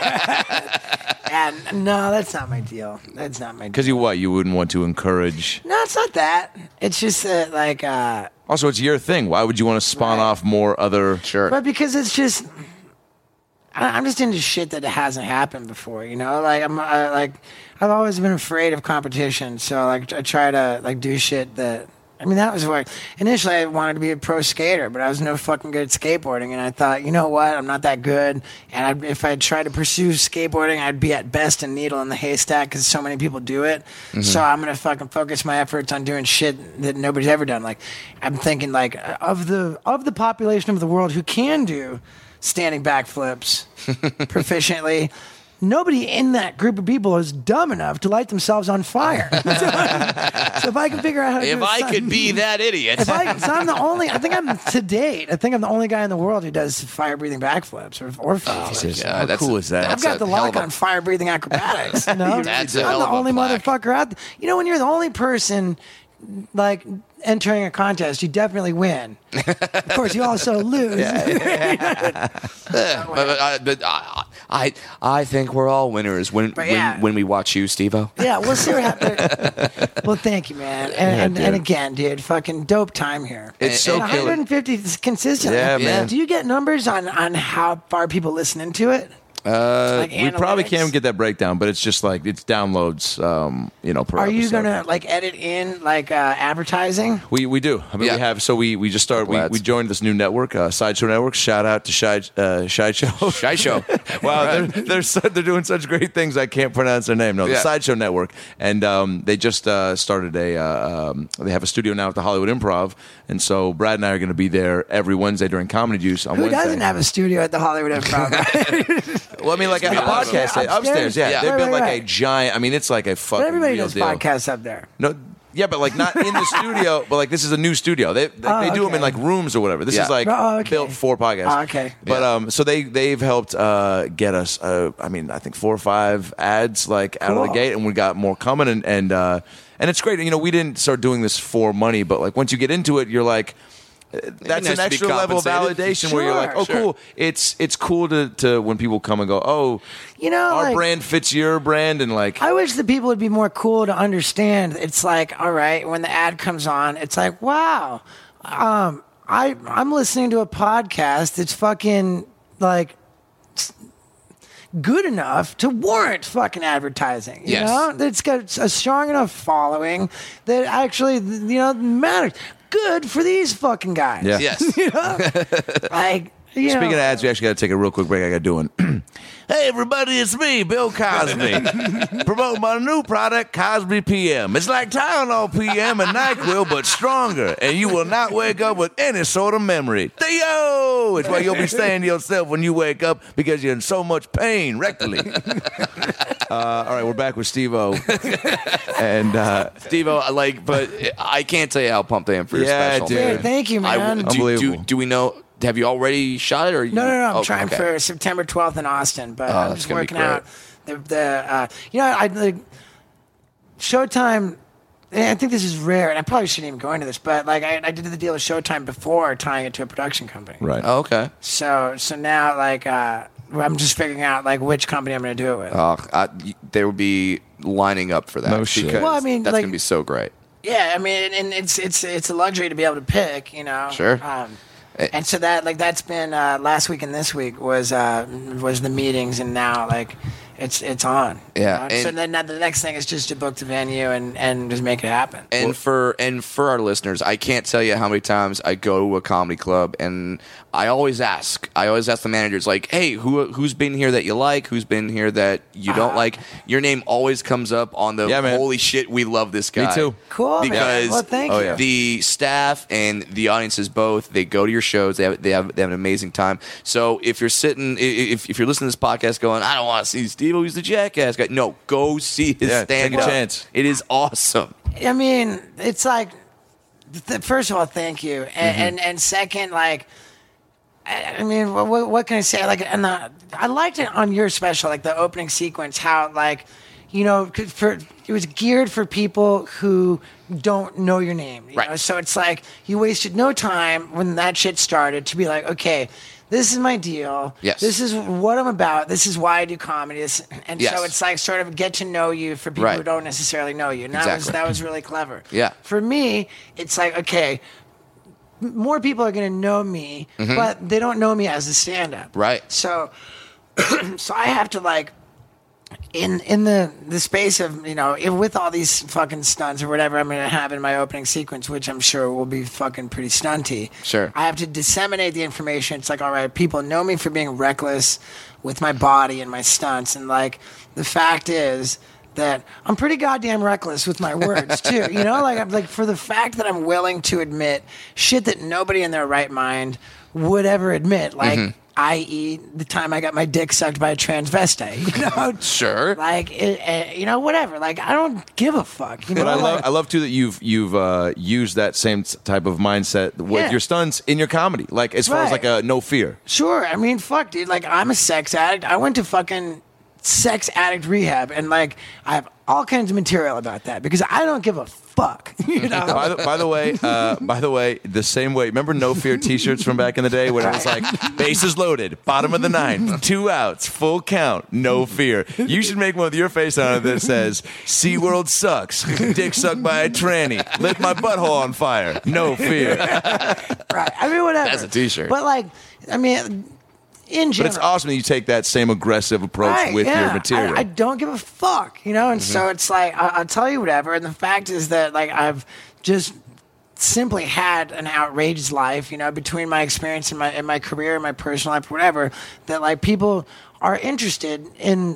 Speaker 4: And no, that's not my deal. That's not my deal.
Speaker 1: Because you wouldn't want to encourage.
Speaker 4: No, it's not that. It's just that, like,
Speaker 1: Also, it's your thing. Why would you want to spawn
Speaker 4: Right.
Speaker 1: off more other?
Speaker 2: Sure.
Speaker 4: but because it's just, I'm just into shit that hasn't happened before, you know? Like, I've always been afraid of competition. So, like, I try to, like, do shit that, I mean, that was why initially I wanted to be a pro skater, but I was no fucking good at skateboarding. And I thought, you know what? I'm not that good. And if I tried to pursue skateboarding, I'd be at best a needle in the haystack because so many people do it. So I'm going to fucking focus my efforts on doing shit that nobody's ever done. Like, I'm thinking, like, of the population of the world who can do standing backflips proficiently, nobody in that group of people is dumb enough to light themselves on fire. So if I can figure out how to do
Speaker 2: If
Speaker 4: it,
Speaker 2: I could be that idiot.
Speaker 4: so I'm the only. I think I'm the only guy in the world who does fire breathing backflips or flips.
Speaker 2: God,
Speaker 1: How cool is that?
Speaker 4: I've got the
Speaker 2: a hell
Speaker 4: lock
Speaker 2: of a-
Speaker 4: on fire breathing acrobatics. You know?
Speaker 2: That's a
Speaker 4: I'm
Speaker 2: hell
Speaker 4: the
Speaker 2: of a
Speaker 4: only
Speaker 2: plaque.
Speaker 4: motherfucker out. You know, when you're the only person like entering a contest, you definitely win. Of course, you also lose.
Speaker 2: But I think we're all winners when
Speaker 4: But yeah.
Speaker 2: when we watch you, Steve-O.
Speaker 4: Yeah, we'll see what happens. Well, thank you, man. And
Speaker 1: dude.
Speaker 4: again, dude, fucking dope time here.
Speaker 1: It's so
Speaker 4: And
Speaker 1: killer.
Speaker 4: 150 is consistent.
Speaker 1: Yeah, man.
Speaker 4: Do you get numbers on how far people listen into it? Like
Speaker 1: We probably
Speaker 4: analytics?
Speaker 1: can't get that breakdown, but it's just like it's downloads. Per
Speaker 4: Are you
Speaker 1: episode.
Speaker 4: gonna like edit in like advertising?
Speaker 1: We do. I mean,
Speaker 2: Yeah.
Speaker 1: we have. So we just started.
Speaker 2: Couple ads.
Speaker 1: We joined this new network, Sideshow Network. Shout out to Shy Show.
Speaker 2: Shy Show.
Speaker 1: Wow, they're doing such great things. I can't pronounce their name. No, the
Speaker 2: Yeah.
Speaker 1: Sideshow Network, and they just started they have a studio now at the Hollywood Improv, and so Brad and I are going to be there every Wednesday during Comedy Juice on
Speaker 4: Who
Speaker 1: Wednesday.
Speaker 4: doesn't have a studio at the Hollywood Improv?
Speaker 1: Well, I mean, like a podcast
Speaker 4: Upstairs?
Speaker 1: upstairs. Yeah,
Speaker 2: Yeah.
Speaker 1: they
Speaker 4: Right,
Speaker 1: built
Speaker 4: right,
Speaker 1: like
Speaker 4: right.
Speaker 1: a giant. I mean, it's like a fucking
Speaker 4: But everybody
Speaker 1: real
Speaker 4: does
Speaker 1: deal.
Speaker 4: podcasts up there.
Speaker 1: No, yeah, but like not in the studio. But like this is a new studio. They do them
Speaker 4: okay.
Speaker 1: in like rooms or whatever. This
Speaker 2: Yeah.
Speaker 1: is like
Speaker 4: Oh, okay.
Speaker 1: built for podcasts.
Speaker 4: Oh, okay.
Speaker 1: But so they've helped get us. I mean, I think 4 or 5 ads like out of the
Speaker 4: Cool.
Speaker 1: gate, and we got more coming. And it's great. You know, we didn't start doing this for money, but like once you get into it, you're like. That's
Speaker 2: nice
Speaker 1: an
Speaker 2: to be
Speaker 1: extra level of
Speaker 2: compensated.
Speaker 1: validation where you're like, oh,
Speaker 2: Sure.
Speaker 1: cool. It's cool to when people come and go, oh,
Speaker 4: You know,
Speaker 1: our
Speaker 4: like,
Speaker 1: brand fits your brand, and like,
Speaker 4: I wish the people would be more cool to understand. It's like, all right, when the ad comes on, it's like, wow, I'm listening to a podcast that's fucking like good enough to warrant fucking advertising. You
Speaker 2: Yes.
Speaker 4: know, it's got a strong enough following that actually, matters. Good for these fucking guys.
Speaker 1: Yeah.
Speaker 2: Yes.
Speaker 4: Like, you know,
Speaker 1: Speaking of ads, we actually got to take a real quick break. I got to do one. Hey, everybody, it's me, Bill Cosby. Promote my new product, Cosby PM. It's like Tylenol PM and NyQuil, but stronger, and you will not wake up with any sort of memory. Theo! It's what you'll be saying to yourself when you wake up because you're in so much pain rectally. All right, we're back with Steve-O. And
Speaker 2: Steve-O, but I can't tell you how pumped I am for your
Speaker 1: Yeah,
Speaker 2: special.
Speaker 1: dude.
Speaker 4: Hey, thank you, man.
Speaker 2: Do
Speaker 1: Unbelievable.
Speaker 2: we know? have you already shot it? Or
Speaker 3: No. I'm
Speaker 2: Oh,
Speaker 3: trying
Speaker 2: okay.
Speaker 3: for September 12th in Austin, but I'm
Speaker 2: that's
Speaker 3: just
Speaker 2: gonna be
Speaker 3: working
Speaker 2: great.
Speaker 3: out I like Showtime. And I think this is rare, and I probably shouldn't even go into this, but like I did the deal with Showtime before tying it to a production company.
Speaker 1: Right.
Speaker 2: Oh, okay.
Speaker 3: So now like I'm just figuring out like which company I'm going to do it with.
Speaker 2: There would be lining up for that.
Speaker 1: No shit.
Speaker 2: Because
Speaker 3: Well, I mean,
Speaker 2: that's
Speaker 3: like-
Speaker 2: gonna be so great.
Speaker 3: Yeah, I mean, and it's a luxury to be able to pick, you know.
Speaker 2: Sure.
Speaker 3: And so that's been last week and this week was the meetings, and now like it's on. you
Speaker 2: Yeah,
Speaker 3: know?
Speaker 2: and-
Speaker 3: So then the next thing is just to book the venue and just make it happen.
Speaker 2: And for our listeners, I can't tell you how many times I go to a comedy club and I always ask the managers, like, hey, who's been here that you like? Who's been here that you don't like? Your name always comes up on the
Speaker 1: Yeah, man.
Speaker 2: holy shit, we love this guy.
Speaker 1: Me too.
Speaker 3: Cool, man.
Speaker 2: Because
Speaker 3: Well, thank
Speaker 1: Oh,
Speaker 3: you.
Speaker 1: yeah.
Speaker 2: the staff and the audiences both, they go to your shows, they have an amazing time. So if you're sitting, if you're listening to this podcast going, I don't want to see Steve, who's the jackass guy. No, go see his
Speaker 1: Yeah, take a
Speaker 2: stand-up.
Speaker 1: chance.
Speaker 2: It is awesome.
Speaker 3: I mean, it's like, first of all, thank you, and second, like, I mean, what can I say? Like, and I liked it on your special, like the opening sequence, how like, you know, it was geared for people who don't know your name, you
Speaker 2: Right.
Speaker 3: know? So it's like you wasted no time when that shit started to be like, okay, this is my deal.
Speaker 2: Yes.
Speaker 3: This is what I'm about. This is why I do comedy. And
Speaker 2: Yes.
Speaker 3: so it's like sort of get to know you for people
Speaker 2: Right.
Speaker 3: who don't necessarily know you. And
Speaker 2: Exactly.
Speaker 3: that was really clever.
Speaker 2: Yeah.
Speaker 3: For me, it's like, okay, more people are going to know me, but they don't know me as a stand-up.
Speaker 2: Right.
Speaker 3: So, so I have to like, in the space of, you know, with all these fucking stunts or whatever I'm going to have in my opening sequence, which I'm sure will be fucking pretty stunty.
Speaker 2: Sure.
Speaker 3: I have to disseminate the information. It's like, all right, people know me for being reckless with my body and my stunts. And like, the fact is that I'm pretty goddamn reckless with my words too. You know, like I'm like, for the fact that I'm willing to admit shit that nobody in their right mind would ever admit, like, i.e., the time I got my dick sucked by a transvestite, you know?
Speaker 2: Sure.
Speaker 3: Like, you know, whatever. Like, I don't give a fuck. You know,
Speaker 1: But
Speaker 3: like,
Speaker 1: I love too that you've used that same type of mindset with
Speaker 3: Yeah.
Speaker 1: your stunts in your comedy, like as far as
Speaker 3: Right.
Speaker 1: like a no fear.
Speaker 3: Sure. I mean, fuck, dude. Like, I'm a sex addict. I went to fucking sex addict rehab, and like, I have all kinds of material about that because I don't give a fuck. You know.
Speaker 1: By the way, the same way. Remember No Fear T-shirts from back in the day when it was like bases loaded, bottom of the ninth, 2 outs, full count, no fear. You should make one with your face on it that says SeaWorld sucks, dick sucked by a tranny, lit my butthole on fire, no fear.
Speaker 3: Right. I mean, whatever.
Speaker 2: That's a t-shirt.
Speaker 3: But like, I mean, in
Speaker 1: But
Speaker 3: general.
Speaker 1: it's awesome that you take that same aggressive approach
Speaker 3: Right,
Speaker 1: with
Speaker 3: yeah.
Speaker 1: your material.
Speaker 3: I don't give a fuck, you know? And so it's like, I'll tell you whatever. And the fact is that, like, I've just simply had an outrageous life, you know, between my experience in my career, and my personal life, whatever, that, like, people are interested in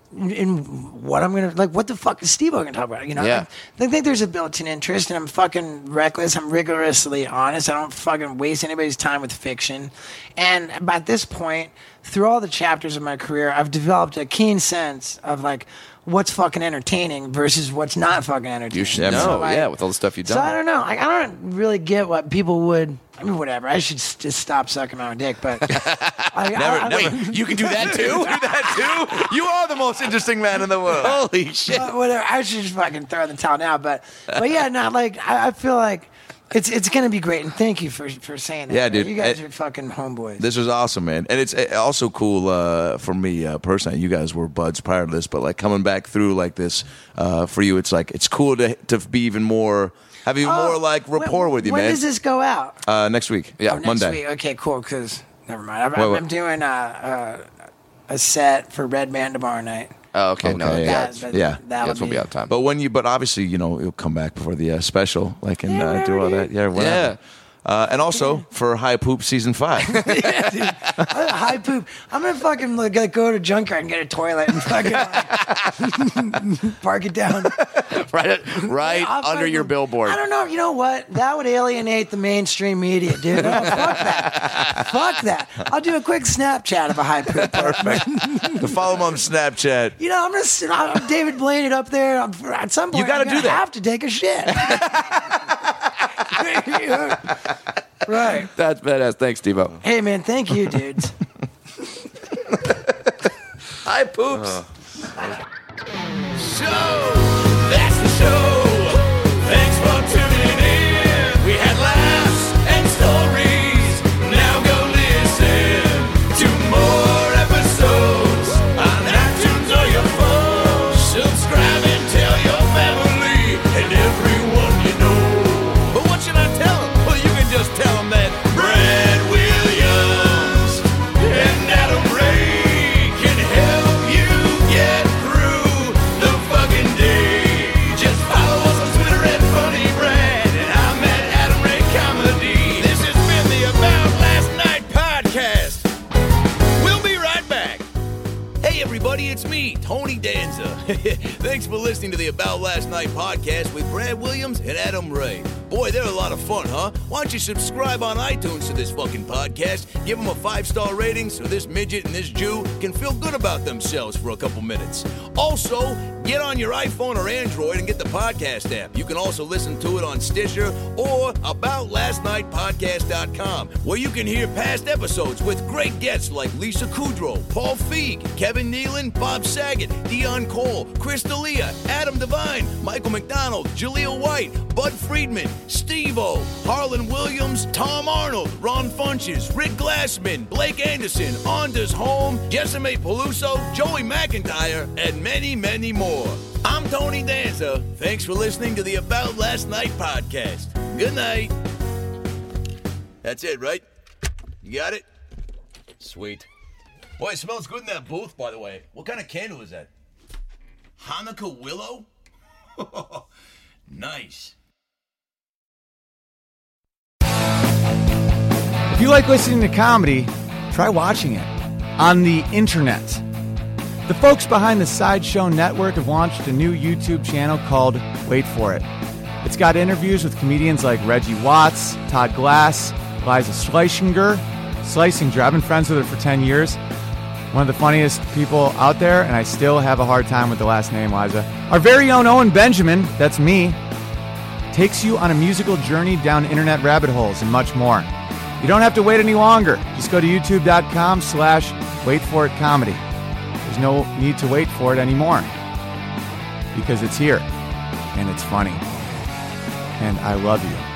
Speaker 3: what I'm gonna, like, what the fuck is Steve-O gonna talk about, you know?
Speaker 2: Yeah.
Speaker 3: I think there's a built-in interest, and I'm fucking reckless. I'm rigorously honest. I don't fucking waste anybody's time with fiction. And at this point, through all the chapters of my career, I've developed a keen sense of like what's fucking entertaining versus what's not fucking entertaining.
Speaker 2: You should
Speaker 1: Yeah,
Speaker 2: know,
Speaker 3: So, like,
Speaker 2: yeah, with all the stuff you've done.
Speaker 3: So I don't know. Like, I don't really get what people would. I mean, whatever. I should just stop sucking my own dick. But
Speaker 2: Wait, you can do that too?
Speaker 1: do that too? You are the most interesting man in the world.
Speaker 2: Holy shit.
Speaker 3: whatever. I should just fucking throw in the towel now. But yeah, no. Like, I feel like it's gonna be great. And thank you for saying that.
Speaker 1: Yeah,
Speaker 3: man.
Speaker 1: dude.
Speaker 3: You guys are fucking homeboys.
Speaker 1: This was awesome, man. And it's also cool for me personally. You guys were buds prior to this, but like coming back through like this for you, it's like it's cool to be even more, have even more like rapport with you,
Speaker 3: when
Speaker 1: man.
Speaker 3: does this go out?
Speaker 1: Next week,
Speaker 2: Yeah,
Speaker 3: Next
Speaker 1: Monday.
Speaker 3: week. Okay, cool. Because never mind.
Speaker 1: Wait.
Speaker 3: I'm doing a set for Red Band tomorrow night.
Speaker 2: Oh, okay, no,
Speaker 1: Okay,
Speaker 2: yeah.
Speaker 1: yeah.
Speaker 3: that'll
Speaker 2: That's won't be out of time.
Speaker 1: But but obviously, you know, it'll come back before the special, like and
Speaker 3: Yeah,
Speaker 1: do all
Speaker 3: whatever,
Speaker 1: that. Yeah, whatever. And also for High Poop season 5.
Speaker 3: High poop. I'm gonna fucking like, go to Junkyard and get a toilet and fucking like, park it down
Speaker 2: right
Speaker 3: I'll
Speaker 2: under
Speaker 3: fucking-
Speaker 2: your billboard.
Speaker 3: I don't know. You know what? That would alienate the mainstream media, dude. No, fuck that. Fuck that. I'll do a quick Snapchat of a high poop.
Speaker 1: To follow him on Snapchat.
Speaker 3: You know, I'm David Blaine it up there. At some point,
Speaker 1: You gotta
Speaker 3: I'm gonna
Speaker 1: do that.
Speaker 3: have to take a shit.
Speaker 4: Right.
Speaker 2: That's badass. Thanks, Steve-O.
Speaker 4: Hey, man, thank you, dudes.
Speaker 2: Hi, Poops.
Speaker 5: So, that's the show. Thanks for tuning in. We had laughs and stories. Now go listen to more episodes on iTunes or your phone. Subscribe and tell your family and everyone you know. But what should I tell them? Well, you can just tell them that Brad Williams and Adam Ray can help you get through the fucking day. Just follow us on Twitter at Funny Brad, and I'm at Adam Ray Comedy. This has been the About Last Night podcast. We'll be right back. Hey everybody, it's me, Tony Danza. Thanks for listening to the About Last Night podcast with Brad Williams and Adam Ray. Boy, they're a lot of fun, huh? Why don't you subscribe on iTunes to this fucking podcast? Give them a 5-star rating so this midget and this Jew can feel good about themselves for a couple minutes. Also, get on your iPhone or Android and get the podcast app. You can also listen to it on Stitcher or AboutLastNightPodcast.com, where you can hear past episodes with great guests like Lisa Kudrow, Paul Feig, Kevin Nealon, Bob Saget, Dion Cole, Chris D'Elia, Adam Devine, Michael McDonald, Jaleel White, Bud Friedman, Steve-O, Harlan Williams, Tom Arnold, Ron Funches, Rick Glassman, Blake Anderson, Anders Holm, Jessime Peluso, Joey McIntyre, and many, many more. I'm Tony Danza. Thanks for listening to the About Last Night podcast. Good night. That's it, right? You got it? Sweet. Boy, it smells good in that booth, by the way. What kind of candle is that? Hanukkah willow? Nice.
Speaker 6: If you like listening to comedy, try watching it on the internet. The folks behind the Sideshow Network have launched a new YouTube channel called Wait For It. It's got interviews with comedians like Reggie Watts, Todd Glass, Liza Schlesinger. I've been friends with her for 10 years. One of the funniest people out there, and I still have a hard time with the last name, Liza. Our very own Owen Benjamin, that's me, takes you on a musical journey down internet rabbit holes and much more. You don't have to wait any longer. Just go to youtube.com/waitforitcomedy. There's no need to wait for it anymore because it's here and it's funny. And I love you.